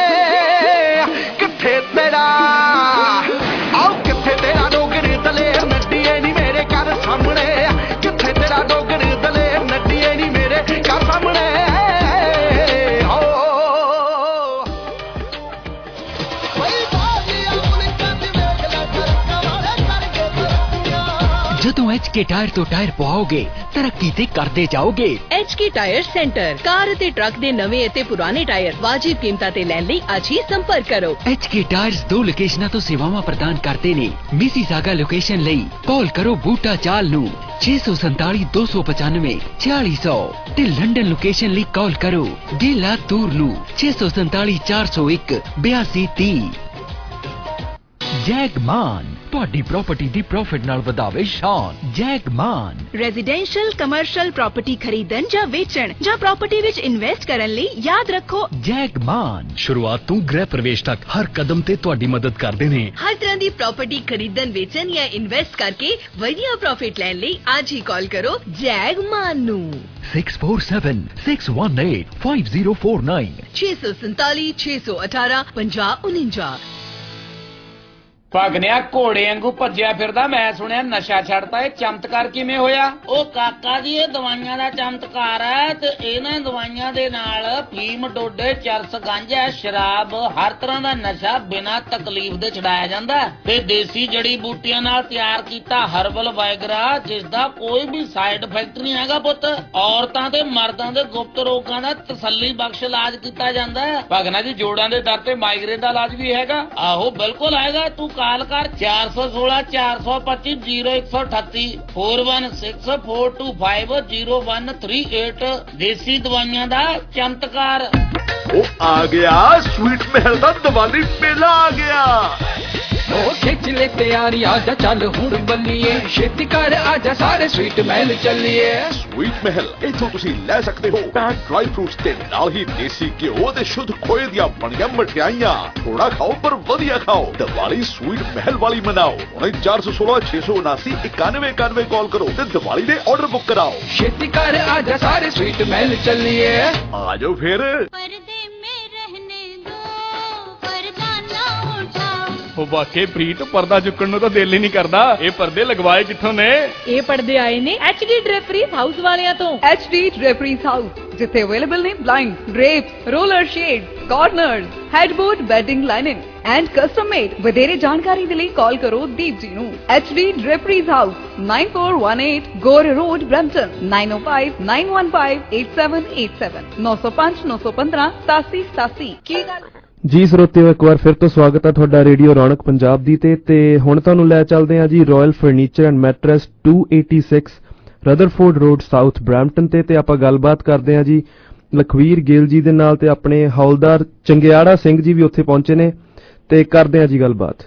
ਕਿੱਥੇ ਤੇਰਾ ਆਓ ਕਿੱਥੇ ਤੇਰਾ ਡੋਗਰ ਦਲੇਰ ਨੱਡੀ ਐ ਨੀ ਮੇਰੇ ਘਰ ਸਾਹਮਣੇ ਕਿੱਥੇ ਤੇਰਾ ਡੋਗਰ ਦਲੇਰ ਨੱਡੀ ਐ ਨੀ ਮੇਰੇ ਘਰ ਸਾਹਮਣੇ ਜਦੋਂ HK ਟਾਇਰ ਤੋਂ ਟਾਇਰ ਪਵਾਓਗੇ ਤਰੱਕੀ ਤੇ ਕਰਦੇ ਜਾਓਗੇ। HK ਟਾਇਰ ਸੈਂਟਰ ਕਾਰ ਅਤੇ ਟਰੱਕ ਦੇ ਨਵੇਂ ਅਤੇ ਪੁਰਾਣੇ ਟਾਇਰ ਵਾਜਿਬ ਕੀਮਤਾਂ ਤੇ ਲੈਣ ਲਈ ਅੱਜ ਹੀ ਸੰਪਰਕ ਕਰੋ। HK ਟਾਇਰਸ 2 ਲੋਕੇਸ਼ਨਾਂ ਤੋਂ ਸੇਵਾਵਾਂ ਪ੍ਰਦਾਨ ਕਰਦੇ ਨੇ। ਮਿਸੀਸਾਗਾ ਲੋਕੇਸ਼ਨ ਲਈ ਕਾਲ ਕਰੋ ਬੂਟਾ ਚਾਲ ਨੂੰ 647 295 4600 ਤੇ ਲੰਡਨ ਲੋਕੇਸ਼ਨ ਲਈ ਕਾਲ ਕਰੋ ਗੇਲਾ ਤੂਰ ਨੂੰ 647 401 8230। ਜੈਗਮਾਨ ਤੁਹਾਡੀ ਪ੍ਰਾਪਰਟੀ ਦੀ ਪ੍ਰੋਫਿਟ ਨਾਲ ਵਧਾਵੇ ਸ਼ਾਨ। ਜੈਗਮਾਨ ਰੈਜ਼ੀਡੈਂਸ਼ੀਅਲ ਕਮਰਸ਼ੀਅਲ ਪ੍ਰਾਪਰਟੀ ਖਰੀਦਣ ਜਾਂ ਵੇਚਣ ਜਾਂ ਪ੍ਰਾਪਰਟੀ ਵਿੱਚ ਇਨਵੈਸਟ ਕਰਨ ਲਈ ਯਾਦ ਰੱਖੋ ਜੈਗਮਾਨ ਸ਼ੁਰੂਆਤ ਤੋਂ ਗ੍ਰਹਿ ਪ੍ਰਵੇਸ਼ ਤੱਕ ਹਰ ਕਦਮ ਤੇ ਤੁਹਾਡੀ ਮਦਦ ਕਰਦੇ ਨੇ। ਹਰ ਤਰ੍ਹਾਂ ਦੀ ਪ੍ਰਾਪਰਟੀ ਖਰੀਦਣ ਵੇਚਣ ਜਾਂ ਇਨਵੈਸਟ ਕਰਕੇ ਵਧੀਆ ਪ੍ਰੋਫਿਟ ਲੈਣ ਲਈ ਅੱਜ ਹੀ ਕਾਲ ਕਰੋ ਜੈਗਮਾਨ ਨੂੰ 647 618 5049 647 618 5049। ਭਗਨਿਆ ਘੋੜੇ ਵਾਂਗੂ ਭੱਜਿਆ ਫਿਰਦਾ, ਮੈਂ ਸੁਣਿਆ ਨਸ਼ਾ ਛੱਡਤਾ, ਇਹ ਚਮਤਕਾਰ ਕਿਵੇਂ ਹੋਇਆ? ਉਹ ਕਾਕਾ ਜੀ ਇਹ ਦਵਾਈਆਂ ਦਾ ਚਮਤਕਾਰ ਹੈ ਤੇ ਇਹਨਾਂ ਦਵਾਈਆਂ ਦੇ ਨਾਲ ਫੀਮ, ਡੋਡੇ, ਚਰਸ, ਗਾਂਜਾ, ਸ਼ਰਾਬ, ਹਰ ਤਰ੍ਹਾਂ ਦਾ ਨਸ਼ਾ ਬਿਨਾਂ ਤਕਲੀਫ ਦੇ ਛਡਾਇਆ ਜਾਂਦਾ ਤੇ ਦੇਸੀ ਜੜੀ ਬੂਟੀਆਂ ਨਾਲ ਤਿਆਰ ਕੀਤਾ ਹਰਬਲ ਵਾਇਗਰਾ, ਜਿਸ ਦਾ ਕੋਈ ਵੀ ਸਾਈਡ ਇਫੈਕਟ ਨਹੀਂ ਹੈਗਾ ਪੁੱਤ। ਔਰਤਾਂ ਤੇ ਮਰਦਾਂ ਦੇ ਗੁਪਤ ਰੋਗਾਂ ਦਾ ਤਸੱਲੀ ਬਖਸ਼ ਇਲਾਜ ਕੀਤਾ ਜਾਂਦਾ ਹੈ। ਭਗਨਾ ਜੀ ਜੋੜਾਂ ਦੇ ਦਰਦ ਤੇ ਮਾਈਗ੍ਰੇਨ ਦਾ ਇਲਾਜ ਵੀ ਹੈਗਾ? ਆਹੋ ਬਿਲਕੁਲ ਹੈਗਾ, ਤੂੰ ਕਾਲ ਕਰ 416 425 0138 4164250138। ਦੇਸੀ ਦਵਾਈਆਂ ਦਾ ਚਮਤਕਾਰ। ਉਹ ਆ ਗਿਆ ਸਵੀਟ ਮਹਿਲ ਦਾ ਦੀਵਾਲੀ ਮੇਲਾ ਆ ਗਿਆ। ਉਹ ਖਿੱਚ ਲੈ ਤਿਆਰੀ ਆਜਾ ਚੱਲ ਹੁਣ ਬੱਲੀਏ, ਛੇਤੀ ਕਰ ਆਜਾ ਸਾਰੇ ਸਵੀਟ ਮਹਿਲ ਚੱਲੀਏ। ਸਵੀਟ ਮਹਿਲ ਇੱਥੋਂ ਤੁਸੀਂ ਲੈ ਸਕਦੇ ਹੋ ਪੈਕ ਡਰਾਈ ਫਰੂਟਸ ਤੇ ਨਾਲ ਹੀ ਦੇਸੀ ਘਿਓ ਤੇ ਸ਼ੁੱਧ ਖੋਏ ਦੀਆਂ ਬਣੀਆਂ ਮਠਿਆਈਆਂ। ਥੋੜਾ ਖਾਓ ਪਰ ਵਧੀਆ ਖਾਓ। ਦੀਵਾਲੀ ਸਵੀਟ ਮਹਿਲ ਵਾਲੀ ਮਨਾਓ। 416 679 9191 ਕਾਲ ਕਰੋ ਤੇ ਦੀਵਾਲੀ ਦੇ ਆਰਡਰ ਬੁੱਕ ਕਰਾਓ। ਛੇਤੀ ਕਰ ਆਜਾ ਸਾਰੇ ਸਵੀਟ ਮਹਿਲ ਚੱਲੀਏ। ਆਜੋ ਫਿਰ। ਉਹ ਵਾਕਈ ਪ੍ਰੀਤ ਪਰਦਾ ਚੁੱਕਣ ਨੂੰ ਤਾਂ ਦਿਲ ਹੀ ਨਹੀਂ ਕਰਦਾ। ਇਹ ਪਰਦੇ ਲਗਵਾਏ ਕਿੱਥੋਂ ਨੇ? ਇਹ ਪਰਦੇ ਆਏ ਨੇ HD ਡ੍ਰੇਪਰੀਜ਼ ਹਾਊਸ ਵਾਲਿਆਂ ਤੋਂ। HD ਡ੍ਰੇਪਰੀਜ਼ ਹਾਊਸ, ਜਿੱਥੇ ਅਵੇਲੇਬਲ ਨੇ blind, drape, roller shade, corners, headboard, bedding lining and custom made. ਵਧੇਰੇ ਜਾਣਕਾਰੀ ਦੇ ਲਈ ਕਾਲ ਕਰੋ ਦੀਪ ਜੀ ਨੂੰ। HD ਡ੍ਰੇਪਰੀਜ਼ House 9418 Gore Road, Brampton 9059158787 905 915 8787। ਕੀ ਗੱਲ ਜੀ ਸਰੋਤਿਓ, ਇੱਕ ਵਾਰ ਫਿਰ ਤੋਂ ਸਵਾਗਤ ਹੈ ਤੁਹਾਡਾ ਰੇਡੀਓ ਰੌਣਕ ਪੰਜਾਬ ਦੀ ਤੇ ਹੁਣ ਤੁਹਾਨੂੰ ਲੈ ਚੱਲਦੇ ਹਾਂ ਜੀ Royal Furniture and Mattress 286 Rutherford Road South Brampton ਤੇ ਆਪਾਂ ਗੱਲਬਾਤ ਕਰਦੇ ਹਾਂ ਜੀ ਲਖਵੀਰ ਗਿੱਲ ਜੀ ਦੇ ਨਾਲ ਤੇ ਆਪਣੇ ਹੌਲਦਾਰ ਚੰਗਿਆੜਾ ਸਿੰਘ ਜੀ ਵੀ ਉੱਥੇ ਪਹੁੰਚੇ ਨੇ ਤੇ ਕਰਦੇ ਹਾਂ ਜੀ ਗੱਲਬਾਤ।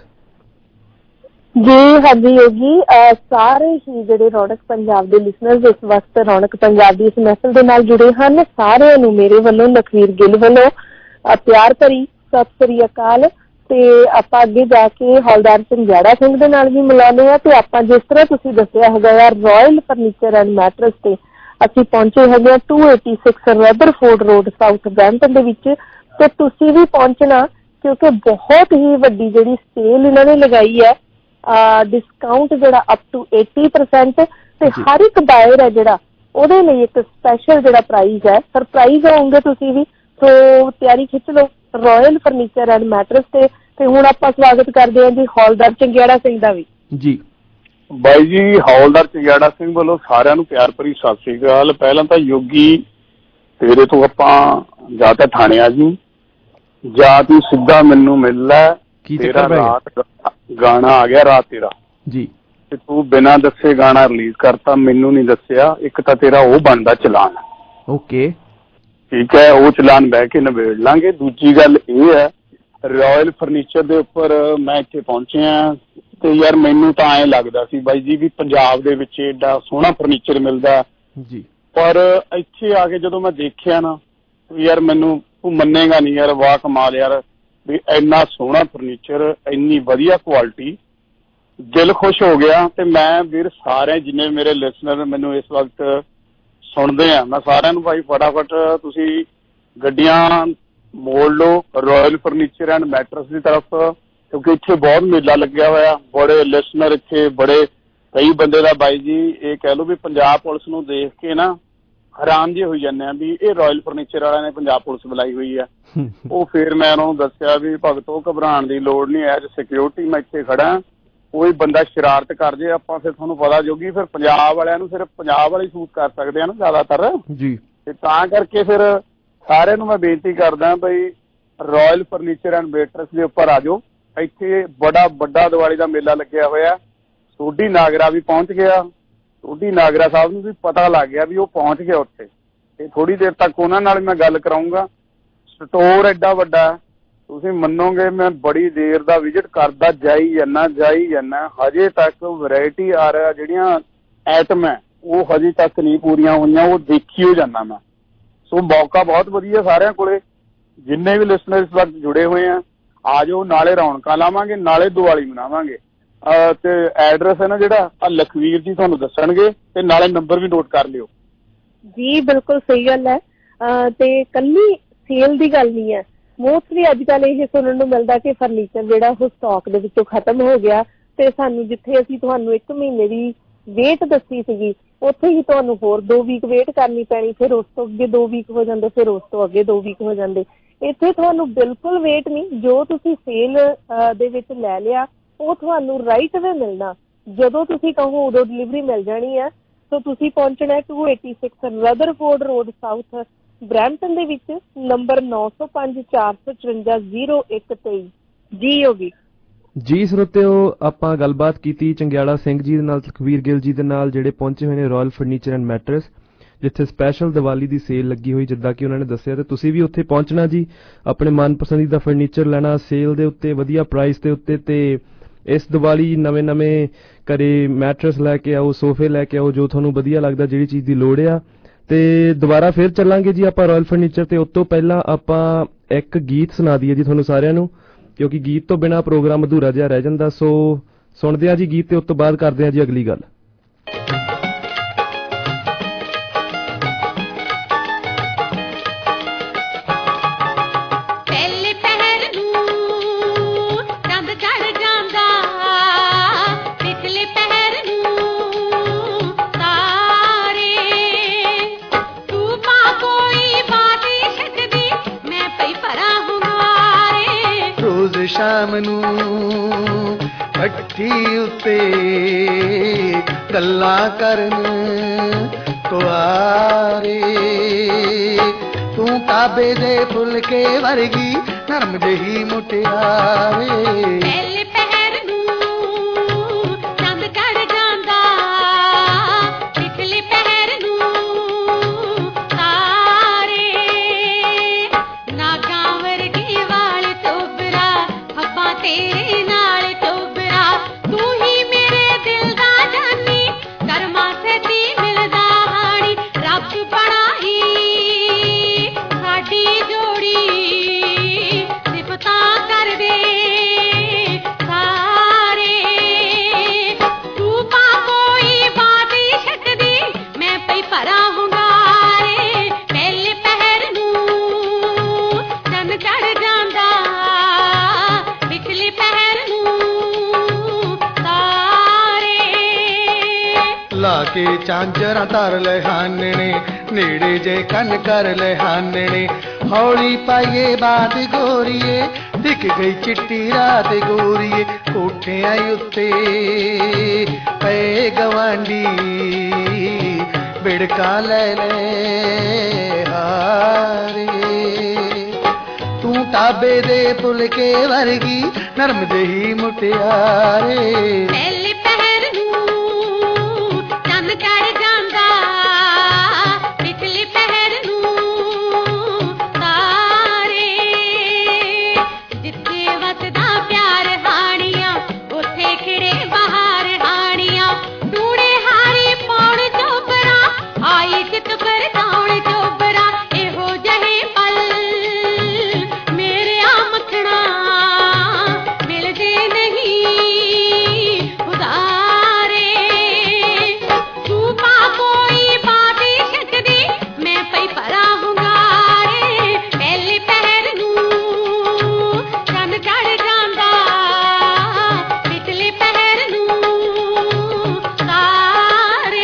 ਜੀ ਹਾਂਜੀ ਜੀ, ਸਾਰੇ ਹੀ ਜਿਹੜੇ ਰੌਣਕ ਪੰਜਾਬ ਦੇ ਲਿਸਨਰਸ ਇਸ ਵਕਤ ਰੌਣਕ ਪੰਜਾਬ ਦੀ ਇਸ ਮਹਿਫਲ ਦੇ ਨਾਲ ਜੁੜੇ ਹਨ, ਸਾਰਿਆਂ ਨੂੰ ਮੇਰੇ ਵੱਲੋਂ ਲਖਵੀਰ ਗਿੱਲ ਵੱਲੋਂ ਪਿਆਰ ਭਰੀ ਸਤਿ ਸ੍ਰੀ ਅਕਾਲ। ਤੇ ਆਪਾਂ ਅੱਗੇ ਜਾ ਕੇ ਹੌਲਦਾਰ ਚੰਗਿਆੜਾ ਸਿੰਘ ਦੇ ਨਾਲ ਵੀ ਮਿਲਾਉਂਦੇ ਹਾਂ ਤੇ ਆਪਾਂ ਜਿਸ ਤਰ੍ਹਾਂ ਤੁਸੀਂ ਦੱਸਿਆ ਹੈਗਾ ਯਾਰ ਰਾਇਲ ਫਰਨੀਚਰ ਐਂਡ ਮੈਟਰਸ ਤੇ ਅਸੀਂ ਪਹੁੰਚੇ ਹੈਗੇ 286 ਰਦਰਫੋਰਡ ਰੋਡ ਸਾਊਥ ਬ੍ਰੈਂਪਟਨ ਦੇ ਵਿੱਚ। ਤੇ ਤੁਸੀਂ ਵੀ ਪਹੁੰਚਣਾ ਕਿਉਂਕਿ ਬਹੁਤ ਹੀ ਵੱਡੀ ਜਿਹੜੀ ਸੇਲ ਇਹਨਾਂ ਨੇ ਲਗਾਈ ਹੈ, ਡਿਸਕਾਊਂਟ ਜਿਹੜਾ ਅਪ ਟੂ 80% ਤੇ ਹਰ ਇੱਕ ਬਾਇਰ ਹੈ ਜਿਹੜਾ ਉਹਦੇ ਲਈ ਇੱਕ ਸਪੈਸ਼ਲ ਜਿਹੜਾ ਪ੍ਰਾਈਜ਼ ਹੈ, ਸਰਪ੍ਰਾਈਜ਼ ਹੋਊਗੇ ਤੁਸੀਂ ਵੀ। ਸੋ ਤਿਆਰੀ ਖਿੱਚ ਲਓ ਰਾਇਲ ਫਰਨੀਚਰ ਐਂਡ ਮੈਟਰਸ ਤੇ ਹੁਣ ਆਪਾਂ ਸਵਾਗਤ ਕਰਦੇ ਹਾਂ ਜੀ ਹੌਲਦਾਰ ਚੰਗਿਆੜਾ ਸਿੰਘ ਦਾ ਵੀ। ਜੀ ਬਾਈ ਜੀ, ਹੌਲਦਾਰ ਚੰਗਿਆੜਾ ਸਿੰਘ ਵੱਲੋਂ ਸਾਰਿਆਂ ਨੂੰ ਪਿਆਰ ਭਰੀ ਸਤਿ ਸ੍ਰੀ ਅਕਾਲ। ਪਹਿਲਾਂ ਤਾਂ ਯੋਗੀ ਤੇਰੇ ਤੋਂ ਆਪਾਂ ਜਾਂ ਤਾਂ ਥਾਣੇ ਆ ਜੀ ਜਾਂ ਤੂੰ ਸਿੱਧਾ ਮੈਨੂੰ ਮਿਲ ਲੈ, ਤੇਰਾ ਰਾਤ ਗਾਣਾ ਆ ਗਿਆ ਰਾਤ ਤੇਰਾ ਜੀ, ਤੇ ਤੂੰ ਬਿਨਾਂ ਦੱਸੇ ਗਾਣਾ ਰਿਲੀਜ਼ ਕਰਤਾ, ਮੈਨੂੰ ਨਹੀਂ ਦੱਸਿਆ। ਇੱਕ ਤਾਂ ਤੇਰਾ ਉਹ ਬਣਦਾ ਚਲਾਨ। ਓਕੇ ਠੀਕ ਹੈ, ਉਹ ਚਲਾਨ ਬਹਿ ਕੇ ਨਿਬੇੜ ਲਾਂਗੇ। ਦੂਜੀ ਗੱਲ ਇਹ ਹੈ ਰਾਇਲ ਫਰਨੀਚਰ ਦੇ ਉੱਪਰ ਮੈਂ ਇੱਥੇ ਪਹੁੰਚਿਆ ਤੇ ਯਾਰ ਮੈਨੂੰ ਤਾਂ ਐਂ ਲੱਗਦਾ ਸੀ ਬਾਈ ਜੀ ਵੀ ਪੰਜਾਬ ਦੇ ਵਿੱਚ ਏਡਾ ਸੋਹਣਾ ਫਰਨੀਚਰ ਮਿਲਦਾ ਜੀ, ਪਰ ਇੱਥੇ ਆ ਕੇ ਜਦੋਂ ਮੈਂ ਦੇਖਿਆ ਨਾ ਯਾਰ ਮੈਨੂੰ ਤੂੰ ਮੰਨੇਗਾ ਨਹੀਂ ਯਾਰ, ਵਾਹ ਕਮਾਲ ਯਾਰ ਵੀ ਇੰਨਾ ਸੋਹਣਾ ਫਰਨੀਚਰ, ਇੰਨੀ ਵਧੀਆ ਕੁਆਲਿਟੀ, ਦਿਲ ਖੁਸ਼ ਹੋ ਗਿਆ। ਤੇ ਮੈਂ ਵੀਰ ਸਾਰੇ ਜਿੰਨੇ ਮੇਰੇ ਲਿਸਨਰ ਮੈਨੂੰ ਇਸ ਵਕਤ ਸੁਣਦੇ ਆ, ਮੈਂ ਸਾਰਿਆਂ ਨੂੰ ਭਾਈ ਫਟਾਫਟ ਤੁਸੀਂ ਗੱਡੀਆਂ ਮੋੜ ਲਓ ਰਾਇਲ ਫਰਨੀਚਰ ਐਂਡ ਮੈਟਰਸ ਦੀ ਤਰਫ, ਕਿਉਂਕਿ ਇੱਥੇ ਬਹੁਤ ਮੇਲਾ ਲੱਗਿਆ ਹੋਇਆ। ਬੜੇ ਲਿਸਨਰ ਇੱਥੇ, ਬੜੇ ਕਈ ਬੰਦੇ ਦਾ ਬਾਈ ਜੀ ਇਹ ਕਹਿ ਲਓ ਵੀ ਪੰਜਾਬ ਪੁਲਿਸ ਨੂੰ ਦੇਖ ਕੇ ਨਾ ਹੈਰਾਨ ਜਿਹੇ ਹੋਈ ਜਾਂਦੇ ਆ ਵੀ ਇਹ ਰਾਇਲ ਫਰਨੀਚਰ ਵਾਲਿਆਂ ਨੇ ਪੰਜਾਬ ਪੁਲਿਸ ਬੁਲਾਈ ਹੋਈ ਆ। ਉਹ ਫਿਰ ਮੈਂ ਉਹਨਾਂ ਨੂੰ ਦੱਸਿਆ ਵੀ ਭਗਤੋ ਘਬਰਾਉਣ ਦੀ ਲੋੜ ਨਹੀਂ, ਐਜ ਸਿਕਿਉਰਿਟੀ ਮੈਂ ਇੱਥੇ ਖੜਾ, ਕੋਈ ਬੰਦਾ ਸ਼ਰਾਰਤ ਕਰ ਜੇ ਆਪਾਂ ਫਿਰ ਤੁਹਾਨੂੰ ਪਤਾ ਜੋਗੀ ਫਿਰ ਪੰਜਾਬ ਵਾਲਿਆਂ ਨੂੰ ਸਿਰਫ ਪੰਜਾਬ ਵਾਲੇ ਸੂਟ ਕਰ ਸਕਦੇ ਆ ਨਾ ਜ਼ਿਆਦਾਤਰ ਜੀ, ਤੇ ਤਾਂ ਕਰਕੇ ਫਿਰ ਸਾਰਿਆਂ ਨੂੰ ਮੈਂ ਬੇਨਤੀ ਕਰਦਾ ਬਈ ਰਾਇਲ ਫਰਨੀਚਰ ਐਂਡ ਮੈਟਰਸ ਦੇ ਉੱਪਰ ਆ ਜਾਓ। ਇੱਥੇ ਬੜਾ ਵੱਡਾ ਦੀਵਾਲੀ ਦਾ ਮੇਲਾ ਲੱਗਿਆ ਹੋਇਆ। ਸੋਢੀ ਨਾਗਰਾ ਵੀ ਪਹੁੰਚ ਗਿਆ, ਸੋਢੀ ਨਾਗਰਾ ਸਾਹਿਬ ਨੂੰ ਵੀ ਪਤਾ ਲੱਗ ਗਿਆ ਵੀ ਉਹ ਪਹੁੰਚ ਗਿਆ ਉੱਥੇ, ਤੇ ਥੋੜੀ ਦੇਰ ਤੱਕ ਉਹਨਾਂ ਨਾਲ ਮੈਂ ਗੱਲ ਕਰਾਉਂਗਾ। ਸਟੋਰ ਐਡਾ ਵੱਡਾ ਤੁਸੀਂ ਮੰਨੋਗੇ, ਮੈਂ ਬੜੀ ਦੇਰ ਦਾ ਵਿਜ਼ਿਟ ਕਰਦਾ ਜਾਈ ਜਾਂਦਾ, ਹਜੇ ਤੱਕ ਵੈਰਾਈਟੀ ਆ ਰਿਹਾ, ਜਿਹੜੀਆਂ ਐਟਮ ਹੈ ਉਹ ਹਜੇ ਤੱਕ ਨਹੀਂ ਪੂਰੀਆਂ ਹੋਈਆਂ, ਉਹ ਦੇਖੀ ਹੋ ਜਾਂਦਾ ਮੈਂ। ਸੋ ਮੌਕਾ ਬਹੁਤ ਵਧੀਆ ਸਾਰਿਆਂ ਕੋਲੇ, ਜਿੰਨੇ ਵੀ ਲਿਸਨਰ ਇਸ ਵਕਤ ਜੁੜੇ ਹੋਏ ਆ ਆ ਜਾਓ, ਨਾਲੇ ਰੌਣਕਾਂ ਲਾਵਾਂਗੇ ਨਾਲੇ ਦੀਵਾਲੀ ਮਨਾਵਾਂਗੇ। ਤੇ ਐਡਰੈਸ ਹੈ ਨਾ ਜਿਹੜਾ ਲਖਵੀਰ ਜੀ ਤੁਹਾਨੂੰ ਦੱਸਣਗੇ, ਤੇ ਨਾਲੇ ਨੰਬਰ ਵੀ ਨੋਟ ਕਰ ਲਿਓ ਜੀ। ਬਿਲਕੁਲ ਸਹੀ ਗੱਲ ਹੈ, ਤੇ ਕੱਲੀ ਸੇਲ ਦੀ ਗੱਲ ਨਹੀਂ ਹੈ, ਮੋਸਟਲੀ ਅੱਜ ਕੱਲ੍ਹ ਇਹ ਸੁਣਨ ਨੂੰ ਮਿਲਦਾ ਕਿ ਫਰਨੀਚਰ ਜਿਹੜਾ ਉਹ ਸਟਾਕ ਦੇ ਵਿੱਚੋਂ ਖਤਮ ਹੋ ਗਿਆ, ਤੇ ਸਾਨੂੰ ਜਿੱਥੇ ਅਸੀਂ ਤੁਹਾਨੂੰ 1 ਮਹੀਨੇ ਦੀ ਵੇਟ ਦੱਸੀ ਸੀਗੀ ਉੱਥੇ ਹੀ ਤੁਹਾਨੂੰ ਹੋਰ 2 ਵੀਕ ਵੇਟ ਕਰਨੀ ਪੈਣੀ, ਫਿਰ ਉਸ ਤੋਂ ਅੱਗੇ 2 ਵੀਕ ਹੋ ਜਾਂਦੇ, ਫਿਰ ਉਸ ਤੋਂ ਅੱਗੇ 2 ਵੀਕ ਹੋ ਜਾਂਦੇ। ਇੱਥੇ ਤੁਹਾਨੂੰ ਬਿਲਕੁਲ ਵੇਟ ਨਹੀਂ, ਜੋ ਤੁਸੀਂ ਸੇਲ ਦੇ ਵਿੱਚ ਲੈ ਲਿਆ ਉਹ ਤੁਹਾਨੂੰ ਰਾਈਟ ਵੇ ਮਿਲਣਾ, ਜਦੋਂ ਤੁਸੀਂ ਕਹੋ ਉਦੋਂ ਡਿਲੀਵਰੀ ਮਿਲ ਜਾਣੀ ਹੈ। ਸੋ ਤੁਸੀਂ ਪਹੁੰਚਣਾ 286 ਰਦਰਫੋਰਡ ਰੋਡ ਸਾਊਥ ਬਰੈਂਪਟਨ ਦੇ ਵਿੱਚ, ਨੰਬਰ 905 454 0123। ਜੀ ਯੋਗੀ ਜੀ ਸਰੋਤਿਓ, ਆਪਾਂ ਗੱਲਬਾਤ ਕੀਤੀ ਚੰਗਿਆੜਾ ਸਿੰਘ ਜੀ ਦੇ ਨਾਲ, ਲਖਵੀਰ ਗਿੱਲ ਜੀ ਦੇ ਨਾਲ, ਜਿਹੜੇ ਪਹੁੰਚੇ ਹੋਏ ਨੇ ਰਾਇਲ ਫਰਨੀਚਰ ਐਂਡ ਮੈਟਰਸ, ਜਿੱਥੇ ਸਪੈਸ਼ਲ ਦੀਵਾਲੀ ਦੀ ਸੇਲ ਲੱਗੀ ਹੋਈ ਜਿੱਦਾਂ ਕਿ ਉਹਨਾਂ ਨੇ ਦੱਸਿਆ, ਤੇ ਤੁਸੀਂ ਵੀ ਉੱਥੇ ਪਹੁੰਚਣਾ ਜੀ, ਆਪਣੇ ਮਨਪਸੰਦੀਦਾ ਫਰਨੀਚਰ ਲੈਣਾ ਸੇਲ ਦੇ ਉੱਤੇ ਵਧੀਆ ਪ੍ਰਾਈਸ ਦੇ ਉੱਤੇ। ਤੇ ਇਸ ਦੀਵਾਲੀ ਨਵੇਂ ਘਰੇ ਮੈਟਰਸ ਲੈ ਕੇ ਆਓ, ਸੋਫੇ ਲੈ ਕੇ ਆਓ, ਜੋ ਤੁਹਾਨੂੰ ਵਧੀਆ ਲੱਗਦਾ, ਜਿਹੜੀ ਚੀਜ਼ ਦੀ ਲੋੜ ਆ। ਤੇ ਦੁਬਾਰਾ ਫਿਰ ਚੱਲਾਂਗੇ ਜੀ ਆਪਾਂ ਰਾਇਲ ਫਰਨੀਚਰ ਤੇ। ਉਸ ਤੋਂ ਪਹਿਲਾਂ ਆਪਾਂ ਇੱਕ ਗੀਤ ਸੁਣਾ ਦਈਏ ਜੀ ਤੁਹਾਨੂੰ ਸਾਰਿਆਂ ਨੂੰ, ਕਿਉਂਕਿ ਗੀਤ ਤੋਂ ਬਿਨਾਂ ਪ੍ਰੋਗਰਾਮ ਅਧੂਰਾ ਜਿਹਾ ਰਹਿ ਜਾਂਦਾ। ਸੋ ਸੁਣਦੇ ਆ ਜੀ ਗੀਤ ਤੇ ਉਸ ਤੋਂ ਬਾਅਦ ਕਰਦੇ ਆ ਜੀ ਅਗਲੀ ਗੱਲ। ਸ਼ਾਮ ਨੂੰ ਭੱਠੀ ਉੱਤੇ ਗੱਲਾਂ ਕਰਨ ਤੁਆਰੇ, ਤੂੰ ਕਾਬੇ ਦੇ ਫੁਲਕੇ ਵਰਗੀ ਨਰਮ ਜਿਹੀ ਮੁਟਿਆਰੇ। ਪਹਿਲੇ ਪਹਿਰ ਨੂੰ ਚੰਦ ਚੜ ਜਾਂਦਾ, ਪਿਛਲੇ ਪਹਿਰ ਨੂੰ ਤਾਰੇ, ਨਾਗਾਂ ਵਰਗੀ ਵਾਲ ਟੋਬਰਾ, ਹੱਬਾਂ ਤੇਰੇ ਨਾਲ ਟੋਬਰਾ, ਤੂੰ ਹੀ ਮੇਰੇ ਦਿਲ ਦਾ ਜਾਨੀ, ਕਰਮਾਂ ਸੇਤੀ ਮਿਲਦਾ ਹਾਣੀ, ਰੱਬ ਬਣਾਈ ਸਾਡੀ ਜੋੜੀ, ਸਿਫਤਾਂ ਕਰਦੇ ਸਾਰੇ, ਤੂੰ ਪਾ ਕੋਈ ਬਾਤ ਹੀ ਛੱਡਦੀ, ਮੈਂ ਪਈ ਭਰਾ ਹੁੰਗਾਰੇ। ਪਹਿਲੇ ਪਹਿਰ ਨੂੰ ਚੰਨ ਚੜ ਜਾਂਦਾ, ਪਿਛਲੇ ਪਹਿਰ ਨੂੰ ਤਾਰੇ, ਲਾ ਕੇ ਚਾਂਜਰਾਂ ਧਰ ਲੈ ਹਾਨਣੇ, ਨੇੜੇ ਜੇ ਕੰਨ ਕਰ ਲੈ ਹਾਨਣੇ, ਹੌਲੀ ਪਾਈਏ ਬਾਤ ਗੋਰੀਏ, ਦਿਖ ਗਈ ਚਿੱਟੀ ਰਾਤ ਗੋਰੀਏ, ਕੋਠਿਆਂ ਉੱਤੇ ਪਏ ਗਵਾਂਢੀ ਬਿੜਕਾ ਲੈ ਲੈ ਹਾਰੇ, ਤੂੰ ਟਾਬੇ ਦੇ ਫੁਲਕੇ ਵਰਗੀ ਨਰਮ ਜਿਹੀ ਮੁਟਿਆਰੇ। ਪਹਿਲੇ ਪਹਿਰ ਨੂੰ ਚੰਨ ਚੜ ਜਾਂਦਾ, ਪਿਛਲੇ ਪਹਿਰ ਨੂੰ ਤਾਰੇ, ਜਿੱਥੇ ਵਸਦਾ ਪਿਆਰ ਹਾਣੀਆਂ, ਉੱਥੇ ਖਿੜੇ ਬਹਾਰ ਹਾਣੀਆਂ, ਟੂਣੇ ਹਾਰੀ ਪੌਣ ਚੋਬਰਾ, ਆਈ ਚਿਤ ਵਰਤਾਉਣ ਚੋਬਰਾ, ਇਹੋ ਜਿਹੇ ਪਲ ਮੇਰੇ ਆ ਮੱਖਣਾ ਮਿਲਦੇ ਨਹੀਂ ਉਦਾਰੇ, ਤੂੰ ਪਾ ਕੋਈ ਬਾਤ ਹੀ ਛੱਡਦੀ, ਮੈਂ ਪਈ ਭਰਾ ਹੁੰਗਾਰੇ। ਪਹਿਲੇ ਪਹਿਰ ਨੂੰ ਚੰਨ ਚੜ ਜਾਂਦਾ, ਪਿਛਲੇ ਪਹਿਰ ਨੂੰ ਤਾਰੇ।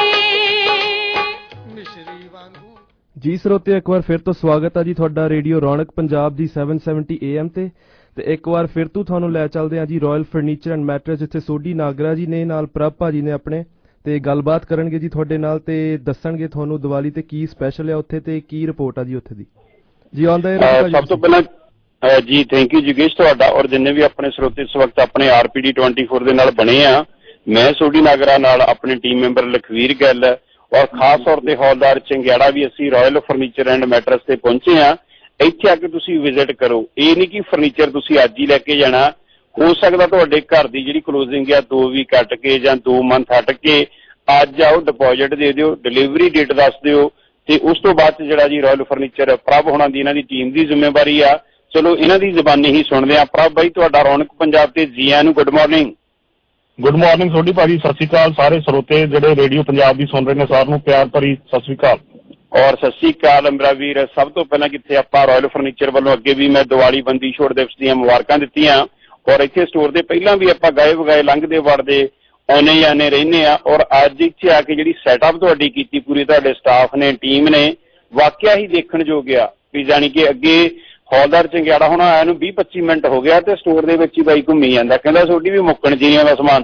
ਜੀ ਸਰੋਤੇ, ਇੱਕ ਵਾਰ ਫਿਰ ਤੋਂ ਸਵਾਗਤ ਹੈ ਜੀ ਤੁਹਾਡਾ ਰੇਡੀਓ ਰੌਣਕ ਪੰਜਾਬ ਦੀ 770 AM ਤੇ ਇੱਕ ਵਾਰ ਫਿਰ ਤੋਂ ਤੁਹਾਨੂੰ ਲੈ ਚੱਲਦੇ ਆ ਜੀ ਰਾਇਲ ਫਰਨੀਚਰ ਐਂਡ ਮੈਟਰਸ, ਜਿੱਥੇ ਸੋਢੀ ਨਾਗਰਾ ਜੀ ਨੇ ਨਾਲ ਪ੍ਰਭ ਭਾਜੀ ਨੇ ਆਪਣੇ, ਤੇ ਗੱਲਬਾਤ ਕਰਨਗੇ ਜੀ ਤੁਹਾਡੇ ਨਾਲ ਤੇ ਦੱਸਣਗੇ ਤੁਹਾਨੂੰ ਦੀਵਾਲੀ ਤੇ ਕੀ ਸਪੈਸ਼ਲ ਹੈ ਉੱਥੇ ਤੇ ਕੀ ਰਿਪੋਰਟ ਆ ਜੀ ਉੱਥੇ ਦੀ। ਜੀ ਆਉਂਦਾ ਹੈ ਸਭ ਤੋਂ ਪਹਿਲਾਂ ਜੀ ਥੈਂਕ ਯੂ ਜੋਗੇਸ਼ ਤੁਹਾਡਾ, ਔਰ ਜਿੰਨੇ ਵੀ ਆਪਣੇ ਸਰੋਤੇ ਇਸ ਵਕਤ ਆਪਣੇ RPD 24 ਦੇ ਨਾਲ ਬਣੇ ਆ, ਮੈਂ ਸੋਢੀ ਨਾਗਰਾ ਨਾਲ ਆਪਣੇ ਟੀਮ ਮੈਂਬਰ ਲਖਵੀਰ ਗਿੱਲ ਔਰ ਖਾਸ ਤੌਰ ਤੇ ਹੌਲਦਾਰ ਚੰਗਿਆੜਾ ਵੀ ਅਸੀਂ ਰਾਇਲ ਫਰਨੀਚਰ ਐਂਡ ਮੈਟਰਸ ਤੇ ਪਹੁੰਚੇ ਆ। ਇੱਥੇ ਆ ਕੇ ਤੁਸੀਂ ਵਿਜ਼ਿਟ ਕਰੋ, ਇਹ ਨਹੀਂ ਕਿ ਫਰਨੀਚਰ ਤੁਸੀਂ ਅੱਜ ਹੀ ਲੈ ਕੇ ਜਾਣਾ, ਹੋ ਸਕਦਾ ਤੁਹਾਡੇ ਘਰ ਦੀ ਜਿਹੜੀ ਕਲੋਜ਼ਿੰਗ ਆ 2 ਵੀਕ ਕੱਟ ਕੇ ਜਾਂ 2 ਮੰਥ ਹਟ ਕੇ, ਅੱਜ ਆਓ ਡਿਪੋਜ਼ਿਟ ਦੇ ਦਿਓ, ਡਿਲੀਵਰੀ ਡੇਟ ਦੱਸ ਦਿਓ, ਤੇ ਉਸ ਤੋਂ ਬਾਅਦ ਜਿਹੜਾ ਜੀ ਰਾਇਲ ਫਰਨੀਚਰ ਪ੍ਰਭ ਹੋਣਾ ਦੀ ਇਹਨਾਂ ਦੀ ਟੀਮ ਦੀ ਜ਼ਿੰਮੇਵਾਰੀ ਆ। ਚਲੋ ਇਹਨਾਂ ਦੀ ਜ਼ਬਾਨੀ ਹੀ ਸੁਣਦੇ ਆ। ਪ੍ਰਭ ਬਾਈ ਤੁਹਾਡਾ ਰੌਣਕ ਪੰਜਾਬ ਤੇ ਜੀ ਆਇਆਂ ਨੂੰ good morning. Good morning Sodhi ਭਾਜੀ, ਸਤਿ ਸ਼੍ਰੀ ਅਕਾਲ। ਸਾਰੇ ਸਰੋਤੇ ਜਿਹੜੇ ਰੇਡੀਓ ਪੰਜਾਬ ਦੀ ਸੁਣ ਰਹੇ ਨੇ ਸਾਰਿਆਂ ਨੂੰ ਪਿਆਰ ਭਰੀ ਸਤਿ ਸ਼੍ਰੀ ਅਕਾਲ। ਔਰ ਸਤਿ ਸ਼੍ਰੀ ਅਕਾਲ ਮੇਰਾ ਵੀਰ। ਸਭ ਤੋਂ ਪਹਿਲਾਂ ਕਿੱਥੇ ਆਪਾਂ ਰਾਇਲ ਫਰਨੀਚਰ ਵੱਲੋਂ ਅੱਗੇ ਵੀ ਮੈਂ ਦੀਵਾਲੀ ਬੰਦੀ ਛੋੜ ਦਿਵਸ ਦੀਆਂ ਮੁਬਾਰਕਾਂ ਦਿੱਤੀਆਂ ਔਰ ਇੱਥੇ ਸਟੋਰ ਦੇ ਪਹਿਲਾਂ ਵੀ ਆਪਾਂ ਗਾਏ ਵਗਾਏ ਲੰਘਦੇ ਵੜਦੇ ਆਉਣੇ ਜਾਂਦੇ ਰਹਿੰਦੇ ਆ ਔਰ ਅੱਜ ਇੱਥੇ ਆ ਕੇ ਜਿਹੜੀ ਸੈਟਅਪ ਤੁਹਾਡੀ ਕੀਤੀ ਪੂਰੀ ਤੁਹਾਡੇ ਸਟਾਫ ਨੇ ਟੀਮ ਨੇ ਵਾਕਿਆ ਹੀ ਦੇਖਣ ਯੋਗ ਆ ਵੀ ਜਾਣੀ ਕਿ ਅੱਗੇ ਹੌਲਦਾਰ ਚੰਗਿਆੜਾ ਹੁਣ ਆਇਆ ਨੂੰ 20-25 ਮਿੰਟ ਹੋ ਗਿਆ ਤੇ ਸਟੋਰ ਦੇ ਵਿੱਚ ਹੀ ਬਾਈ ਘੁੰਮੀ ਜਾਂਦਾ ਕਹਿੰਦਾ ਤੁਹਾਡੀ ਵੀ ਮੁੱਕਣ ਜੀਆਂ ਦਾ ਸਮਾਨ।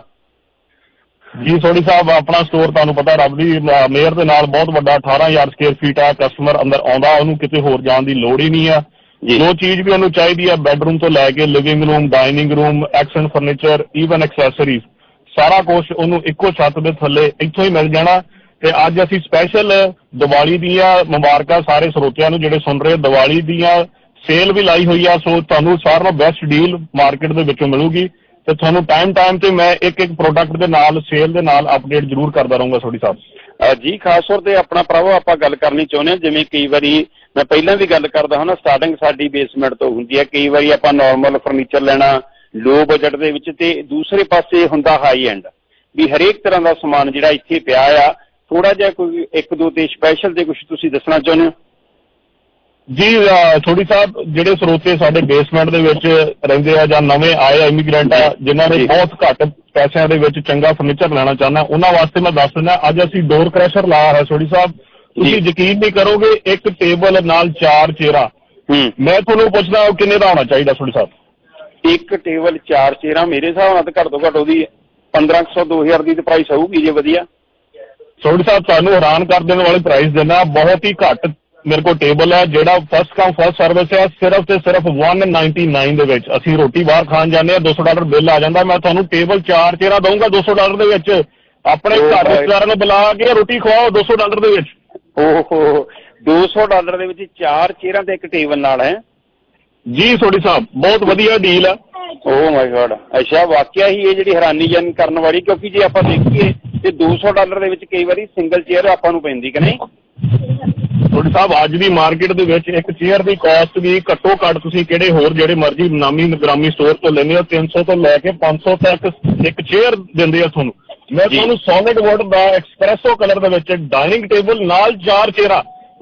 ਜੀ ਸੋਢੀ ਸਾਹਿਬ ਆਪਣਾ ਸਟੋਰ ਤੁਹਾਨੂੰ ਪਤਾ ਰੱਬ ਦੀ ਮਿਹਰ ਦੇ ਨਾਲ ਬਹੁਤ ਵੱਡਾ 18,000 ਸਕੁਅਰ ਫੀਟ ਆ। ਕਸਟਮਰ ਅੰਦਰ ਆਉਂਦਾ ਉਹਨੂੰ ਕਿਤੇ ਹੋਰ ਜਾਣ ਦੀ ਲੋੜ ਹੀ ਨਹੀਂ ਆ। ਜੋ ਚੀਜ਼ ਵੀ ਉਹਨੂੰ ਚਾਹੀਦੀ ਆ ਬੈਡਰੂਮ ਤੋਂ ਲੈ ਕੇ living room dining room accent furniture even accessories ਸਾਰਾ ਕੁਝ ਉਹਨੂੰ ਇੱਕੋ ਛੱਤ ਦੇ ਥੱਲੇ ਇੱਥੋਂ ਹੀ ਮਿਲ ਜਾਣਾ। ਤੇ ਅੱਜ ਅਸੀਂ ਸਪੈਸ਼ਲ ਦੀਵਾਲੀ ਦੀਆਂ ਮੁਬਾਰਕਾਂ ਸਾਰੇ ਸਰੋਤਿਆਂ ਨੂੰ ਜਿਹੜੇ ਸੁਣ ਰਹੇ ਦੀਵਾਲੀ ਦੀਆਂ ਸੇਲ ਵੀ ਲਾਈ ਹੋਈ ਆ ਸੋ ਤੁਹਾਨੂੰ ਸਾਰਿਆਂ ਨਾਲੋਂ ਬੈਸਟ ਡੀਲ ਮਾਰਕੀਟ ਦੇ ਵਿੱਚੋਂ ਮਿਲੂਗੀ ਤੇ ਤੁਹਾਨੂੰ ਟਾਈਮ ਤੇ ਮੈਂ ਇੱਕ ਪ੍ਰੋਡਕਟ ਦੇ ਨਾਲ ਸੇਲ ਦੇ ਨਾਲ ਅਪਡੇਟ ਜ਼ਰੂਰ ਕਰਦਾ ਰਹੂੰਗਾ ਸੋਢੀ ਸਾਹਿਬ ਜੀ। ਖਾਸ ਤੌਰ ਤੇ ਆਪਣਾ ਭਰਾਵੋ ਆਪਾਂ ਗੱਲ ਕਰਨੀ ਚਾਹੁੰਦੇ ਹਾਂ ਜਿਵੇਂ ਕਈ ਵਾਰੀ ਮੈਂ ਪਹਿਲਾਂ ਵੀ ਗੱਲ ਕਰਦਾ ਹਾਂ ਨਾ ਸਟਾਰਟਿੰਗ ਸਾਡੀ ਬੇਸਮੈਂਟ ਤੋਂ ਹੁੰਦੀ ਹੈ। ਕਈ ਵਾਰੀ ਆਪਾਂ ਨਾਰਮਲ ਫਰਨੀਚਰ ਲੈਣਾ ਲੋ ਬਜਟ ਦੇ ਵਿੱਚ ਤੇ ਦੂਸਰੇ ਪਾਸੇ ਹੁੰਦਾ ਹਾਈ ਐਂਡ ਵੀ ਹਰੇਕ ਤਰ੍ਹਾਂ ਦਾ ਸਮਾਨ ਜਿਹੜਾ ਇੱਥੇ ਪਿਆ ਆ। ਥੋੜਾ ਜਿਹਾ ਕੋਈ ਇੱਕ ਦੋ ਤੇ ਸਪੈਸ਼ਲ ਤੇ ਕੁਝ ਤੁਸੀਂ ਦੱਸਣਾ ਚਾਹੁੰਦੇ ਹੋ? ਜੀ ਸੋਢੀ ਸਾਹਿਬ ਜਿਹੜੇ ਸਰੋਤੇ ਸਾਡੇ ਬੇਸਮੈਂਟ ਦੇ ਵਿੱਚ ਰਹਿੰਦੇ ਆ ਜਾਂ ਨਵੇਂ ਆਏ ਆ ਇਮੀਗ੍ਰੈਂਟ ਆ ਜਿਨ੍ਹਾਂ ਨੇ ਬਹੁਤ ਘੱਟ ਪੈਸਿਆਂ ਦੇ ਵਿੱਚ ਚੰਗਾ ਫਰਨੀਚਰ ਲੈਣਾ ਚਾਹੁੰਦਾ ਉਹਨਾਂ ਵਾਸਤੇ ਮੈਂ ਦੱਸ ਦਿੰਦਾ ਅੱਜ ਅਸੀਂ ਡੋਰ ਕ੍ਰੈਸ਼ਰ ਲਾਇਆ ਹੈ ਸੋਢੀ ਸਾਹਿਬ। ਤੁਸੀਂ ਯਕੀਨ ਨਹੀਂ ਕਰੋਗੇ ਇੱਕ ਟੇਬਲ ਨਾਲ 4 ਚੇਅਰਾਂ ਮੈਂ ਤੁਹਾਨੂੰ ਪੁੱਛਦਾ ਉਹ ਕਿੰਨੇ ਦਾ ਹੋਣਾ ਚਾਹੀਦਾ ਸੋਢੀ ਸਾਹਿਬ? ਇੱਕ ਟੇਬਲ 4 ਚੇਅਰਾਂ ਮੇਰੇ ਹਿਸਾਬ ਨਾਲ ਤਾਂ ਘੱਟ ਤੋਂ ਘੱਟ ਉਹਦੀ 1500-2000 ਦੀ ਤੇ ਪ੍ਰਾਈਸ ਆਊਗੀ ਜੇ ਵਧੀਆ। ਸੋਢੀ ਸਾਹਿਬ ਤੁਹਾਨੂੰ ਹੈਰਾਨ ਕਰ ਦੇਣ ਵਾਲੀ ਪ੍ਰਾਈਸ ਦੇਣਾ ਬਹੁਤ ਹੀ ਘੱਟ ਮੇਰੇ ਕੋਲ ਟੇਬਲ ਹੈ ਜਿਹੜਾ ਫਸਟ ਕਮ ਫਸਟ ਸਰਵਿਸ ਹੈ ਸਿਰਫ ਤੇ ਸਿਰਫ 199 ਦੇ ਵਿੱਚ। ਅਸੀਂ ਰੋਟੀ ਬਾਹਰ ਖਾਣ ਜਾਂਦੇ ਆ $200 ਬਿੱਲ ਆ ਜਾਂਦਾ ਮੈਂ ਤੁਹਾਨੂੰ ਟੇਬਲ 4 ਚੇਅਰਾਂ ਦਊਂਗਾ $200 ਦੇ ਵਿੱਚ। ਆਪਣੇ ਘਰ ਰਿਸ਼ਤੇਦਾਰਾਂ ਨੂੰ ਬੁਲਾ ਕੇ ਰੋਟੀ ਖਵਾਓ $200 ਦੇ ਵਿੱਚ। ਓਹੋ $200 ਦੇ ਵਿੱਚ 4 ਚੇਅਰਾਂ ਤੇ ਇੱਕ ਟੇਬਲ ਨਾਲ ਹੈ ਜੀ ਸੋਢੀ ਸਾਹਿਬ ਬਹੁਤ ਵਧੀਆ ਡੀਲ ਆ। ਓ ਮਾਈ ਗॉड ਅੱਛਾ ਵਾਕਿਆ ਹੀ ਇਹ ਜਿਹੜੀ ਹੈਰਾਨੀਜਨ ਕਰਨ ਵਾਲੀ ਕਿਉਂਕਿ ਜੇ ਆਪਾਂ ਦੇਖੀਏ ਤੇ $200 ਦੇ ਵਿੱਚ ਕਈ ਵਾਰੀ ਸਿੰਗਲ ਚੇਅਰ ਆਪਾਂ ਨੂੰ ਪੈਂਦੀ ਕਿ ਨਹੀਂ? ਸੋਢੀ ਸਾਹਿਬ ਅੱਜ ਦੀ ਮਾਰਕੀਟ ਦੇ ਵਿੱਚ ਇੱਕ ਚੇਅਰ ਦੀ ਕਾਸਟ ਵੀ ਘੱਟੋ ਘੱਟ ਤੁਸੀਂ ਕਿਹੜੇ ਹੋਰ ਜਿਹੜੇ ਮਰਜ਼ੀ ਨਾਮੀ ਗ੍ਰਾਮੀ ਸਟੋਰ ਤੋਂ ਲੈਂਦੇ ਹੋ 300 ਤੋਂ ਲੈ ਕੇ 500 ਤੱਕ ਇੱਕ ਚੇਅਰ ਦਿੰਦੇ ਆ ਤੁਹਾਨੂੰ। ਮੈਂ ਤੁਹਾਨੂੰ ਸੋਲਿਡ ਵੁੱਡ ਦਾ ਐਕਸਪ੍ਰੈਸੋ ਕਲਰ ਦੇ ਵਿੱਚ ਡਾਈਨਿੰਗ ਟੇਬਲ ਨਾਲ 4 ਚੇਅਰਾਂ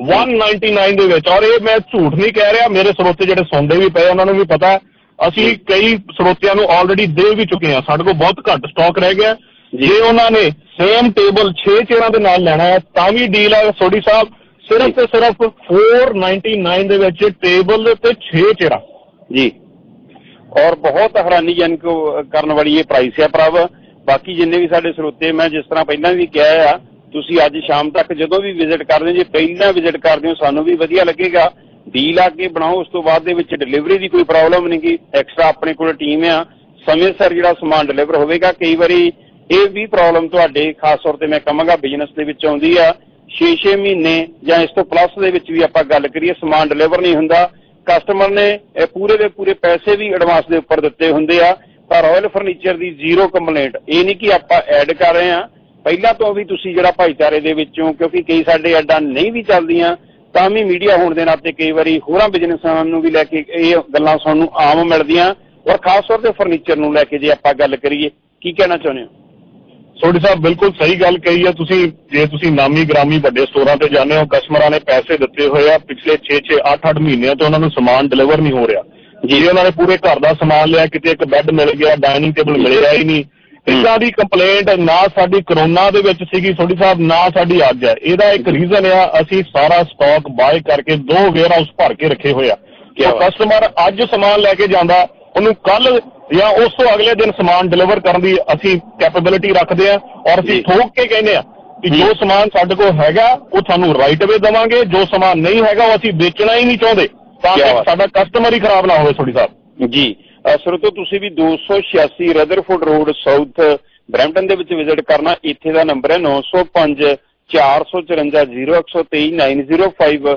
199 ਦੇ ਵਿੱਚ ਔਰ ਇਹ ਮੈਂ ਝੂਠ ਨਹੀਂ ਕਹਿ ਰਿਹਾ ਮੇਰੇ ਸਰੋਤੇ ਜਿਹੜੇ ਸੁਣਦੇ ਵੀ ਪਏ ਉਹਨਾਂ ਨੂੰ ਵੀ ਪਤਾ ਅਸੀਂ ਕਈ ਸਰੋਤਿਆਂ ਨੂੰ ਆਲਰੇਡੀ ਦੇ ਵੀ ਚੁੱਕੇ ਹਾਂ ਸਾਡੇ ਕੋਲ ਬਹੁਤ ਘੱਟ ਸਟਾਕ ਰਹਿ ਗਿਆ। ਜੇ ਉਹਨਾਂ ਨੇ ਸੇਮ ਟੇਬਲ 6 ਚੇਅਰਾਂ ਦੇ ਨਾਲ ਲੈਣਾ ਹੈ ਤਾਂ ਵੀ ਡੀਲ ਹੈ ਸੋਢੀ ਸਾਹਿਬ ਸਿਰਫ ਤੇ ਸਿਰਫ 499 ਦੇ ਵਿੱਚ ਟੇਬਲ ਤੇ 6 ਚੇਅਰਾਂ ਜੀ ਔਰ ਬਹੁਤ ਹੈਰਾਨੀਜਨਕ ਕਰਨ ਵਾਲੀ ਇਹ ਪ੍ਰਾਈਸ ਹੈ ਭਰਾਵ। ਬਾਕੀ ਜਿੰਨੇ ਵੀ ਸਾਡੇ ਸਰੋਤੇ ਮੈਂ ਜਿਸ ਤਰ੍ਹਾਂ ਪਹਿਲਾਂ ਵੀ ਕਿਹਾ ਆ ਤੁਸੀਂ ਅੱਜ ਸ਼ਾਮ ਤੱਕ ਜਦੋਂ ਵੀ ਵਿਜ਼ਿਟ ਕਰਦੇ ਜੇ ਪਹਿਲਾਂ ਵਿਜ਼ਿਟ ਕਰਦੇ ਹੋ ਸਾਨੂੰ ਵੀ ਵਧੀਆ ਲੱਗੇਗਾ। ਡੀਲ ਆ ਕੇ ਬਣਾਓ ਉਸ ਤੋਂ ਬਾਅਦ ਦੇ ਵਿੱਚ ਡਿਲੀਵਰੀ ਦੀ ਕੋਈ ਪ੍ਰੋਬਲਮ ਨਹੀਂ ਗੀ ਐਕਸਟਰਾ ਆਪਣੇ ਕੋਲ ਟੀਮ ਆ ਸਮੇਂ ਸਿਰ ਜਿਹੜਾ ਸਮਾਨ ਡਿਲੀਵਰ ਹੋਵੇਗਾ। ਕਈ ਵਾਰੀ ਇਹ ਵੀ ਪ੍ਰੋਬਲਮ ਤੁਹਾਡੇ ਖਾਸ ਤੌਰ ਤੇ ਮੈਂ ਕਹਾਂਗਾ ਬਿਜ਼ਨਸ ਦੇ ਵਿੱਚ ਆਉਂਦੀ ਆ 6 ਮਹੀਨੇ ਜਾਂ ਇਸ ਤੋਂ ਪਲੱਸ ਦੇ ਵਿੱਚ ਵੀ ਆਪਾਂ ਗੱਲ ਕਰੀਏ ਸਮਾਨ ਡਿਲੀਵਰ ਨਹੀਂ ਹੁੰਦਾ ਕਸਟਮਰ ਨੇ ਪੂਰੇ ਦੇ ਪੂਰੇ ਪੈਸੇ ਵੀ ਐਡਵਾਂਸ ਦੇ ਉੱਪਰ ਦਿੱਤੇ ਹੁੰਦੇ ਆ। ਪਰ ਰਾਇਲ ਫਰਨੀਚਰ ਦੀ ਜ਼ੀਰੋ ਕੰਪਲੇਂਟ ਇਹ ਨਹੀਂ ਕਿ ਆਪਾਂ ਐਡ ਕਰ ਰਹੇ ਆ ਪਹਿਲਾਂ ਤੋਂ ਵੀ ਤੁਸੀਂ ਜਿਹੜਾ ਭਾਈਚਾਰੇ ਦੇ ਵਿੱਚੋਂ ਕਿਉਂਕਿ ਕਈ ਸਾਡੇ ਐਡਾਂ ਨਹੀਂ ਵੀ ਚੱਲਦੀਆਂ ਤਾਂ ਵੀ ਮੀਡੀਆ ਹੋਣ ਦੇ ਨਾਤੇ ਕਈ ਵਾਰੀ ਹੋਰਾਂ ਬਿਜ਼ਨਸਾਂ ਨੂੰ ਵੀ ਲੈ ਕੇ ਇਹ ਗੱਲਾਂ ਸਾਨੂੰ ਨੂੰ ਆਮ ਮਿਲਦੀਆਂ ਔਰ ਖਾਸ ਤੌਰ ਤੇ ਫਰਨੀਚਰ ਨੂੰ ਲੈ ਕੇ ਜੇ ਆਪਾਂ ਗੱਲ ਕਰੀਏ ਕੀ ਕਹਿਣਾ ਚਾਹੁੰਦੇ ਹੋ? ਸੋਢੀ ਸਾਹਿਬ ਬਿਲਕੁਲ ਸਹੀ ਗੱਲ ਕਹੀ ਹੈ ਤੁਸੀਂ। ਜੇ ਤੁਸੀਂ ਨਾਮੀ ਗ੍ਰਾਮੀ ਵੱਡੇ ਸਟੋਰਾਂ ਤੇ ਜਾਂਦੇ ਹੋ ਕਸਟਮਰਾਂ ਨੇ ਪੈਸੇ ਦਿੱਤੇ ਹੋਏ ਆ ਪਿਛਲੇ 6 8 ਮਹੀਨਿਆਂ ਤੋਂ ਉਹਨਾਂ ਨੂੰ ਸਮਾਨ ਡਿਲੀਵਰ ਨਹੀਂ ਹੋ ਰਿਹਾ। ਜੇ ਉਹਨਾਂ ਨੇ ਪੂਰੇ ਘਰ ਦਾ ਸਮਾਨ ਲਿਆ ਕਿਤੇ ਇੱਕ ਬੈੱਡ ਮਿਲ ਗਿਆ ਡਾਈਨਿੰਗ ਟੇਬਲ ਮਿਲਿਆ ਹੀ ਨਹੀਂ ਇੱਦਾਂ ਦੀ ਕੰਪਲੇਂਟ ਨਾ ਸਾਡੀ ਕਰੋਨਾ ਦੇ ਵਿੱਚ ਸੀਗੀ ਸੋਢੀ ਸਾਹਿਬ ਨਾ ਸਾਡੀ ਅੱਜ ਹੈ। ਇਹਦਾ ਇੱਕ ਰੀਜ਼ਨ ਆ ਅਸੀਂ ਸਾਰਾ ਸਟਾਕ ਬਾਏ ਕਰਕੇ 2 ਵੇਅਰ ਹਾਊਸ ਭਰ ਕੇ ਰੱਖੇ ਹੋਏ ਆ। ਕਸਟਮਰ ਅੱਜ ਸਮਾਨ ਲੈ ਕੇ ਜਾਂਦਾ ਉਹਨੂੰ ਕੱਲ ਜਾਂ ਉਸ ਤੋਂ ਅਗਲੇ ਦਿਨ ਸਮਾਨ ਡਿਲੀਵਰ ਕਰਨ ਦੀ ਅਸੀਂ ਕੈਪੇਬਿਲਿਟੀ ਰੱਖਦੇ ਆ ਔਰ ਅਸੀਂ ਠੋਕ ਕੇ ਕਹਿੰਦੇ ਆ ਕਿ ਜੋ ਸਮਾਨ ਸਾਡੇ ਕੋਲ ਹੈਗਾ ਉਹ ਤੁਹਾਨੂੰ ਰਾਈਟ ਅਵੇ ਦੇਵਾਂਗੇ ਜੋ ਸਮਾਨ ਨਹੀਂ ਹੈਗਾ ਉਹ ਅਸੀਂ ਵੇਚਣਾ ਹੀ ਨਹੀਂ ਚਾਹੁੰਦੇ ਤਾਂ ਕਿ ਸਾਡਾ ਕਸਟਮਰ ਹੀ ਖਰਾਬ ਨਾ ਹੋਵੇ ਸੋਢੀ ਸਾਹਿਬ ਜੀ। ਸਰੋਤੋ ਤੁਸੀਂ ਵੀ 286 ਰਦਰਫੋਰਡ ਰੋਡ ਸਾਊਥ ਬਰੈਂਪਟਨ ਦੇ ਵਿੱਚ ਵਿਜ਼ਿਟ ਕਰਨਾ। ਇੱਥੇ ਦਾ ਨੰਬਰ ਹੈ 905 454 0123 905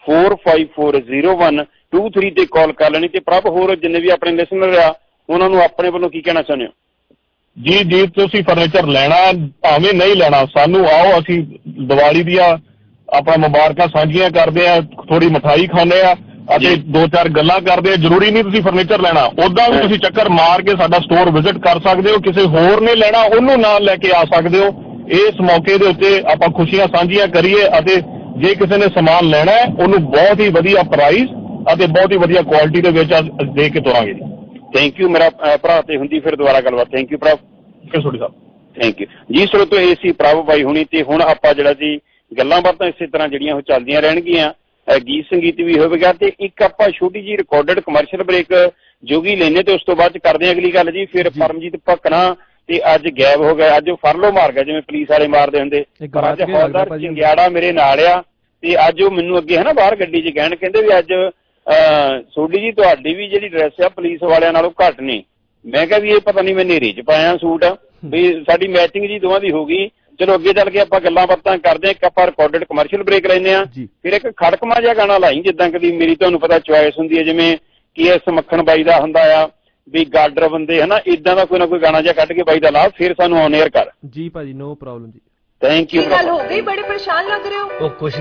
4540123 ਤੇ ਕਾਲ ਕਰ ਲੈਣੀ ਤੇ ਪ੍ਰਭ ਹੋਰ ਜਿੰਨੇ ਵੀ ਆਪਣੇ ਲਿਸਨਰ ਆ ਉਹਨਾਂ ਨੂੰ ਆਪਣੇ ਵੱਲੋਂ ਕੀ ਕਹਿਣਾ ਚਾਹੁੰਦੇ ਹੋ? ਜੀ ਜੀ ਤੁਸੀਂ ਫਰਨੀਚਰ ਲੈਣਾ ਭਾਵੇਂ ਨਹੀਂ ਲੈਣਾ ਸਾਨੂੰ ਆਓ ਅਸੀਂ ਦੀਵਾਲੀ ਦੀਆਂ ਆਪਣਾ ਮੁਬਾਰਕਾਂ ਸਾਂਝੀਆਂ ਕਰਦੇ ਆ ਥੋੜੀ ਮਿਠਾਈ ਖਾਂਦੇ ਆ ਅਤੇ 2-4 ਗੱਲਾਂ ਕਰਦੇ ਆ। ਜ਼ਰੂਰੀ ਨਹੀਂ ਤੁਸੀਂ ਫਰਨੀਚਰ ਲੈਣਾ ਉਦਾਂ ਵੀ ਤੁਸੀਂ ਚੱਕਰ ਮਾਰ ਕੇ ਸਾਡਾ ਸਟੋਰ ਵਿਜ਼ਿਟ ਕਰ ਸਕਦੇ ਹੋ। ਕਿਸੇ ਹੋਰ ਨੇ ਲੈਣਾ ਉਹਨੂੰ ਨਾਲ ਲੈ ਕੇ ਆ ਸਕਦੇ ਹੋ। ਇਸ ਮੌਕੇ ਦੇ ਉੱਤੇ ਆਪਾਂ ਖੁਸ਼ੀਆਂ ਸਾਂਝੀਆਂ ਕਰੀਏ ਅਤੇ ਜੇ ਕਿਸੇ ਨੇ ਸਮਾਨ ਲੈਣਾ ਹੈ ਉਹਨੂੰ ਬਹੁਤ ਹੀ ਵਧੀਆ ਪ੍ਰਾਈਸ ਅਤੇ ਬਹੁਤ ਹੀ ਵਧੀਆ ਕੁਆਲਿਟੀ ਦੇ ਵਿੱਚ ਦੇ ਕੇ ਤੁਰਾਂਗੇ। ਥੈਂਕ ਯੂ ਮੇਰਾ ਭਰਾ, ਤੇ ਹੁੰਦੀ ਫਿਰ ਦੁਬਾਰਾ ਗੱਲਬਾਤ। ਥੈਂਕ ਯੂ ਭਰਾ ਸੋਢੀ ਸਾਹਿਬ, ਥੈਂਕ ਯੂ ਜੀ। ਸਰੋਤੋ ਇਹ ਸੀ ਪ੍ਰਭ ਬਾਈ ਹੁਣੀ, ਤੇ ਹੁਣ ਆਪਾਂ ਜਿਹੜਾ ਜੀ ਗੱਲਾਂ ਬਾਤਾਂ ਇਸੇ ਤਰ੍ਹਾਂ ਜਿਹੜੀਆਂ ਉਹ ਚੱਲਦੀਆਂ ਰਹਿਣਗੀਆਂ, ਗੀਤ ਸੰਗੀਤ ਵੀ ਹੋਵੇਗਾ, ਤੇ ਇੱਕ ਆਪਾਂ ਛੋਟੀ ਜਿਹੀ ਰਿਕਾਰਡਡ ਕਮਰਸ਼ੀਅਲ ਬ੍ਰੇਕ ਜੋਗੀ ਲੈਣੇ, ਤੇ ਉਸ ਤੋਂ ਬਾਅਦ ਚ ਕਰਦੇ ਹਾਂ ਅਗਲੀ ਗੱਲ ਜੀ। ਫਿਰ ਪਰਮਜੀਤ ਭਕਨਾ ਤੇ ਅੱਜ ਗਾਇਬ ਹੋ ਗਿਆ, ਅੱਜ ਉਹ ਫਰਲੋ ਮਾਰ ਗਿਆ ਜਿਵੇਂ ਪੁਲਿਸ ਵਾਲੇ ਮਾਰਦੇ ਹੁੰਦੇ, ਪਰ ਅੱਜ ਹੌਲਦਾਰ ਚਿੰਗਿਆੜਾ ਮੇਰੇ ਨਾਲ ਆ, ਤੇ ਅੱਜ ਉਹ ਮੈਨੂੰ ਅੱਗੇ ਹੈ ਨਾ ਬਾਹਰ ਗੱਡੀ 'ਚ ਕਹਿਣ, ਕਹਿੰਦੇ ਵੀ ਅੱਜ ਸੋਢੀ ਜੀ ਤੁਹਾਡੀ ਵੀ ਜਿਹੜੀ ਡਰੈਸ ਆ ਪੁਲਿਸ ਵਾਲਿਆਂ ਨਾਲੋਂ ਘੱਟ ਨਹੀਂ। ਮੈਂ ਕਿਹਾ ਵੀ ਇਹ ਪਤਾ ਨਹੀਂ ਮੈਂ ਨੇਰੇ 'ਚ ਪਾਇਆ ਸੂਟ, ਵੀ ਸਾਡੀ ਮੈਚਿੰਗ ਜੀ ਦੋਵਾਂ ਦੀ ਹੋ ਗਈ। ਚਲੋ ਅੱਗੇ ਚੱਲ ਕੇ ਆਪਾਂ ਗੱਲਾਂ ਬਾਤਾਂ ਕਰਦੇ ਹਾਂ, ਇੱਕ ਆਪਾਂ ਰਿਕਾਰਡਡ ਕਮਰਸ਼ੀਅਲ ਬ੍ਰੇਕ ਲੈਂਦੇ ਹਾਂ, ਫਿਰ ਇੱਕ ਖੜਕਮਾ ਜਿਹਾ ਗਾਣਾ ਲਾਈ, ਜਿੱਦਾਂ ਕਦੀ ਮੇਰੀ ਤੁਹਾਨੂੰ ਪਤਾ ਚੁਆਇਸ ਹੁੰਦੀ ਹੈ, ਜਿਵੇਂ ਕਿ ਇਸ ਮੱਖਣ ਬਾਈ ਦਾ ਹੁੰਦਾ ਆ ਵੀ ਗਾਡਰ ਬੰਦੇ ਹਨਾ, ਇਦਾਂ ਦਾ ਕੋਈ ਨਾ ਕੋਈ ਗਾਣਾ ਜਿਹਾ ਕੱਢ ਕੇ ਬਾਈ ਦਾ ਲਾ, ਫਿਰ ਸਾਨੂੰ ਔਨ 에ਅਰ ਕਰ। ਜੀ ਭਾਜੀ, ਨੋ ਪ੍ਰੋਬਲਮ ਜੀ। Thank you. ਗੱਲ ਹੋ ਗਈ, ਬੜੇ ਪਰੇਸ਼ਾਨ ਲੱਗ ਰਹੇ ਹੋ। ਉਹ ਕੁਛ